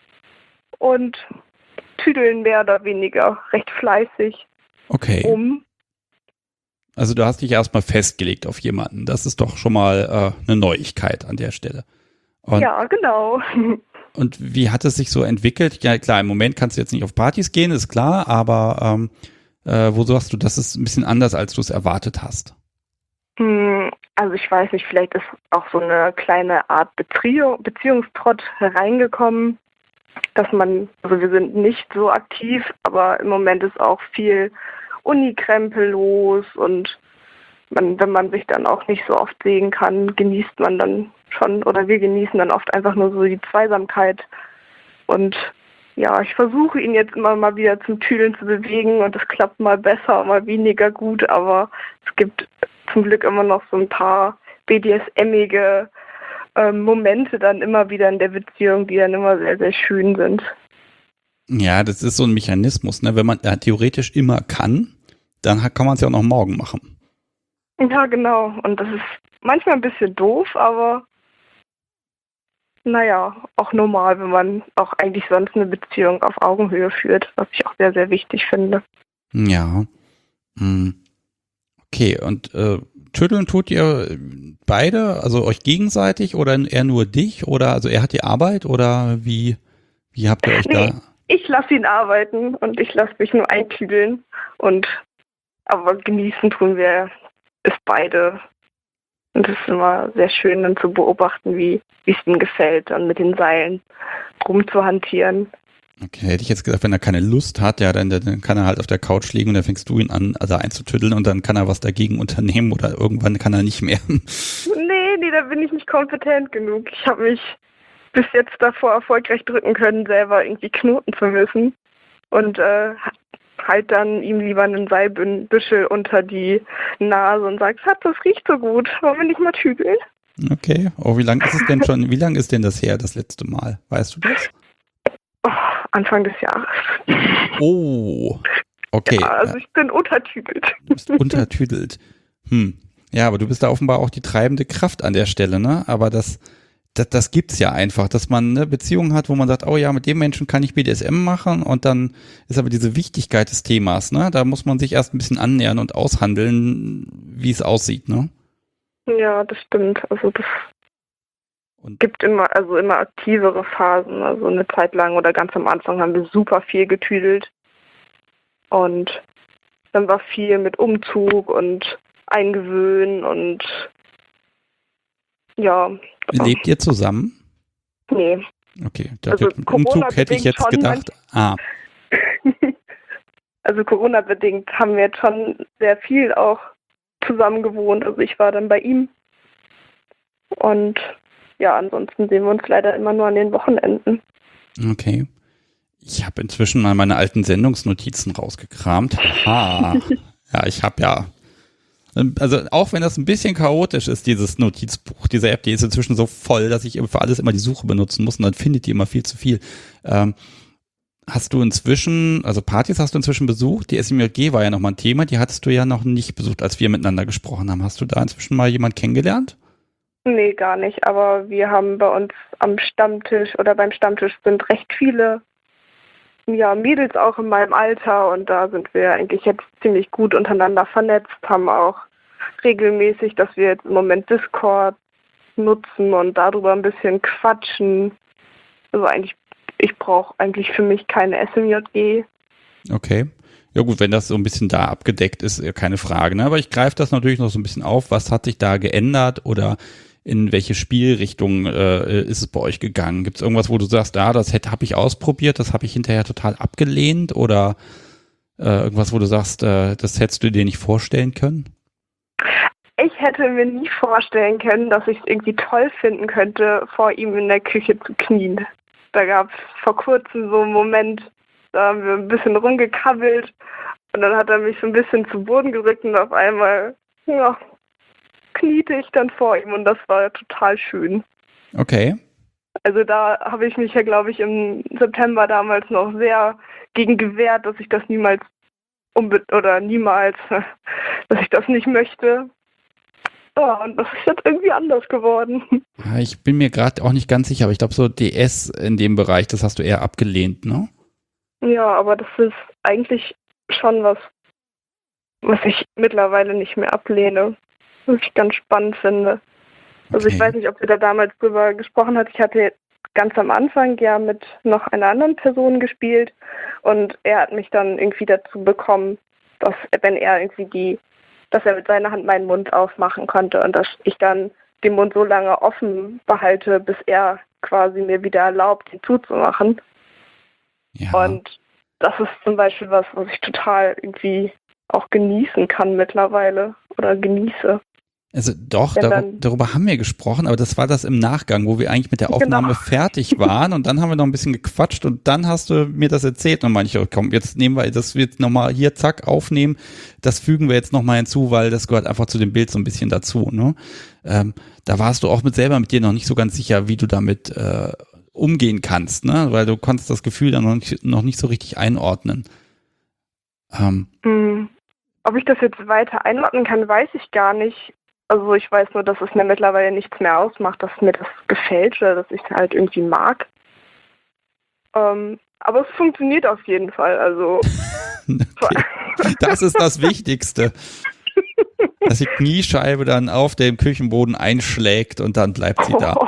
Speaker 4: Und tüdeln mehr oder weniger recht fleißig
Speaker 1: okay.
Speaker 4: um.
Speaker 1: Also du hast dich erstmal festgelegt auf jemanden. Das ist doch schon mal äh, eine Neuigkeit an der Stelle. Und,
Speaker 4: ja, genau.
Speaker 1: Und wie hat es sich so entwickelt? Ja klar, im Moment kannst du jetzt nicht auf Partys gehen, ist klar, aber ähm, äh, wo sagst du, das ist ein bisschen anders, als du es erwartet hast?
Speaker 4: Hm, also ich weiß nicht, vielleicht ist auch so eine kleine Art Beziehung, Beziehungstrott hereingekommen, dass man, also wir sind nicht so aktiv, aber im Moment ist auch viel Unikrempel los und man, wenn man sich dann auch nicht so oft sehen kann, genießt man dann schon, oder wir genießen dann oft einfach nur so die Zweisamkeit. Und ja, ich versuche ihn jetzt immer mal wieder zum Tüdeln zu bewegen und es klappt mal besser, mal weniger gut, aber es gibt zum Glück immer noch so ein paar B D S M-ige ähm, Momente dann immer wieder in der Beziehung, die dann immer sehr, sehr schön sind.
Speaker 1: Ja, das ist so ein Mechanismus, ne? Wenn man äh, theoretisch immer kann, dann kann man es ja auch noch morgen machen.
Speaker 4: Ja, genau. Und das ist manchmal ein bisschen doof, aber naja, auch normal, wenn man auch eigentlich sonst eine Beziehung auf Augenhöhe führt, was ich auch sehr, sehr wichtig finde.
Speaker 1: Ja. Okay, und äh, tüddeln tut ihr beide, also euch gegenseitig oder eher nur dich? Oder also er hat die Arbeit oder wie, wie habt ihr euch
Speaker 4: nee,
Speaker 1: da?
Speaker 4: Ich lasse ihn arbeiten und ich lasse mich nur eintüdeln. Und aber genießen tun wir es beide. Und es ist immer sehr schön, dann zu beobachten, wie es ihm gefällt, dann mit den Seilen rumzuhantieren.
Speaker 1: Okay, hätte ich jetzt gesagt, wenn er keine Lust hat, ja, dann, dann kann er halt auf der Couch liegen und dann fängst du ihn an, also einzutüddeln und dann kann er was dagegen unternehmen oder irgendwann kann er nicht mehr.
Speaker 4: Nee, nee, da bin ich nicht kompetent genug. Ich habe mich bis jetzt davor erfolgreich drücken können, selber irgendwie knoten zu müssen. Und äh, halt dann ihm lieber einen Seilbüschel unter die Nase und sagt, Schatz, das riecht so gut, wollen wir nicht mal tügeln?
Speaker 1: Okay. Oh, wie lange ist es denn schon, wie lange ist denn das her, das letzte Mal? Weißt du das?
Speaker 4: Oh, Anfang des Jahres.
Speaker 1: Oh, okay.
Speaker 4: Ja, also ich bin untertüdelt.
Speaker 1: Du bist untertüdelt. Hm. Ja, aber du bist da offenbar auch die treibende Kraft an der Stelle, ne? Aber das, das, das gibt's ja einfach, dass man eine Beziehung hat, wo man sagt, oh ja, mit dem Menschen kann ich B D S M machen und dann ist aber diese Wichtigkeit des Themas, ne? Da muss man sich erst ein bisschen annähern und aushandeln, wie es aussieht, ne?
Speaker 4: Ja, das stimmt. Also das
Speaker 1: Und
Speaker 4: gibt immer, also immer aktivere Phasen. Also eine Zeit lang oder ganz am Anfang haben wir super viel getüdelt. Und dann war viel mit Umzug und Eingewöhnen und ja.
Speaker 1: lebt ihr zusammen?
Speaker 4: Nee.
Speaker 1: Okay, da
Speaker 4: Also
Speaker 1: wird mit Umzug
Speaker 4: Corona
Speaker 1: hätte ich
Speaker 4: bedingt
Speaker 1: jetzt
Speaker 4: schon
Speaker 1: gedacht, ah,
Speaker 4: Also Corona-bedingt haben wir jetzt schon sehr viel auch zusammen gewohnt. Also ich war dann bei ihm. Und ja, ansonsten sehen wir uns leider immer nur an den Wochenenden.
Speaker 1: okay. Ich habe inzwischen mal meine alten Sendungsnotizen rausgekramt. Aha. Ja, ich habe ja, also auch wenn das ein bisschen chaotisch ist, dieses Notizbuch, diese App, die ist inzwischen so voll, dass ich für alles immer die Suche benutzen muss und dann findet die immer viel zu viel. Ähm, hast du inzwischen, also Partys hast du inzwischen besucht? Die S M J G war ja nochmal ein Thema, die hattest du ja noch nicht besucht, als wir miteinander gesprochen haben. Hast du da inzwischen mal jemanden kennengelernt?
Speaker 4: Nee, gar nicht. Aber wir haben bei uns am Stammtisch oder beim Stammtisch sind recht viele ja, Mädels auch in meinem Alter und da sind wir eigentlich jetzt ziemlich gut untereinander vernetzt, haben auch regelmäßig, dass wir jetzt im Moment Discord nutzen und darüber ein bisschen quatschen. Also eigentlich, ich brauche eigentlich für mich keine S M J G.
Speaker 1: Okay. Ja gut, wenn das so ein bisschen da abgedeckt ist, keine Frage. Ne? Aber ich greife das natürlich noch so ein bisschen auf. Was hat sich da geändert oder in welche Spielrichtung äh, ist es bei euch gegangen? Gibt es irgendwas, wo du sagst, ah, das habe ich ausprobiert, das habe ich hinterher total abgelehnt oder äh, irgendwas, wo du sagst, äh, das hättest du dir nicht vorstellen können?
Speaker 4: Ich hätte mir nie vorstellen können, dass ich es irgendwie toll finden könnte, vor ihm in der Küche zu knien. Da gab es vor kurzem so einen Moment, da haben wir ein bisschen rumgekabbelt und dann hat er mich so ein bisschen zu Boden gerückt und auf einmal, ja, kniete ich dann vor ihm und das war total schön.
Speaker 1: Okay.
Speaker 4: Also da habe ich mich ja, glaube ich, im September damals noch sehr gegen gewehrt, dass ich das niemals unbe- oder niemals, dass ich das nicht möchte. Ja, und das ist jetzt irgendwie anders geworden.
Speaker 1: Ja, ich bin mir gerade auch nicht ganz sicher, aber ich glaube so D S in dem Bereich, das hast du eher abgelehnt, ne?
Speaker 4: Ja, aber das ist eigentlich schon was, was ich mittlerweile nicht mehr ablehne. Was ich ganz spannend finde. Also
Speaker 1: Okay.
Speaker 4: ich weiß nicht, ob wir da damals drüber gesprochen hat. Ich hatte ganz am Anfang ja mit noch einer anderen Person gespielt und er hat mich dann irgendwie dazu bekommen, dass wenn er irgendwie die, dass er mit seiner Hand meinen Mund aufmachen konnte und dass ich dann den Mund so lange offen behalte, bis er quasi mir wieder erlaubt, ihn zuzumachen.
Speaker 1: Ja.
Speaker 4: Und das ist zum Beispiel was, was ich total irgendwie auch genießen kann mittlerweile oder genieße.
Speaker 1: Also doch,
Speaker 4: Ja,
Speaker 1: dar
Speaker 4: dann-
Speaker 1: darüber haben wir gesprochen, aber das war das im Nachgang, wo wir eigentlich mit der Aufnahme
Speaker 4: Genau.
Speaker 1: fertig waren und dann haben wir noch ein bisschen gequatscht und dann hast du mir das erzählt und meinte ich, oh, komm, jetzt nehmen wir das jetzt nochmal hier, zack, aufnehmen, das fügen wir jetzt nochmal hinzu, weil das gehört einfach zu dem Bild so ein bisschen dazu, ne? Ähm, da warst du auch mit selber mit dir noch nicht so ganz sicher, wie du damit äh, umgehen kannst, ne? Weil du konntest das Gefühl dann noch nicht, noch nicht so richtig einordnen. Ähm,
Speaker 4: Hm. Ob ich das jetzt weiter einordnen kann, weiß ich gar nicht. Also ich weiß nur, dass es mir mittlerweile nichts mehr ausmacht, dass mir das gefällt oder dass ich es halt irgendwie mag. Ähm, aber es funktioniert auf jeden Fall. Also
Speaker 1: okay. Das ist das Wichtigste. Dass die Kniescheibe dann auf dem Küchenboden einschlägt und dann bleibt sie da.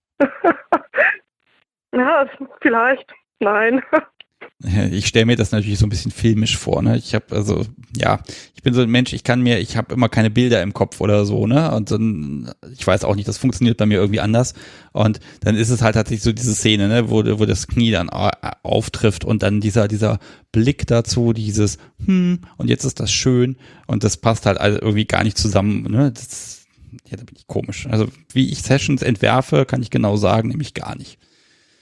Speaker 4: Ja, vielleicht. Nein.
Speaker 1: Ich stelle mir das natürlich so ein bisschen filmisch vor, ne? Ich habe also, ja, ich bin so ein Mensch, ich kann mir, ich habe immer keine Bilder im Kopf oder so, ne? Und dann, ich weiß auch nicht, das funktioniert bei mir irgendwie anders. Und dann ist es halt tatsächlich so diese Szene, ne, wo, wo das Knie dann auftrifft und dann dieser, dieser Blick dazu, dieses, hm, und jetzt ist das schön und das passt halt also irgendwie gar nicht zusammen, ne? Das, ja, da bin ich komisch. Also, wie ich Sessions entwerfe, kann ich genau sagen, nämlich gar nicht.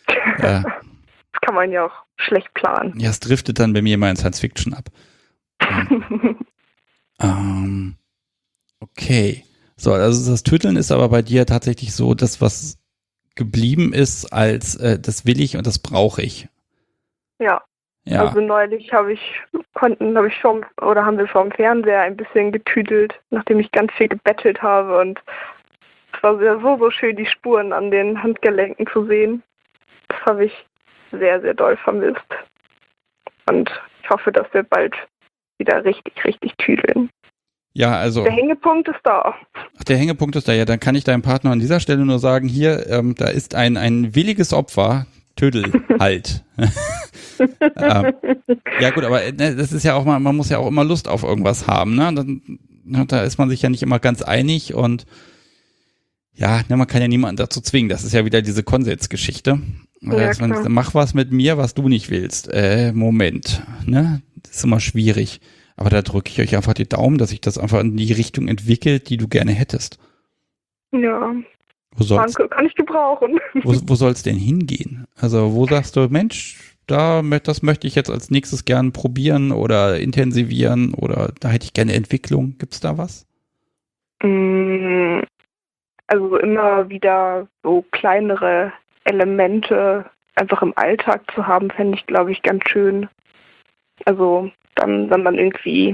Speaker 1: Äh,
Speaker 4: Das kann man ja auch schlecht planen.
Speaker 1: ja, es driftet dann bei mir immer in Science Fiction ab. Ähm, ähm, okay. So, also das Tütteln ist aber bei dir tatsächlich so, das, was geblieben ist, als äh, das will ich und das brauche ich.
Speaker 4: Ja.
Speaker 1: Ja.
Speaker 4: Also neulich habe ich, konnten, habe ich schon, oder haben wir vom Fernseher ein bisschen getüdelt, nachdem ich ganz viel gebettelt habe und es war sehr, so, so schön, die Spuren an den Handgelenken zu sehen. Das habe ich sehr, sehr doll vermisst. Und ich hoffe, dass wir bald wieder richtig, richtig tüdeln.
Speaker 1: Ja, also.
Speaker 4: Der Hängepunkt ist da.
Speaker 1: Ach, der Hängepunkt ist da, ja, dann kann ich deinem Partner an dieser Stelle nur sagen, hier, ähm, da ist ein, ein williges Opfer, Tüdel halt. ähm, ja gut, aber ne, das ist ja auch mal, man muss ja auch immer Lust auf irgendwas haben, ne? Dann, na, da ist man sich ja nicht immer ganz einig und ja, ne, man kann ja niemanden dazu zwingen. Das ist ja wieder diese Konsensgeschichte.
Speaker 4: Ja,
Speaker 1: dass man, mach was mit mir, was du nicht willst. Äh, Moment, ne? Das ist immer schwierig. Aber da drücke ich euch einfach die Daumen, dass sich das einfach in die Richtung entwickelt, die du gerne hättest.
Speaker 4: Ja,
Speaker 1: Wo soll's,
Speaker 4: danke, kann ich gebrauchen.
Speaker 1: wo, wo soll es denn hingehen? Also wo sagst du, Mensch, da, das möchte ich jetzt als nächstes gern probieren oder intensivieren oder da hätte ich gerne Entwicklung. Gibt's da was?
Speaker 4: Mm, Also immer wieder so kleinere Elemente einfach im Alltag zu haben, fände ich, glaube ich, ganz schön. Also dann, wenn man irgendwie,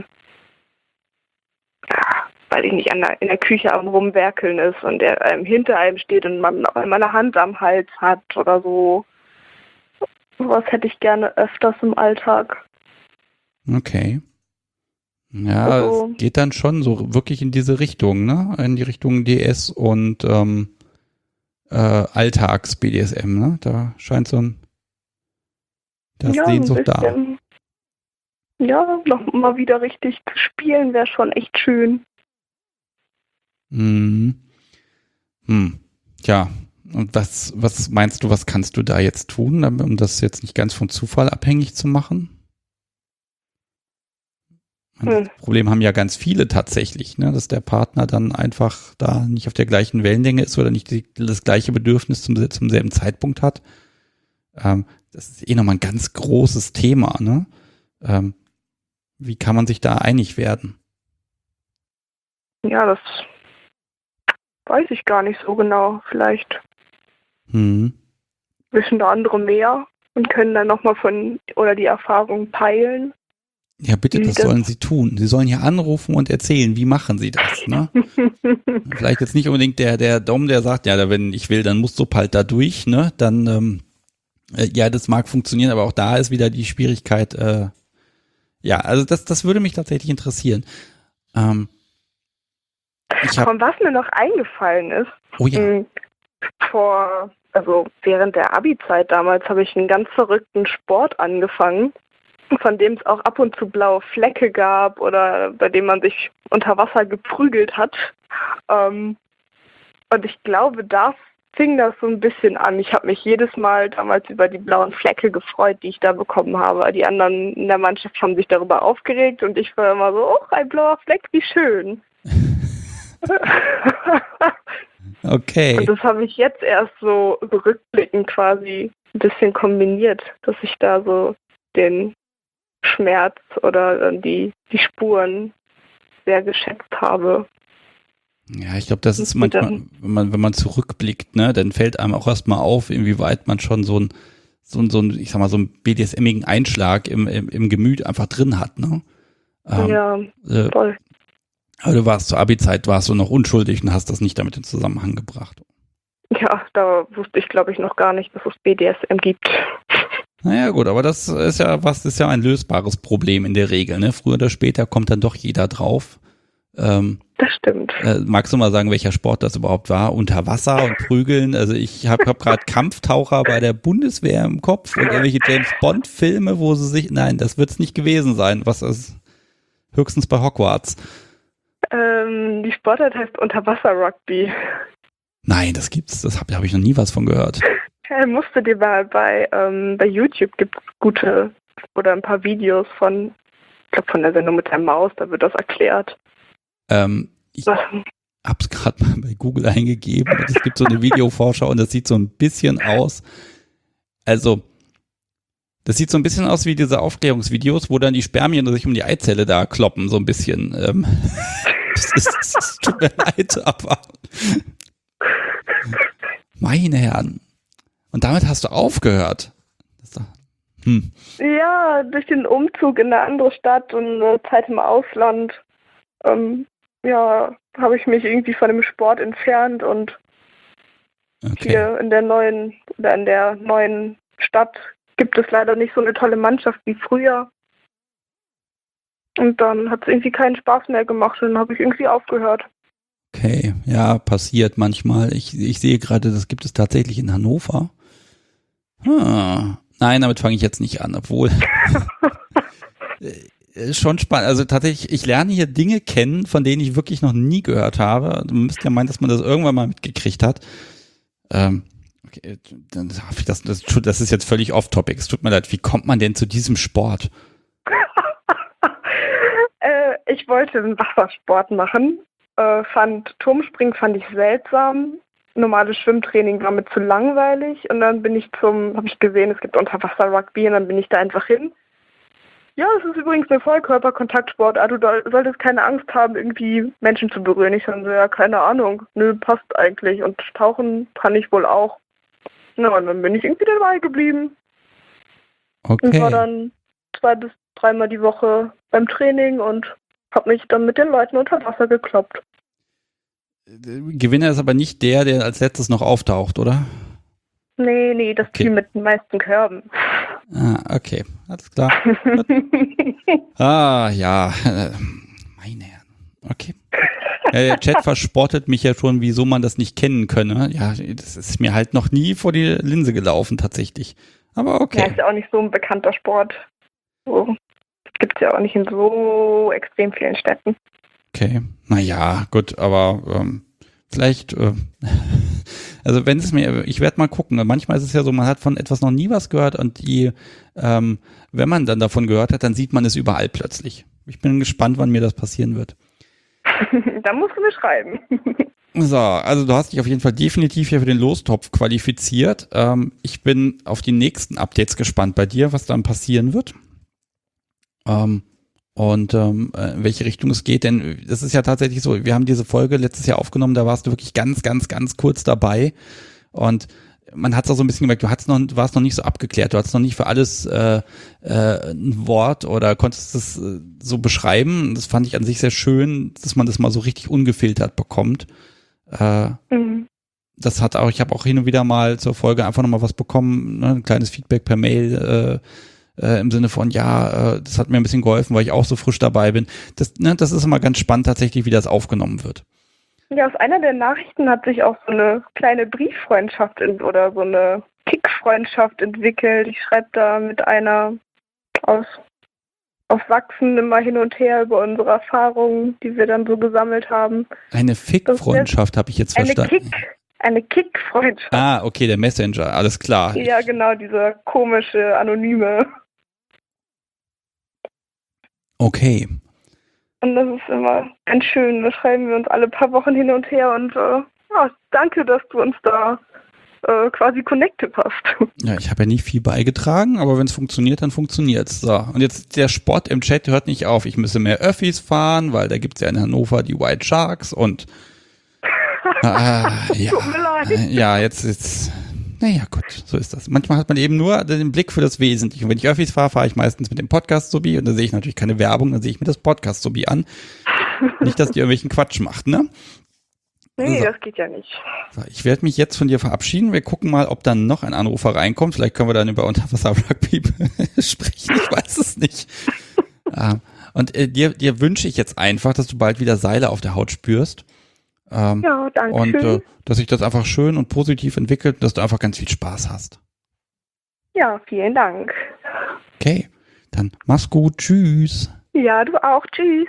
Speaker 4: ah, weil ich nicht an der, in der Küche am Rumwerkeln ist und der einem hinter einem steht und man auf einmal eine Hand am Hals hat oder so. Sowas hätte ich gerne öfters im Alltag.
Speaker 1: Okay. Ja,
Speaker 4: Also,
Speaker 1: es geht dann schon so wirklich in diese Richtung, ne? In die Richtung D S und ähm, äh, Alltags-B D S M, ne? Da scheint so ein das
Speaker 4: ja, ein
Speaker 1: Sehnsucht da.
Speaker 4: bisschen, ja, noch mal wieder richtig zu spielen wäre schon echt schön.
Speaker 1: Mhm. Hm. Ja, und was, was meinst du, was kannst du da jetzt tun, um das jetzt nicht ganz vom Zufall abhängig zu machen?
Speaker 4: Hm.
Speaker 1: Das Problem haben ja ganz viele tatsächlich, ne, dass der Partner dann einfach da nicht auf der gleichen Wellenlänge ist oder nicht die, das gleiche Bedürfnis zum, zum selben Zeitpunkt hat. Ähm, das ist eh nochmal ein ganz großes Thema, ne? Ähm, wie kann man sich da einig werden?
Speaker 4: Ja, das weiß ich gar nicht so genau. Vielleicht
Speaker 1: Hm.
Speaker 4: wissen da andere mehr und können dann nochmal von oder die Erfahrung teilen.
Speaker 1: Ja, bitte, das
Speaker 4: Das-
Speaker 1: sollen sie tun. Sie sollen ja anrufen und erzählen, wie machen sie das, ne? Vielleicht jetzt nicht unbedingt der, der Dom, der sagt, ja, wenn ich will, dann musst du halt da durch, ne? Dann, ähm, äh, ja, das mag funktionieren, aber auch da ist wieder die Schwierigkeit, äh, ja, also das, das würde mich tatsächlich interessieren. Ähm, ich hab,
Speaker 4: Aber was mir noch eingefallen ist,
Speaker 1: oh ja,
Speaker 4: mh, vor, also während der Abi-Zeit damals habe ich einen ganz verrückten Sport angefangen, von dem es auch ab und zu blaue Flecke gab oder bei dem man sich unter Wasser geprügelt hat. Ähm, und ich glaube, da fing das so ein bisschen an. Ich habe mich jedes Mal damals über die blauen Flecke gefreut, die ich da bekommen habe. Die anderen in der Mannschaft haben sich darüber aufgeregt und ich war immer so, oh, ein blauer Fleck, wie schön.
Speaker 1: okay.
Speaker 4: Und das habe ich jetzt erst so rückblickend quasi ein bisschen kombiniert, dass ich da so den Schmerz oder die, die Spuren sehr geschätzt habe.
Speaker 1: Ja, ich glaube, das ist
Speaker 4: Und
Speaker 1: manchmal,
Speaker 4: dann-
Speaker 1: wenn man, wenn man zurückblickt, ne, dann fällt einem auch erstmal auf, inwieweit man schon so ein, so ein, so ein, ich sag mal, so einen B D S M-igen Einschlag im, im, im Gemüt einfach drin hat, ne? Ähm,
Speaker 4: Ja,
Speaker 1: äh,
Speaker 4: toll.
Speaker 1: aber du warst zur Abi-Zeit, warst du noch unschuldig und hast das nicht damit in Zusammenhang gebracht.
Speaker 4: Ja, da wusste ich, glaube ich, noch gar nicht, dass es B D S M gibt.
Speaker 1: Naja, gut, aber das ist ja was, ist ja ein lösbares Problem in der Regel, ne? Früher oder später kommt dann doch jeder drauf. Ähm,
Speaker 4: Das stimmt.
Speaker 1: äh, magst du mal sagen, welcher Sport das überhaupt war? Unter Wasser und Prügeln? Also ich habe hab gerade Kampftaucher bei der Bundeswehr im Kopf und irgendwelche James-Bond-Filme, wo sie sich, nein, das wird es nicht gewesen sein. Was ist höchstens bei Hogwarts?
Speaker 4: Ähm, die Sportart heißt Unterwasser-Rugby.
Speaker 1: Nein, das gibt's, das habe hab ich noch nie was von gehört.
Speaker 4: Ja, musst du dir mal bei, ähm, bei YouTube gibt es gute oder ein paar Videos von, ich glaube von der Sendung mit der Maus, da wird das erklärt.
Speaker 1: Ähm, ich
Speaker 4: Was?
Speaker 1: hab's gerade mal bei Google eingegeben und es gibt so eine Videovorschau und das sieht so ein bisschen aus Also, das sieht so ein bisschen aus wie diese Aufklärungsvideos, wo dann die Spermien sich um die Eizelle da kloppen, so ein bisschen. Ähm, das, ist, das tut mir leid, aber meine Herren. Und damit hast du aufgehört. Hm.
Speaker 4: Ja, durch den Umzug in eine andere Stadt und eine Zeit im Ausland, ähm, ja, habe ich mich irgendwie von dem Sport entfernt und okay. Hier in der neuen oder in der neuen Stadt gibt es leider nicht so eine tolle Mannschaft wie früher. Und dann hat es irgendwie keinen Spaß mehr gemacht und dann habe ich irgendwie aufgehört.
Speaker 1: Okay, ja, passiert manchmal. Ich, ich sehe gerade, das gibt es tatsächlich in Hannover. Ah, nein, damit fange ich jetzt nicht an, obwohl schon spannend. Also tatsächlich, ich lerne hier Dinge kennen, von denen ich wirklich noch nie gehört habe. Du müsst ja meinen, dass man das irgendwann mal mitgekriegt hat. Ähm, okay, dann darf ich das, das, das ist jetzt völlig off-topic. Es tut mir leid. Wie kommt man denn zu diesem Sport?
Speaker 4: äh, ich wollte einen Wassersport machen. Äh, fand Turmspringen fand ich seltsam. Normales Schwimmtraining war mir zu langweilig. Und dann bin ich zum, habe ich gesehen, es gibt Unterwasser-Rugby und dann bin ich da einfach hin. Ja, es ist übrigens eine Vollkörperkontaktsportart. Du solltest keine Angst haben, irgendwie Menschen zu berühren. Ich sage, ja, keine Ahnung. Nö, passt eigentlich. Und tauchen kann ich wohl auch. Na, und dann bin ich irgendwie dabei geblieben.
Speaker 1: Okay.
Speaker 4: Und war dann zwei bis dreimal die Woche beim Training und habe mich dann mit den Leuten unter Wasser gekloppt.
Speaker 1: Gewinner ist aber nicht der, der als letztes noch auftaucht, oder?
Speaker 4: Nee, nee, das
Speaker 1: okay.
Speaker 4: Team mit den meisten Körben.
Speaker 1: Ah, okay. Alles klar. ah, ja. Meine Herren. Okay. Ja, der Chat verspottet mich ja schon, wieso man das nicht kennen könne. Ja, das ist mir halt noch nie vor die Linse gelaufen, tatsächlich. Aber okay.
Speaker 4: Ja, ist ja auch nicht so ein bekannter Sport. So. Das gibt es ja auch nicht in so extrem vielen Städten.
Speaker 1: Okay. Naja, gut, aber ähm, vielleicht, äh, also wenn es mir, ich werde mal gucken. Manchmal ist es ja so, man hat von etwas noch nie was gehört und die, ähm, wenn man dann davon gehört hat, dann sieht man es überall plötzlich. Ich bin gespannt, wann mir das passieren wird.
Speaker 4: Da musst du mir schreiben.
Speaker 1: So, also du hast dich auf jeden Fall definitiv hier für den Lostopf qualifiziert. Ähm, ich bin auf die nächsten Updates gespannt bei dir, was dann passieren wird. Ähm, und ähm, in welche Richtung es geht, denn das ist ja tatsächlich so, wir haben diese Folge letztes Jahr aufgenommen, da warst du wirklich ganz, ganz, ganz kurz dabei und man hat es auch so ein bisschen gemerkt, du hattest noch, du warst noch nicht so abgeklärt, du hattest noch nicht für alles äh, äh, ein Wort oder konntest es äh, so beschreiben. Das fand ich an sich sehr schön, dass man das mal so richtig ungefiltert bekommt. Äh, mhm. Das hat auch, ich habe auch hin und wieder mal zur Folge einfach nochmal was bekommen, ne, ein kleines Feedback per Mail, äh, Äh, im Sinne von, ja, äh, das hat mir ein bisschen geholfen, weil ich auch so frisch dabei bin. Das, ne, das ist immer ganz spannend tatsächlich, wie das aufgenommen wird.
Speaker 4: Ja, aus einer der Nachrichten hat sich auch so eine kleine Brieffreundschaft in, oder so eine Kick-Freundschaft entwickelt. Ich schreibe da mit einer aus, aus Sachsen immer hin und her über unsere Erfahrungen, die wir dann so gesammelt haben.
Speaker 1: Eine Fick-Freundschaft habe ich jetzt
Speaker 4: eine
Speaker 1: verstanden.
Speaker 4: Kick. Eine Kick-Freundschaft.
Speaker 1: Ah, okay, der Messenger, alles klar.
Speaker 4: Ja, genau, dieser komische, anonyme.
Speaker 1: Okay.
Speaker 4: Und das ist immer ganz schön. Da schreiben wir uns alle paar Wochen hin und her und äh, ja, danke, dass du uns da äh, quasi connected hast.
Speaker 1: Ja, ich habe ja nie viel beigetragen, aber wenn es funktioniert, dann funktioniert es. So, und jetzt der Sport im Chat hört nicht auf. Ich müsse mehr Öffis fahren, weil da gibt es ja in Hannover die White Sharks und ah, ja.
Speaker 4: Tut mir leid.
Speaker 1: Ja, jetzt jetzt. Naja, gut, so ist das. Manchmal hat man eben nur den Blick für das Wesentliche. Und wenn ich Öffis fahre, fahre ich meistens mit dem Podcast-Sobi und da sehe ich natürlich keine Werbung, dann sehe ich mir das Podcast-Sobi an. Nicht, dass die irgendwelchen Quatsch macht, ne?
Speaker 4: Nee,
Speaker 1: so.
Speaker 4: Das geht ja nicht.
Speaker 1: So, ich werde mich jetzt von dir verabschieden. Wir gucken mal, ob dann noch ein Anrufer reinkommt. Vielleicht können wir dann über Unterwasser-Rugby sprechen. Ich weiß es nicht. ähm, und äh, dir, dir wünsche ich jetzt einfach, dass du bald wieder Seile auf der Haut spürst. Ähm,
Speaker 4: ja, danke.
Speaker 1: Und äh, dass sich das einfach schön und positiv entwickelt, dass du einfach ganz viel Spaß hast.
Speaker 4: Ja, vielen Dank.
Speaker 1: Okay, dann mach's gut. Tschüss.
Speaker 4: Ja, du auch. Tschüss.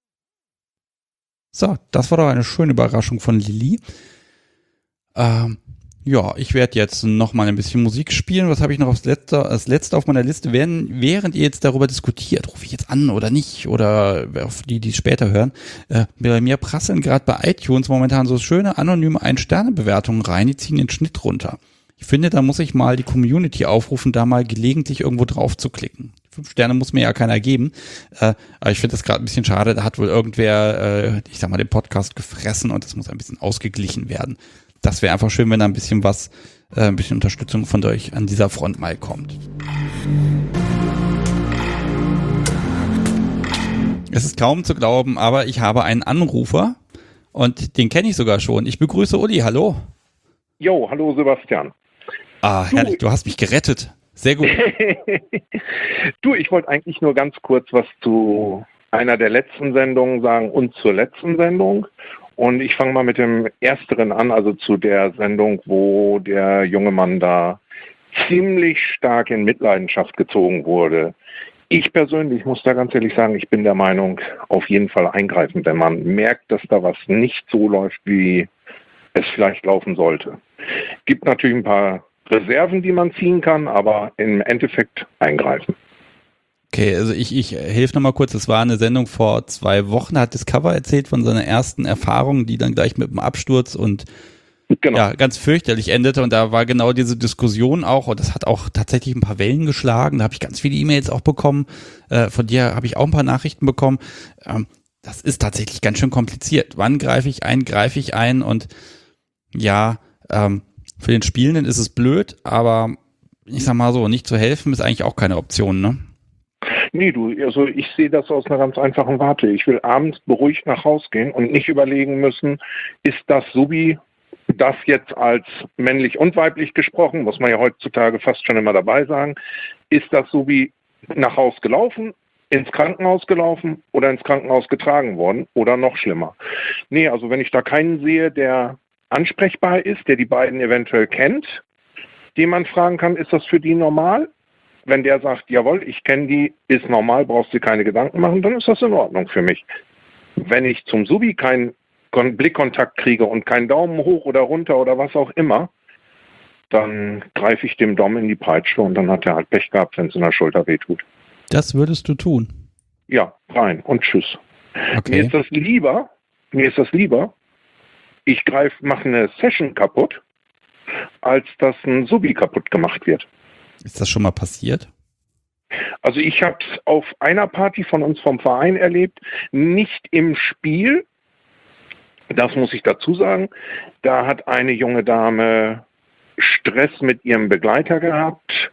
Speaker 1: So, das war doch eine schöne Überraschung von Lilly. Ähm, ja, ich werde jetzt noch mal ein bisschen Musik spielen. Was habe ich noch als letzte, als letzte auf meiner Liste? Während, während ihr jetzt darüber diskutiert, rufe ich jetzt an oder nicht? Oder auf die, die es später hören. Äh, bei mir prasseln gerade bei iTunes momentan so schöne anonyme Ein-Sterne-Bewertungen rein. Die ziehen den Schnitt runter. ich finde, da muss ich mal die Community aufrufen, da mal gelegentlich irgendwo drauf zu klicken. Fünf Sterne muss mir ja keiner geben, äh, aber ich finde das gerade ein bisschen schade, da hat wohl irgendwer, äh, ich sag mal, den Podcast gefressen und das muss ein bisschen ausgeglichen werden. Das wäre einfach schön, wenn da ein bisschen was, äh, ein bisschen Unterstützung von euch an dieser Front mal kommt. Es ist kaum zu glauben, aber ich habe einen Anrufer und den kenne ich sogar schon. Ich begrüße Uli, hallo.
Speaker 5: Jo, hallo Sebastian.
Speaker 1: Ah, herrlich, du hast mich gerettet. Sehr gut.
Speaker 5: Du, ich wollte eigentlich nur ganz kurz was zu einer der letzten Sendungen sagen und zur letzten Sendung. Und ich fange mal mit dem Ersteren an, also zu der Sendung, wo der junge Mann da ziemlich stark in Mitleidenschaft gezogen wurde. Ich persönlich muss da ganz ehrlich sagen, ich bin der Meinung, auf jeden Fall eingreifen, wenn man merkt, dass da was nicht so läuft, wie es vielleicht laufen sollte. Gibt natürlich ein paar Reserven, die man ziehen kann, aber im Endeffekt eingreifen.
Speaker 1: Okay, also ich, ich helfe nochmal kurz, es war eine Sendung vor zwei Wochen, da hat Discover erzählt von seiner ersten Erfahrung, die dann gleich mit dem Absturz und genau. ja, ganz fürchterlich endete und da war genau diese Diskussion auch und das hat auch tatsächlich ein paar Wellen geschlagen, da habe ich ganz viele E-Mails auch bekommen, äh, von dir habe ich auch ein paar Nachrichten bekommen, ähm, das ist tatsächlich ganz schön kompliziert. Wann greife ich ein, greife ich ein und ja, ähm, für den Spielenden ist es blöd, aber ich sag mal so, nicht zu helfen ist eigentlich auch keine Option, ne?
Speaker 5: Nee, du, also ich sehe das aus einer ganz einfachen Warte. Ich will abends beruhigt nach Hause gehen und nicht überlegen müssen, ist das so wie das jetzt als männlich und weiblich gesprochen, muss man ja heutzutage fast schon immer dabei sagen, ist das so wie nach Hause gelaufen, ins Krankenhaus gelaufen oder ins Krankenhaus getragen worden oder noch schlimmer. Nee, also wenn ich da keinen sehe, der ansprechbar ist, der die beiden eventuell kennt, den man fragen kann, ist das für die normal? Wenn der sagt, jawohl, ich kenne die, ist normal, brauchst du dir keine Gedanken machen, dann ist das in Ordnung für mich. Wenn ich zum Subi keinen Blickkontakt kriege und keinen Daumen hoch oder runter oder was auch immer, dann greife ich dem Dom in die Peitsche und dann hat er halt Pech gehabt, wenn es in der Schulter wehtut.
Speaker 1: Das würdest du tun?
Speaker 5: Ja, rein und tschüss.
Speaker 1: Okay.
Speaker 5: Mir ist das lieber, mir ist das lieber, ich greife, mache eine Session kaputt, als dass ein Subi kaputt gemacht wird.
Speaker 1: Ist das schon mal passiert?
Speaker 5: Also ich habe es auf einer Party von uns vom Verein erlebt, nicht im Spiel, das muss ich dazu sagen. Da hat eine junge Dame Stress mit ihrem Begleiter gehabt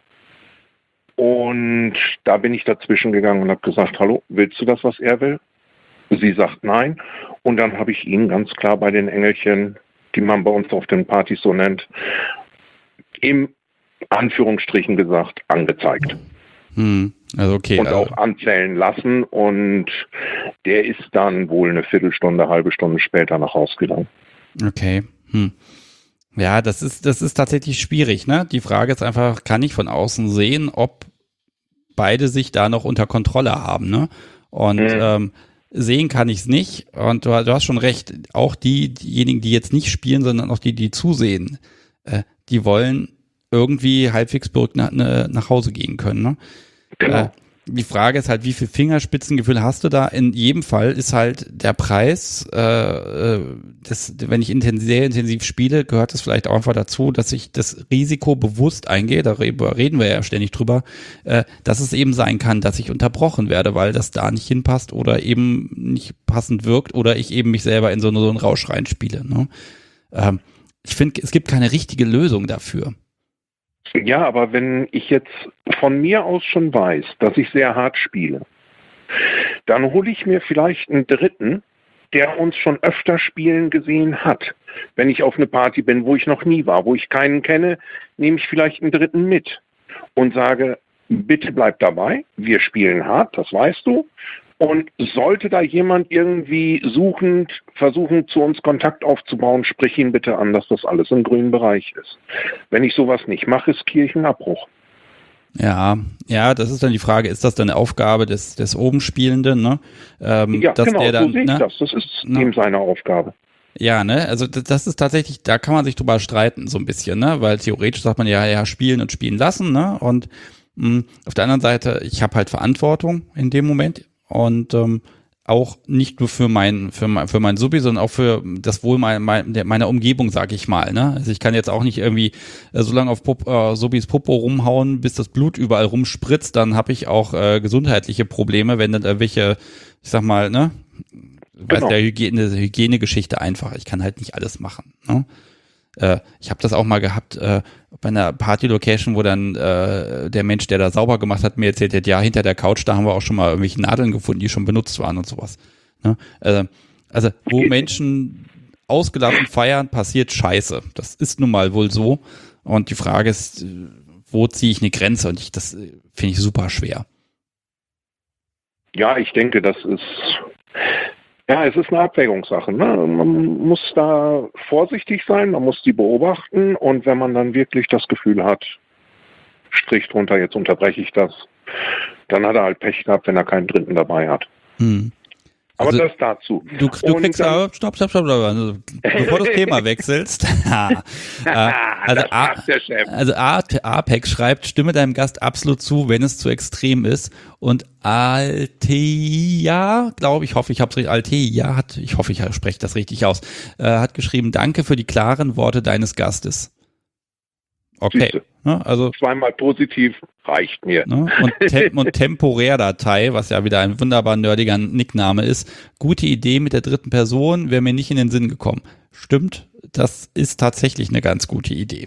Speaker 5: und da bin ich dazwischen gegangen und habe gesagt, hallo, willst du das, was er will? Sie sagt nein und dann habe ich ihn ganz klar bei den Engelchen, die man bei uns auf den Partys so nennt, im Anführungsstrichen gesagt, angezeigt.
Speaker 1: Hm, also okay.
Speaker 5: Und
Speaker 1: also.
Speaker 5: auch anzählen lassen und der ist dann wohl eine Viertelstunde, halbe Stunde später nach Hause gegangen.
Speaker 1: Okay. Hm. Ja, das ist, das ist tatsächlich schwierig, ne? Die Frage ist einfach, kann ich von außen sehen, ob beide sich da noch unter Kontrolle haben, ne? Und mhm. ähm, sehen kann ich es nicht. Und du, du hast schon recht, auch die, diejenigen, die jetzt nicht spielen, sondern auch die, die zusehen, äh, die wollen irgendwie halbwegs beruhigt nach, ne, nach Hause gehen können. Ne?
Speaker 5: Genau.
Speaker 1: Äh, die Frage ist halt, wie viel Fingerspitzengefühl hast du da? In jedem Fall ist halt der Preis, äh, das, wenn ich intensiv, sehr intensiv spiele, gehört es vielleicht auch einfach dazu, dass ich das Risiko bewusst eingehe, darüber reden wir ja ständig drüber, äh, dass es eben sein kann, dass ich unterbrochen werde, weil das da nicht hinpasst oder eben nicht passend wirkt oder ich eben mich selber in so, so einen Rausch reinspiele. Ne? Ähm, ich finde, es gibt keine richtige Lösung dafür.
Speaker 5: Ja, aber wenn ich jetzt von mir aus schon weiß, dass ich sehr hart spiele, dann hole ich mir vielleicht einen Dritten, der uns schon öfter spielen gesehen hat. Wenn ich auf eine Party bin, wo ich noch nie war, wo ich keinen kenne, nehme ich vielleicht einen Dritten mit und sage, bitte bleib dabei, wir spielen hart, das weißt du. Und sollte da jemand irgendwie suchend versuchen, zu uns Kontakt aufzubauen, sprich ihn bitte an, dass das alles im grünen Bereich ist. Wenn ich sowas nicht mache, ist Kirchenabbruch.
Speaker 1: Ja, ja, das ist dann die Frage, ist das dann eine Aufgabe des, des Obenspielenden, ne? Ähm,
Speaker 5: ja,
Speaker 1: dass
Speaker 5: genau,
Speaker 1: der dann,
Speaker 5: so sehe ich
Speaker 1: ne?
Speaker 5: das. Das ist
Speaker 1: ne?
Speaker 5: ihm seine Aufgabe.
Speaker 1: Ja, ne, also das, das ist tatsächlich, da kann man sich drüber streiten, so ein bisschen, ne? Weil theoretisch sagt man ja, ja, spielen und spielen lassen, ne? Und mh, auf der anderen Seite, ich habe halt Verantwortung in dem Moment. Und ähm, auch nicht nur für mein, für mein, für mein Subi, sondern auch für das Wohl mein, mein, der, meiner Umgebung, sag ich mal. Ne? Also ich kann jetzt auch nicht irgendwie äh, so lange auf Pup, äh, Subis Popo rumhauen, bis das Blut überall rumspritzt, dann habe ich auch äh, gesundheitliche Probleme, wenn dann irgendwelche, ich sag mal, ne, weiß
Speaker 5: Genau.
Speaker 1: der Hygiene, Hygienegeschichte einfach. Ich kann halt nicht alles machen. Ne? Äh, ich habe das auch mal gehabt äh, bei einer Party-Location, wo dann äh, der Mensch, der da sauber gemacht hat, mir erzählt hat, ja, hinter der Couch, da haben wir auch schon mal irgendwelche Nadeln gefunden, die schon benutzt waren und sowas. Ne? Äh, also, wo Menschen ausgelassen feiern, passiert Scheiße. Das ist nun mal wohl so. Und die Frage ist, wo ziehe ich eine Grenze? Und ich, das finde ich super schwer.
Speaker 5: Ja, ich denke, das ist, ja, es ist eine Abwägungssache. Ne? Man muss da vorsichtig sein, man muss die beobachten und wenn man dann wirklich das Gefühl hat, Strich drunter, jetzt unterbreche ich das, dann hat er halt Pech gehabt, wenn er keinen Dritten dabei hat.
Speaker 1: Hm.
Speaker 5: Aber
Speaker 1: Also,
Speaker 5: das dazu.
Speaker 1: Du, du kriegst
Speaker 5: dann,
Speaker 1: aber, stopp, stopp, stopp, stopp, also, bevor du das Thema wechselst. äh, also,
Speaker 5: das macht der Chef.
Speaker 1: also Apex schreibt, stimme deinem Gast absolut zu, wenn es zu extrem ist. Und Altea, glaube ich, hoffe, ich habe es richtig, Altea hat, ich hoffe, ich spreche das richtig aus, äh, hat geschrieben, danke für die klaren Worte deines Gastes. Okay.
Speaker 5: Siehste.
Speaker 1: Ne, also
Speaker 5: Zweimal positiv reicht mir.
Speaker 1: Ne? Und, Tem und Temporärdatei, was ja wieder ein wunderbar nerdiger Nickname ist. Gute Idee mit der dritten Person, wäre mir nicht in den Sinn gekommen. Stimmt, das ist tatsächlich eine ganz gute Idee.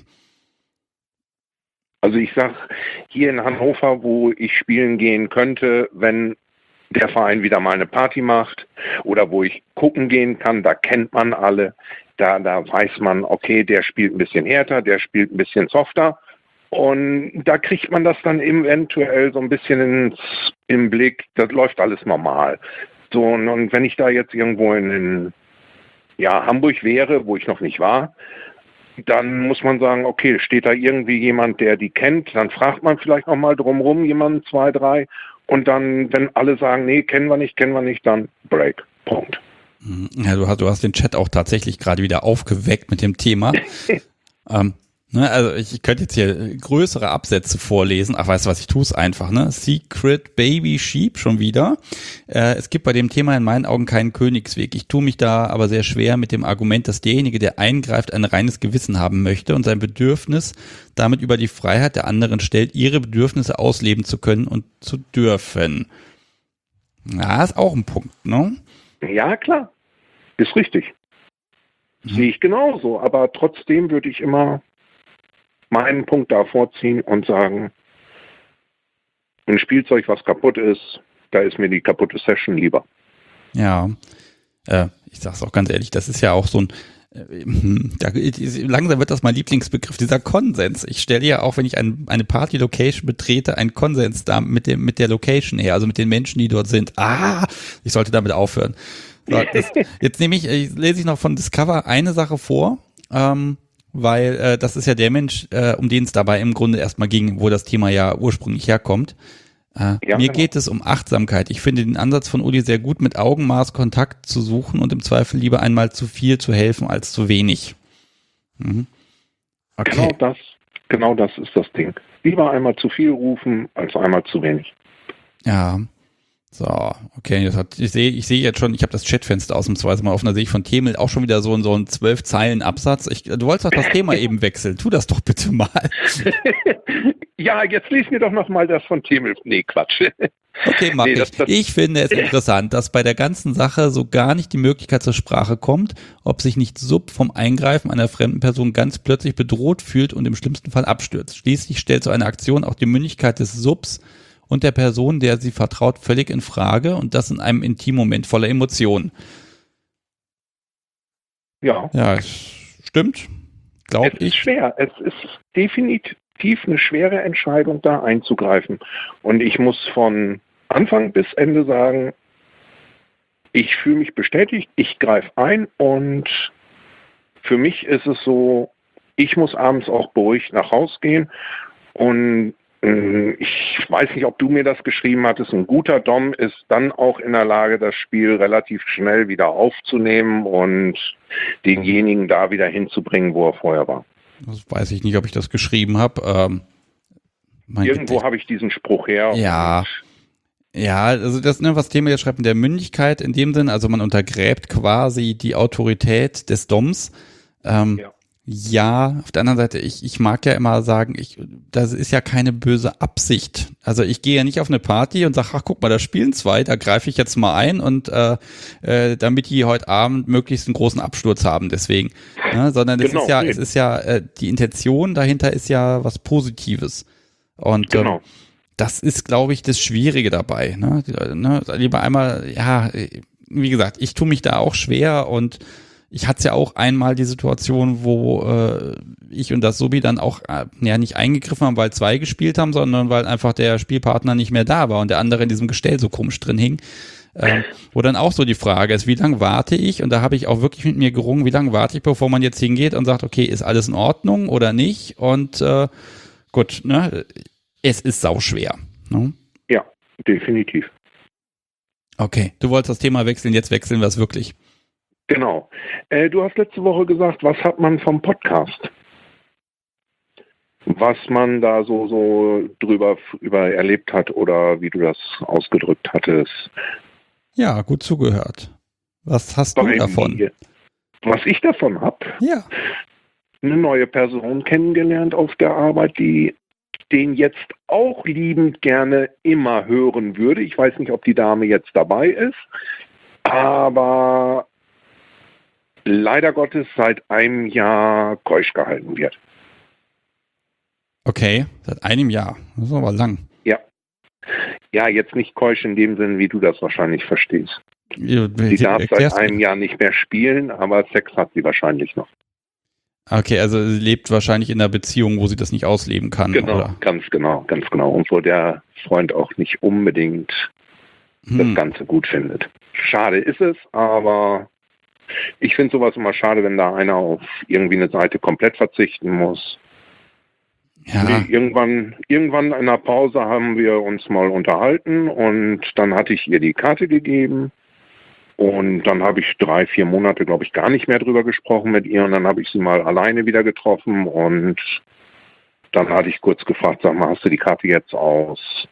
Speaker 5: Also ich sag, hier in Hannover, wo ich spielen gehen könnte, wenn der Verein wieder mal eine Party macht oder wo ich gucken gehen kann, da kennt man alle, da, da weiß man, okay, der spielt ein bisschen härter, der spielt ein bisschen softer. Und da kriegt man das dann eventuell so ein bisschen ins, im Blick, das läuft alles normal. So, und, und wenn ich da jetzt irgendwo in, in ja, Hamburg wäre, wo ich noch nicht war, dann muss man sagen, okay, steht da irgendwie jemand, der die kennt, dann fragt man vielleicht noch mal drumrum, jemanden, zwei, drei, und dann, wenn alle sagen, nee, kennen wir nicht, kennen wir nicht, dann Break. Punkt.
Speaker 1: Ja, du hast, du hast den Chat auch tatsächlich gerade wieder aufgeweckt mit dem Thema. ähm, Ne, also ich, ich könnte jetzt hier größere Absätze vorlesen. Ach, weißt du was, ich tue es einfach. Ne? Secret Baby Sheep schon wieder. Äh, es gibt bei dem Thema in meinen Augen keinen Königsweg. Ich tue mich da aber sehr schwer mit dem Argument, dass derjenige, der eingreift, ein reines Gewissen haben möchte und sein Bedürfnis damit über die Freiheit der anderen stellt, ihre Bedürfnisse ausleben zu können und zu dürfen. Ja, ist auch ein Punkt, ne?
Speaker 5: Ja, klar. Ist richtig.
Speaker 1: Mhm.
Speaker 5: Sehe ich genauso. Aber trotzdem würde ich immer meinen Punkt da vorziehen und sagen, ein Spielzeug, was kaputt ist, da ist mir die kaputte Session lieber.
Speaker 1: Ja, äh, ich sag's auch ganz ehrlich, das ist ja auch so ein, äh, da, langsam wird das mein Lieblingsbegriff, dieser Konsens. Ich stelle ja auch, wenn ich ein, eine Party-Location betrete, einen Konsens da mit dem mit der Location her, also mit den Menschen, die dort sind. Ah, ich sollte damit aufhören. So, das, jetzt nehme ich, ich, lese ich noch von Discover eine Sache vor, ähm, weil äh, das ist ja der Mensch, äh, um den es dabei im Grunde erstmal ging, wo das Thema ja ursprünglich herkommt. Äh,
Speaker 5: Ja,
Speaker 1: mir
Speaker 5: genau.
Speaker 1: geht es um Achtsamkeit. Ich finde den Ansatz von Uli sehr gut, mit Augenmaß Kontakt zu suchen und im Zweifel lieber einmal zu viel zu helfen als zu wenig. Mhm. Okay.
Speaker 5: Genau das, genau das ist das Ding. Lieber einmal zu viel rufen, als einmal zu wenig.
Speaker 1: Ja. So, okay, das hat, ich sehe ich sehe jetzt schon, ich habe das Chatfenster ausnahmsweise mal offen, da sehe ich von Themel auch schon wieder so, so einen zwölf Zeilen Absatz. Ich, du wolltest doch das Thema eben wechseln, tu das doch bitte mal.
Speaker 5: Ja, jetzt lies mir doch noch mal das von Themel. Nee, Quatsch.
Speaker 1: Okay, mach
Speaker 5: Nee,
Speaker 1: ich.
Speaker 5: das- das-
Speaker 1: Ich finde es interessant, dass bei der ganzen Sache so gar nicht die Möglichkeit zur Sprache kommt, ob sich nicht Sub vom Eingreifen einer fremden Person ganz plötzlich bedroht fühlt und im schlimmsten Fall abstürzt. Schließlich stellt so eine Aktion auch die Mündigkeit des Subs und der Person, der sie vertraut, völlig in Frage und das in einem Intimmoment voller Emotionen.
Speaker 5: Ja,
Speaker 1: Ja, es stimmt, glaube
Speaker 5: es ist
Speaker 1: ich.
Speaker 5: schwer. Es ist definitiv eine schwere Entscheidung, da einzugreifen. Und ich muss von Anfang bis Ende sagen, ich fühle mich bestätigt, ich greife ein und für mich ist es so, ich muss abends auch beruhigt nach Hause gehen und äh, ich weiß nicht, ob du mir das geschrieben hattest, ein guter Dom ist dann auch in der Lage, das Spiel relativ schnell wieder aufzunehmen und denjenigen da wieder hinzubringen, wo er vorher war.
Speaker 1: Das weiß ich nicht, ob ich das geschrieben habe. Ähm, mein
Speaker 5: Irgendwo
Speaker 1: Gedächt-
Speaker 5: habe ich diesen Spruch her.
Speaker 1: Ja.
Speaker 5: und
Speaker 1: Ja, also das, ne, was Thema jetzt schreibt, mit der Mündigkeit in dem Sinn, also man untergräbt quasi die Autorität des Doms. Ähm, ja. ja, auf der anderen Seite, ich, ich mag ja immer sagen, ich, das ist ja keine böse Absicht. Also ich gehe ja nicht auf eine Party und sage, ach guck mal, da spielen zwei, da greife ich jetzt mal ein und äh, äh, damit die heute Abend möglichst einen großen Absturz haben, deswegen. Ne? Sondern es genau, ist ja, nee. es ist ja, äh, die Intention dahinter ist ja was Positives. Und genau. ähm, das ist, glaube ich, das Schwierige dabei. Ne? Ne? Lieber einmal, ja, wie gesagt, ich tue mich da auch schwer und ich hatte ja auch einmal die Situation, wo äh, ich und das Subi dann auch äh, ja nicht eingegriffen haben, weil zwei gespielt haben, sondern weil einfach der Spielpartner nicht mehr da war und der andere in diesem Gestell so komisch drin hing. Ähm, wo dann auch so die Frage ist, wie lange warte ich? Und da habe ich auch wirklich mit mir gerungen, wie lange warte ich, bevor man jetzt hingeht und sagt, okay, ist alles in Ordnung oder nicht? Und äh, gut, ne, es ist sauschwer. Ne?
Speaker 5: Ja, definitiv.
Speaker 1: Okay, du wolltest das Thema wechseln, jetzt wechseln wir es wirklich.
Speaker 5: Genau. Äh, du hast letzte Woche gesagt, was hat man vom Podcast? Was man da so, so drüber über erlebt hat oder wie du das ausgedrückt hattest.
Speaker 1: Ja, gut zugehört. Was hast Bei du davon?
Speaker 5: Mir. Was ich davon habe?
Speaker 1: Ja.
Speaker 5: Eine neue Person kennengelernt auf der Arbeit, die den jetzt auch liebend gerne immer hören würde. Ich weiß nicht, ob die Dame jetzt dabei ist, aber leider Gottes seit einem Jahr keusch gehalten wird.
Speaker 1: Okay, seit einem Jahr. Das ist aber lang.
Speaker 5: Ja. Ja, jetzt nicht keusch in dem Sinn, wie du das wahrscheinlich verstehst.
Speaker 1: Ja,
Speaker 5: sie darf seit einem Jahr nicht mehr spielen, aber Sex hat sie wahrscheinlich noch.
Speaker 1: Okay, also sie lebt wahrscheinlich in einer Beziehung, wo sie das nicht ausleben kann.
Speaker 5: Genau,
Speaker 1: oder?
Speaker 5: ganz genau, ganz genau. Und wo der Freund auch nicht unbedingt hm. das Ganze gut findet. Schade ist es, aber ich finde sowas immer schade, wenn da einer auf irgendwie eine Seite komplett verzichten muss.
Speaker 1: Ja.
Speaker 5: Nee, irgendwann, irgendwann in einer Pause haben wir uns mal unterhalten und dann hatte ich ihr die Karte gegeben. Und dann habe ich drei, vier Monate, glaube ich, gar nicht mehr drüber gesprochen mit ihr. Und dann habe ich sie mal alleine wieder getroffen. Und dann hatte ich kurz gefragt, sag mal, hast du die Karte jetzt aus?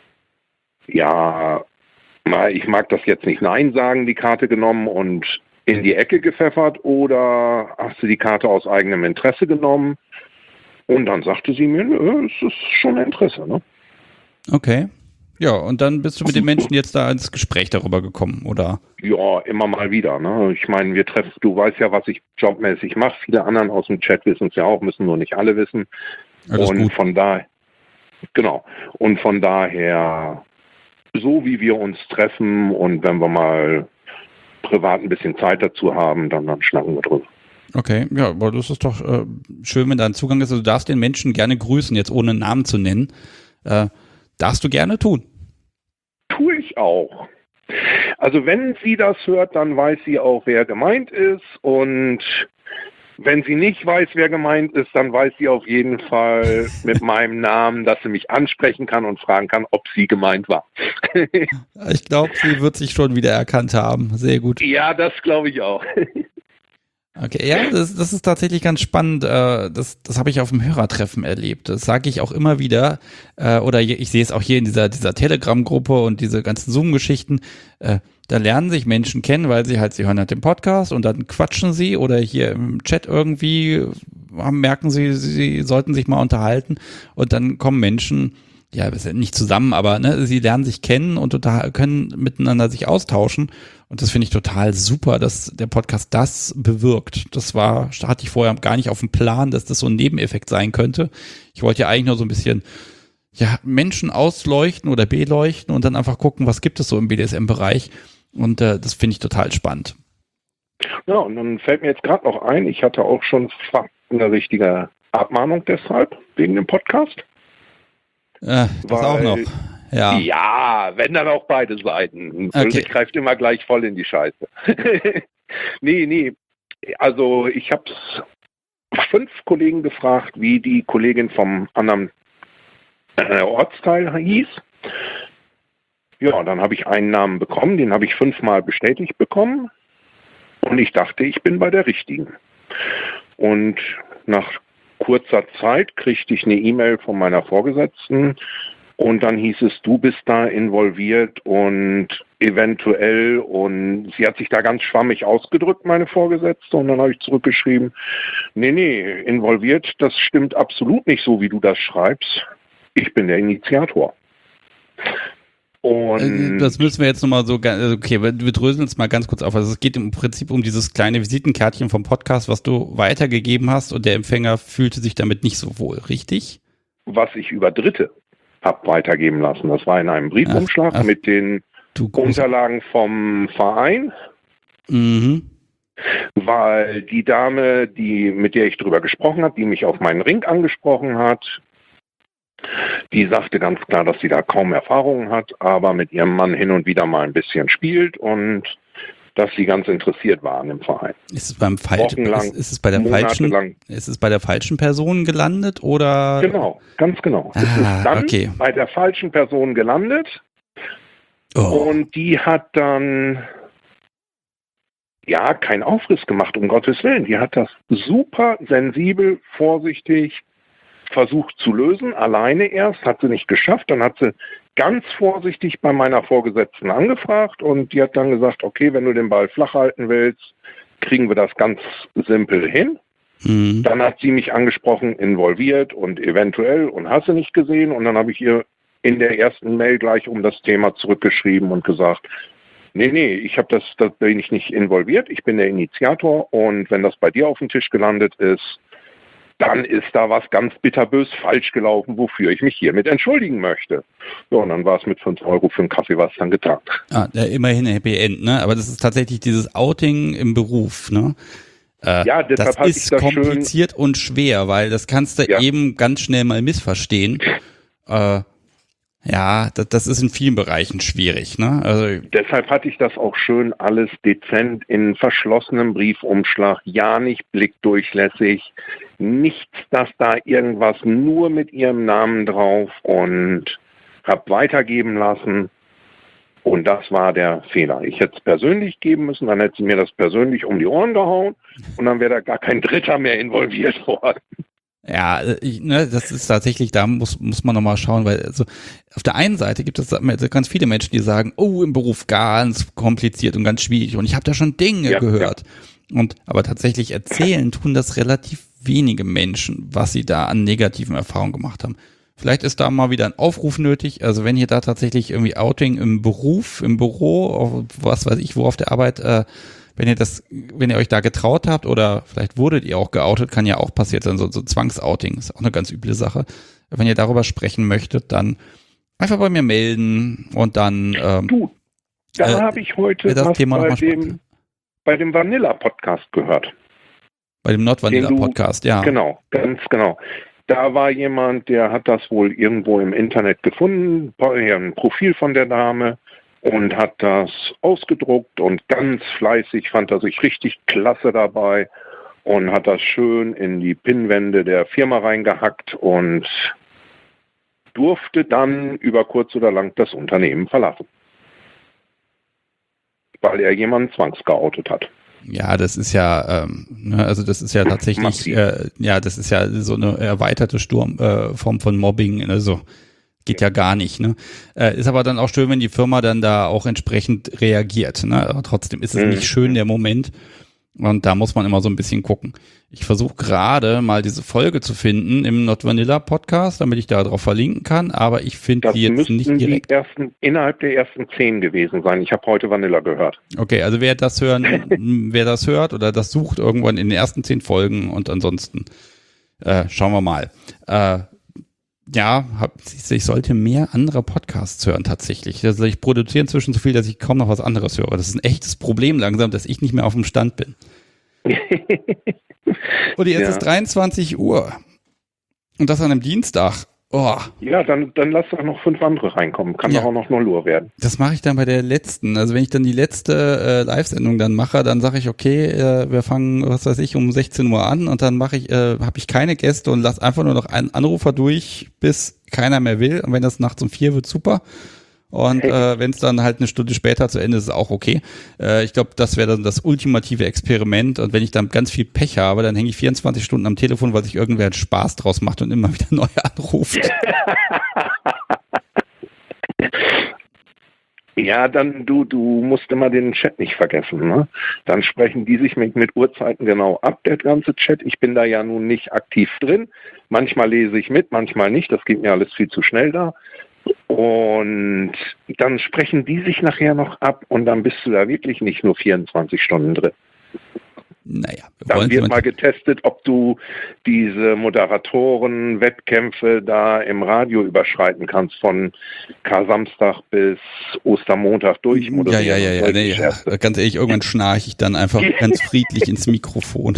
Speaker 5: Ja, ich mag das jetzt nicht Nein sagen, die Karte genommen und in die Ecke gepfeffert. Oder hast du die Karte aus eigenem Interesse genommen? Und dann sagte sie mir, es ist schon Interesse, ne?
Speaker 1: Okay. Ja, und dann bist du mit den Menschen jetzt da ins Gespräch darüber gekommen, oder?
Speaker 5: Ja, immer mal wieder. Ne? Ich meine, wir treffen, du weißt ja, was ich jobmäßig mache. Viele anderen aus dem Chat wissen es ja auch, müssen nur nicht alle wissen.
Speaker 1: Alles
Speaker 5: und
Speaker 1: gut.
Speaker 5: von daher, genau. Und von daher, so wie wir uns treffen und wenn wir mal privat ein bisschen Zeit dazu haben, dann, dann schnacken wir drüber.
Speaker 1: Okay, ja, aber das ist doch äh, schön, wenn da ein Zugang ist. Also du darfst den Menschen gerne grüßen, jetzt ohne einen Namen zu nennen. Äh, darfst du gerne tun.
Speaker 5: Tue ich auch. Also wenn sie das hört, dann weiß sie auch, wer gemeint ist. Und wenn sie nicht weiß, wer gemeint ist, dann weiß sie auf jeden Fall mit meinem Namen, dass sie mich ansprechen kann und fragen kann, ob sie gemeint war.
Speaker 1: Ich glaube, sie wird sich schon wieder erkannt haben. Sehr gut.
Speaker 5: Ja, das glaube ich auch.
Speaker 1: Okay, ja, das, das ist tatsächlich ganz spannend. Das, das habe ich auf dem Hörertreffen erlebt. Das sage ich auch immer wieder. Oder ich sehe es auch hier in dieser, dieser Telegram-Gruppe und diese ganzen Zoom-Geschichten. Da lernen sich Menschen kennen, weil sie halt, sie hören halt den Podcast und dann quatschen sie oder hier im Chat irgendwie merken sie, sie sollten sich mal unterhalten und dann kommen Menschen, ja, nicht zusammen, aber ne, sie lernen sich kennen und total, können miteinander sich austauschen. Und das finde ich total super, dass der Podcast das bewirkt. Das war, hatte ich vorher gar nicht auf dem Plan, dass das so ein Nebeneffekt sein könnte. Ich wollte ja eigentlich nur so ein bisschen ja, Menschen ausleuchten oder beleuchten und dann einfach gucken, was gibt es so im B D S M-Bereich. Und äh, das finde ich total spannend.
Speaker 5: Ja, und dann fällt mir jetzt gerade noch ein, ich hatte auch schon fast eine richtige Abmahnung deshalb, wegen dem Podcast.
Speaker 1: Äh, das Weil, auch noch. Ja.
Speaker 5: ja, wenn dann auch beide Seiten. Okay. Greift immer gleich voll in die Scheiße. nee, nee. Also ich habe fünf Kollegen gefragt, wie die Kollegin vom anderen äh, Ortsteil hieß. Ja, dann habe ich einen Namen bekommen, den habe ich fünfmal bestätigt bekommen. Und ich dachte, ich bin bei der richtigen. Und nach kurzer Zeit kriegte ich eine E-Mail von meiner Vorgesetzten Und dann hieß es, du bist da involviert und eventuell, und sie hat sich da ganz schwammig ausgedrückt, meine Vorgesetzte, und dann habe ich zurückgeschrieben, nee, nee, involviert, das stimmt absolut nicht so, wie du das schreibst. Ich bin der Initiator. Und
Speaker 1: das müssen wir jetzt nochmal so, okay, wir dröseln es mal ganz kurz auf. Also es geht im Prinzip um dieses kleine Visitenkärtchen vom Podcast, was du weitergegeben hast und der Empfänger fühlte sich damit nicht so wohl, richtig?
Speaker 5: Was ich über Dritte habe weitergeben lassen. Das war in einem Briefumschlag ach, ach, mit den Unterlagen vom Verein.
Speaker 1: Mhm.
Speaker 5: Weil die Dame, die, mit der ich drüber gesprochen habe, die mich auf meinen Ring angesprochen hat, die sagte ganz klar, dass sie da kaum Erfahrungen hat, aber mit ihrem Mann hin und wieder mal ein bisschen spielt und dass sie ganz interessiert war an dem Verein.
Speaker 1: Ist es beim falschen, ist, ist es bei der falschen, ist es bei der falschen Person gelandet oder?
Speaker 5: Genau, ganz genau.
Speaker 1: Ah,
Speaker 5: es ist dann
Speaker 1: okay.
Speaker 5: bei der falschen Person gelandet
Speaker 1: oh.
Speaker 5: und die hat dann ja keinen Aufriss gemacht, um Gottes Willen. Die hat das super sensibel, vorsichtig versucht zu lösen, alleine erst, hat sie nicht geschafft, dann hat sie ganz vorsichtig bei meiner Vorgesetzten angefragt und die hat dann gesagt, okay, wenn du den Ball flach halten willst, kriegen wir das ganz simpel hin.
Speaker 1: Mhm.
Speaker 5: Dann hat sie mich angesprochen, involviert und eventuell und hast du nicht gesehen und dann habe ich ihr in der ersten Mail gleich um das Thema zurückgeschrieben und gesagt, nee, nee, ich habe das, da bin ich nicht involviert, ich bin der Initiator und wenn das bei dir auf dem Tisch gelandet ist, dann ist da was ganz bitterbös falsch gelaufen, wofür ich mich hiermit entschuldigen möchte. Ja, und dann war es mit fünf Euro für einen Kaffee was dann getan.
Speaker 1: Ah, ja, immerhin ein Happy End, ne? Aber das ist tatsächlich dieses Outing im Beruf, ne? Äh,
Speaker 5: ja, deshalb
Speaker 1: das ist das kompliziert schön und schwer, weil das kannst du ja eben ganz schnell mal missverstehen. Äh, ja, das, das ist in vielen Bereichen schwierig, ne? Also
Speaker 5: deshalb hatte ich das auch schön alles dezent in verschlossenem Briefumschlag, ja nicht blickdurchlässig, nichts, dass da irgendwas nur mit ihrem Namen drauf und habe weitergeben lassen. Und das war der Fehler. Ich hätte es persönlich geben müssen, dann hätte sie mir das persönlich um die Ohren gehauen und dann wäre da gar kein Dritter mehr involviert worden.
Speaker 1: Ja, ich, ne, das ist tatsächlich, da muss muss man nochmal schauen, weil also auf der einen Seite gibt es ganz viele Menschen, die sagen, oh, im Beruf ganz kompliziert und ganz schwierig und ich habe da schon Dinge ja, gehört. Ja. Und aber tatsächlich erzählen tun das relativ wenige Menschen, was sie da an negativen Erfahrungen gemacht haben. Vielleicht ist da mal wieder ein Aufruf nötig, also wenn ihr da tatsächlich irgendwie Outing im Beruf, im Büro, was weiß ich, wo auf der Arbeit, äh, wenn ihr das, wenn ihr euch da getraut habt oder vielleicht wurdet ihr auch geoutet, kann ja auch passiert sein, so, so Zwangsouting, ist auch eine ganz üble Sache. Wenn ihr darüber sprechen möchtet, dann einfach bei mir melden und dann ähm,
Speaker 5: du, da äh, habe ich heute
Speaker 1: das
Speaker 5: was
Speaker 1: Thema
Speaker 5: bei,
Speaker 1: noch mal
Speaker 5: dem, bei dem Vanilla-Podcast gehört.
Speaker 1: Bei dem Not Vanilla-Podcast, ja.
Speaker 5: Genau, ganz genau. Da war jemand, der hat das wohl irgendwo im Internet gefunden, ein Profil von der Dame, und hat das ausgedruckt und ganz fleißig, fand er sich richtig klasse dabei und hat das schön in die Pinnwände der Firma reingehackt und durfte dann über kurz oder lang das Unternehmen verlassen, weil er jemanden zwangsgeoutet hat.
Speaker 1: Ja, das ist ja, ähm, ne, also das ist ja tatsächlich, äh, ja, das ist ja so eine erweiterte Sturm, äh, Form von Mobbing, also geht ja gar nicht, ne? Äh, ist aber dann auch schön, wenn die Firma dann da auch entsprechend reagiert, ne? Aber trotzdem ist es mhm. nicht schön, der Moment. Und da muss man immer so ein bisschen gucken. Ich versuche gerade mal diese Folge zu finden im Not Vanilla Podcast, damit ich da drauf verlinken kann, aber ich finde die jetzt nicht direkt.
Speaker 5: Die ersten, innerhalb der ersten zehn gewesen sein. Ich habe heute Vanilla gehört.
Speaker 1: Okay, also wer das hören, wer das hört oder das sucht irgendwann in den ersten zehn Folgen und ansonsten äh, schauen wir mal. Äh, Ja, hab, ich sollte mehr andere Podcasts hören tatsächlich. Also ich produziere inzwischen so viel, dass ich kaum noch was anderes höre. Das ist ein echtes Problem langsam, dass ich nicht mehr auf dem Stand bin. Und jetzt ja. ist dreiundzwanzig Uhr. Und das an einem Dienstag. Oh.
Speaker 5: Ja, dann, dann lass doch noch fünf andere reinkommen. Kann ja. doch auch noch Null werden.
Speaker 1: Das mache ich dann bei der letzten. Also wenn ich dann die letzte äh, Live-Sendung dann mache, dann sage ich, okay, äh, wir fangen, was weiß ich, um sechzehn Uhr an und dann mache ich, äh, habe ich keine Gäste und lass einfach nur noch einen Anrufer durch, bis keiner mehr will. Und wenn das nachts um vier wird, super. Und äh, wenn es dann halt eine Stunde später zu Ende ist, ist es auch okay. Äh, ich glaube, das wäre dann das ultimative Experiment. Und wenn ich dann ganz viel Pech habe, dann hänge ich vierundzwanzig Stunden am Telefon, weil sich irgendwer einen Spaß draus macht und immer wieder neu anruft.
Speaker 5: Ja, dann du, du musst immer den Chat nicht vergessen. Ne? Dann sprechen die sich mit, mit Uhrzeiten genau ab, der ganze Chat. Ich bin da ja nun nicht aktiv drin. Manchmal lese ich mit, manchmal nicht. Das geht mir alles viel zu schnell da. Und dann sprechen die sich nachher noch ab und dann bist du da wirklich nicht nur vierundzwanzig Stunden drin.
Speaker 1: Naja,
Speaker 5: dann wird mal getestet, ob du diese Moderatoren-Wettkämpfe da im Radio überschreiten kannst, von Kar-Samstag bis Ostermontag durch.
Speaker 1: Ja, ja, ja, ja, nee, ja. Ganz ehrlich, irgendwann schnarche ich dann einfach ganz friedlich ins Mikrofon.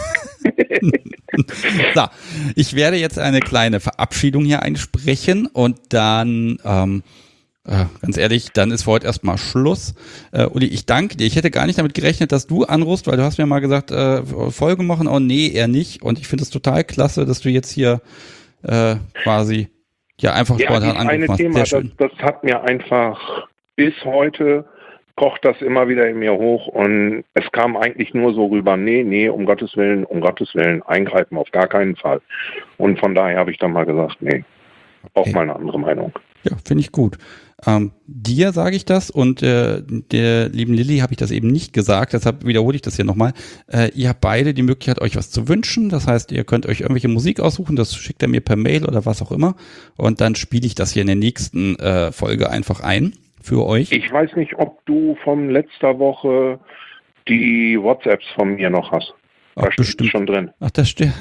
Speaker 1: So, ich werde jetzt eine kleine Verabschiedung hier einsprechen und dann, ähm, äh, ganz ehrlich, dann ist für heute erstmal Schluss. Äh, Uli, ich danke dir. Ich hätte gar nicht damit gerechnet, dass du anrufst, weil du hast mir mal gesagt, äh, Folge machen. Oh nee, eher nicht. Und ich finde es total klasse, dass du jetzt hier äh, quasi ja einfach
Speaker 5: ja,
Speaker 1: spontan angerufen hast.
Speaker 5: Thema,
Speaker 1: Sehr schön.
Speaker 5: Das, das hat mir einfach bis heute kocht das immer wieder in mir hoch und es kam eigentlich nur so rüber, nee, nee, um Gottes Willen, um Gottes Willen, eingreifen auf gar keinen Fall. Und von daher habe ich dann mal gesagt, nee, auch okay. Mal eine andere Meinung.
Speaker 1: Ja, finde ich gut. Ähm, dir sage ich das und äh, der lieben Lilly habe ich das eben nicht gesagt, deshalb wiederhole ich das hier nochmal. Äh, ihr habt beide die Möglichkeit, euch was zu wünschen, das heißt, ihr könnt euch irgendwelche Musik aussuchen, das schickt ihr mir per Mail oder was auch immer und dann spiele ich das hier in der nächsten äh, Folge einfach ein. Für euch?
Speaker 5: Ich weiß nicht, ob du von letzter Woche die WhatsApps von mir noch hast. Da
Speaker 1: Ach, bestimmt
Speaker 5: schon drin.
Speaker 1: Ach, das stimmt.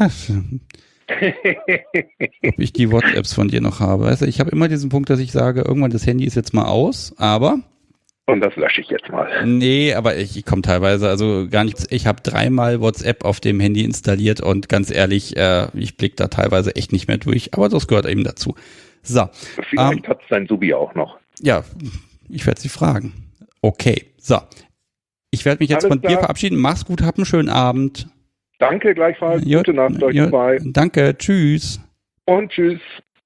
Speaker 1: Ob ich die WhatsApps von dir noch habe. Weißt du, ich habe immer diesen Punkt, dass ich sage, irgendwann das Handy ist jetzt mal aus, aber...
Speaker 5: Und das lösche ich jetzt mal.
Speaker 1: Nee, aber ich, ich komme teilweise, also gar nichts. Ich habe dreimal WhatsApp auf dem Handy installiert und ganz ehrlich, äh, ich blicke da teilweise echt nicht mehr durch, aber das gehört eben dazu. So.
Speaker 5: Vielleicht ähm, hat es dein Subi auch noch.
Speaker 1: Ja, ich werde sie fragen. Okay, so. Ich werde mich jetzt Alles von klar. dir verabschieden. Mach's gut, hab einen schönen Abend.
Speaker 5: Danke, gleichfalls.
Speaker 1: Jo,
Speaker 5: Gute Nacht euch
Speaker 1: jo,
Speaker 5: zwei.
Speaker 1: Danke, tschüss.
Speaker 5: Und tschüss.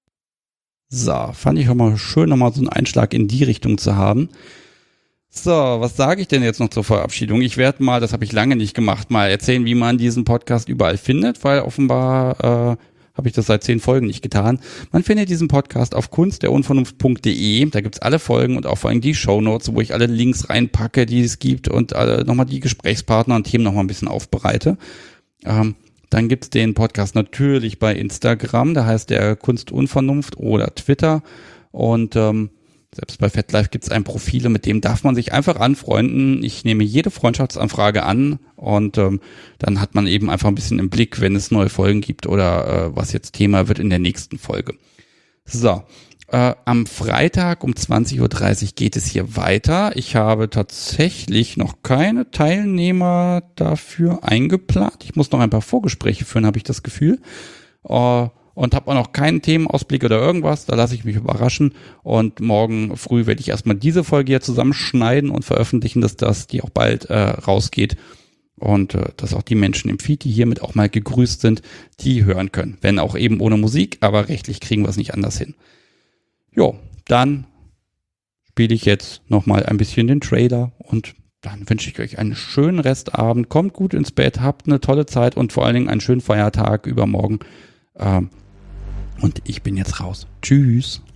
Speaker 1: So, fand ich auch mal schön, nochmal so einen Einschlag in die Richtung zu haben. So, was sage ich denn jetzt noch zur Verabschiedung? Ich werde mal, das habe ich lange nicht gemacht, mal erzählen, wie man diesen Podcast überall findet, weil offenbar äh, habe ich das seit zehn Folgen nicht getan. Man findet diesen Podcast auf kunst der unvernunft punkt de. Da gibt's alle Folgen und auch vor allem die Shownotes, wo ich alle Links reinpacke, die es gibt und alle, nochmal die Gesprächspartner und Themen nochmal ein bisschen aufbereite. Ähm, dann gibt's den Podcast natürlich bei Instagram, da heißt der Kunstunvernunft oder Twitter. Und ähm, selbst bei FetLife gibt's ein Profil, mit dem darf man sich einfach anfreunden. Ich nehme jede Freundschaftsanfrage an und ähm, dann hat man eben einfach ein bisschen im Blick, wenn es neue Folgen gibt oder äh, was jetzt Thema wird in der nächsten Folge. So, äh, am Freitag um zwanzig Uhr dreißig geht es hier weiter. Ich habe tatsächlich noch keine Teilnehmer dafür eingeplant. Ich muss noch ein paar Vorgespräche führen, habe ich das Gefühl. Äh, Und habe auch noch keinen Themenausblick oder irgendwas, da lasse ich mich überraschen. Und morgen früh werde ich erstmal diese Folge hier zusammenschneiden und veröffentlichen, dass das die auch bald äh, rausgeht. Und äh, dass auch die Menschen im Feed, die hiermit auch mal gegrüßt sind, die hören können. Wenn auch eben ohne Musik, aber rechtlich kriegen wir es nicht anders hin. Jo, dann spiele ich jetzt nochmal ein bisschen den Trailer und dann wünsche ich euch einen schönen Restabend. Kommt gut ins Bett, habt eine tolle Zeit und vor allen Dingen einen schönen Feiertag übermorgen. Ähm, Und ich bin jetzt raus. Tschüss.